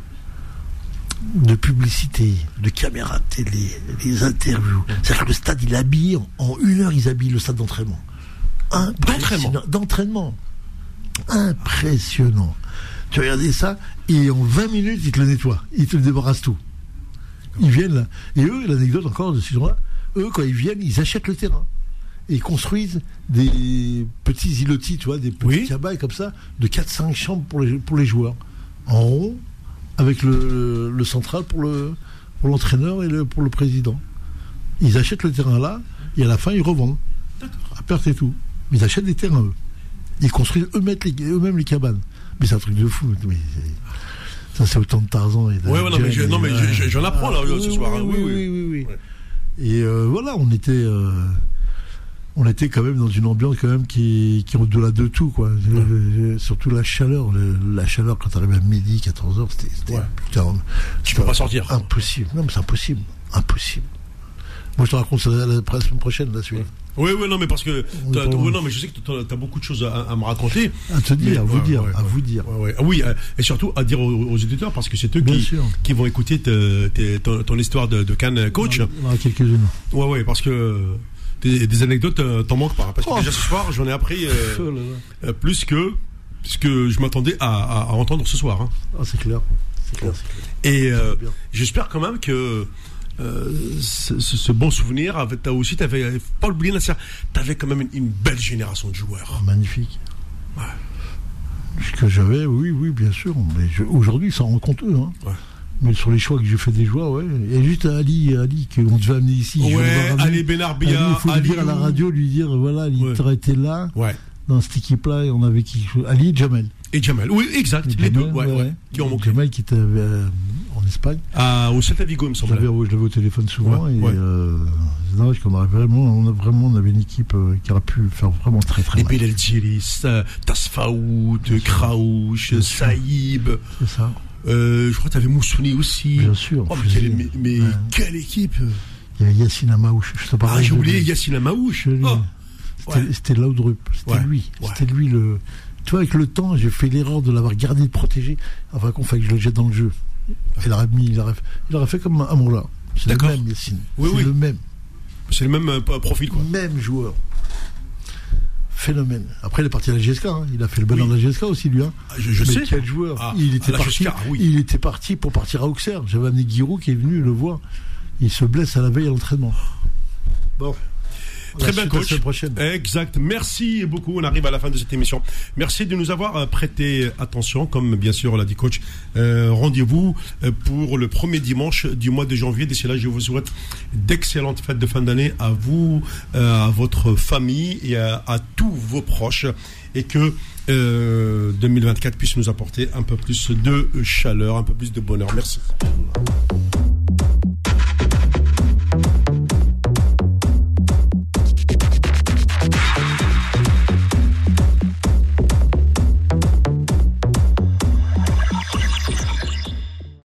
De publicité, de caméras de télé, les interviews. C'est-à-dire que le stade, il est habillé, en, en une heure, ils habillent le stade d'entraînement. D'entraînement D'entraînement. Impressionnant. Tu regardais ça, et en vingt minutes, ils te le nettoient. Ils te le débarrassent tout. Ils viennent là. Et eux, l'anecdote encore de ces gens-là, eux, quand ils viennent, ils achètent le terrain. Et ils construisent des petits îlotis, tu vois, des petits oui. cabanes comme ça, de quatre cinq chambres pour les, pour les joueurs. En rond, avec le, le central pour, le, pour l'entraîneur et le, pour le président. Ils achètent le terrain là, et à la fin, ils revendent. D'accord. À perte et tout. Mais ils achètent des terrains, eux. Ils construisent eux-mêmes les, eux-mêmes les cabanes. Mais c'est un truc de fou. Mais c'est, ça, c'est autant de Tarzan. Et de ouais, ouais, non, mais, je, non, mais je, j'en apprends là, ah, ce oui, soir. Oui, oui, oui. oui, oui, oui. Ouais. Et euh, voilà, on était... Euh, on était quand même dans une ambiance quand même qui, qui est au-delà de tout, quoi. Ouais. Surtout la chaleur, le, la chaleur quand t'arrives à midi, quatorze heures, c'était, c'était ouais. putain, tu peux pas sortir. Impossible. Non, mais c'est impossible. Impossible. Moi, je te raconte ça la, la, la semaine prochaine, la suite. Oui, oui, non, mais parce que, t'as, t'as, ouais, non, mais je sais que t'as, t'as beaucoup de choses à, à me raconter. À te dire, mais, à vous ouais, dire, ouais, à ouais, vous dire. Ouais, ouais. Ah, oui, et surtout à dire aux, aux éditeurs, parce que c'est eux qui, qui vont écouter te, te, ton, ton histoire de, de Cannes coach. Il y en a quelques-unes. Ouais, ouais, parce que des, des anecdotes, euh, t'en manques pas. Parce que oh. déjà ce soir, j'en ai appris euh, oh là là. Euh, plus que ce que je m'attendais à, à, à entendre ce soir. Hein. Ah, c'est clair. C'est clair, c'est clair. Et euh, j'espère quand même que euh, ce, ce, ce bon souvenir, avait, t'as aussi, t'avais pas oublié, Nasser, t'avais quand même une, une belle génération de joueurs. Oh, magnifique. Ouais. Ce que j'avais, oui, oui, bien sûr. Mais je, aujourd'hui, ils s'en rendent compte eux. Hein. Ouais. Mais sur les choix que j'ai fait des joueurs, ouais. Il y a juste Ali, Ali qu'on devait amener ici. Ouais, Ali Benarbia, Ali, il faut Ali lui dire à la radio, lui dire, voilà, il ouais. était là. Ouais. Dans cette équipe-là, et on avait qui Ali et Jamel. Et Jamel, oui, exact, et les Jamel, deux, ouais, ouais, ouais, qui ont manqué. Jamel qui était euh, en Espagne. Ah, au Celta Vigo, il me semble. Je l'avais, je l'avais au téléphone souvent, ouais, et ouais. Euh, c'est dommage qu'on aurait vraiment, on a vraiment, on avait une équipe euh, qui aurait pu faire vraiment très très et mal. Et Belel Djiris, euh, Tasfaout, Kraouch, Saïb. C'est ça. Euh, je crois que tu avais Moussouni aussi. Bien sûr. Oh, mais, quelle, mais, mais ouais. quelle équipe! Il y avait Yassine Amaouche. Je te parlais. Ah, j'ai oublié Yassine Amaouche. Oh. C'était, ouais. c'était Laudrup. C'était ouais. lui. Ouais. C'était lui le. Tu vois, avec le temps, j'ai fait l'erreur de l'avoir gardé, de protéger. Enfin, qu'on fait que je le jette dans le jeu. Il aurait mis, il aurait, il aurait fait comme Amoura. C'est D'accord. le même, Yassine. Oui, c'est oui. le même. C'est le même euh, profil, quoi. Même joueur. Phénomène. Après, il est parti à la G S K. Hein. Il a fait le bonheur oui. de la G S K aussi, lui. Hein. Ah, je, je Mais sais. quel joueur. Ah, il, était parti, G S K, oui. il était parti pour partir à Auxerre. J'avais amené Giroud qui est venu le voir. Il se blesse à la veille à l'entraînement. Bon. Très bien, coach. Exact. Merci beaucoup. On arrive à la fin de cette émission. Merci de nous avoir prêté attention, comme bien sûr l'a dit coach. Euh, rendez-vous pour le premier dimanche du mois de janvier. D'ici là, je vous souhaite d'excellentes fêtes de fin d'année à vous, euh, à votre famille et à, à tous vos proches. Et que euh, deux mille vingt-quatre puisse nous apporter un peu plus de chaleur, un peu plus de bonheur. Merci.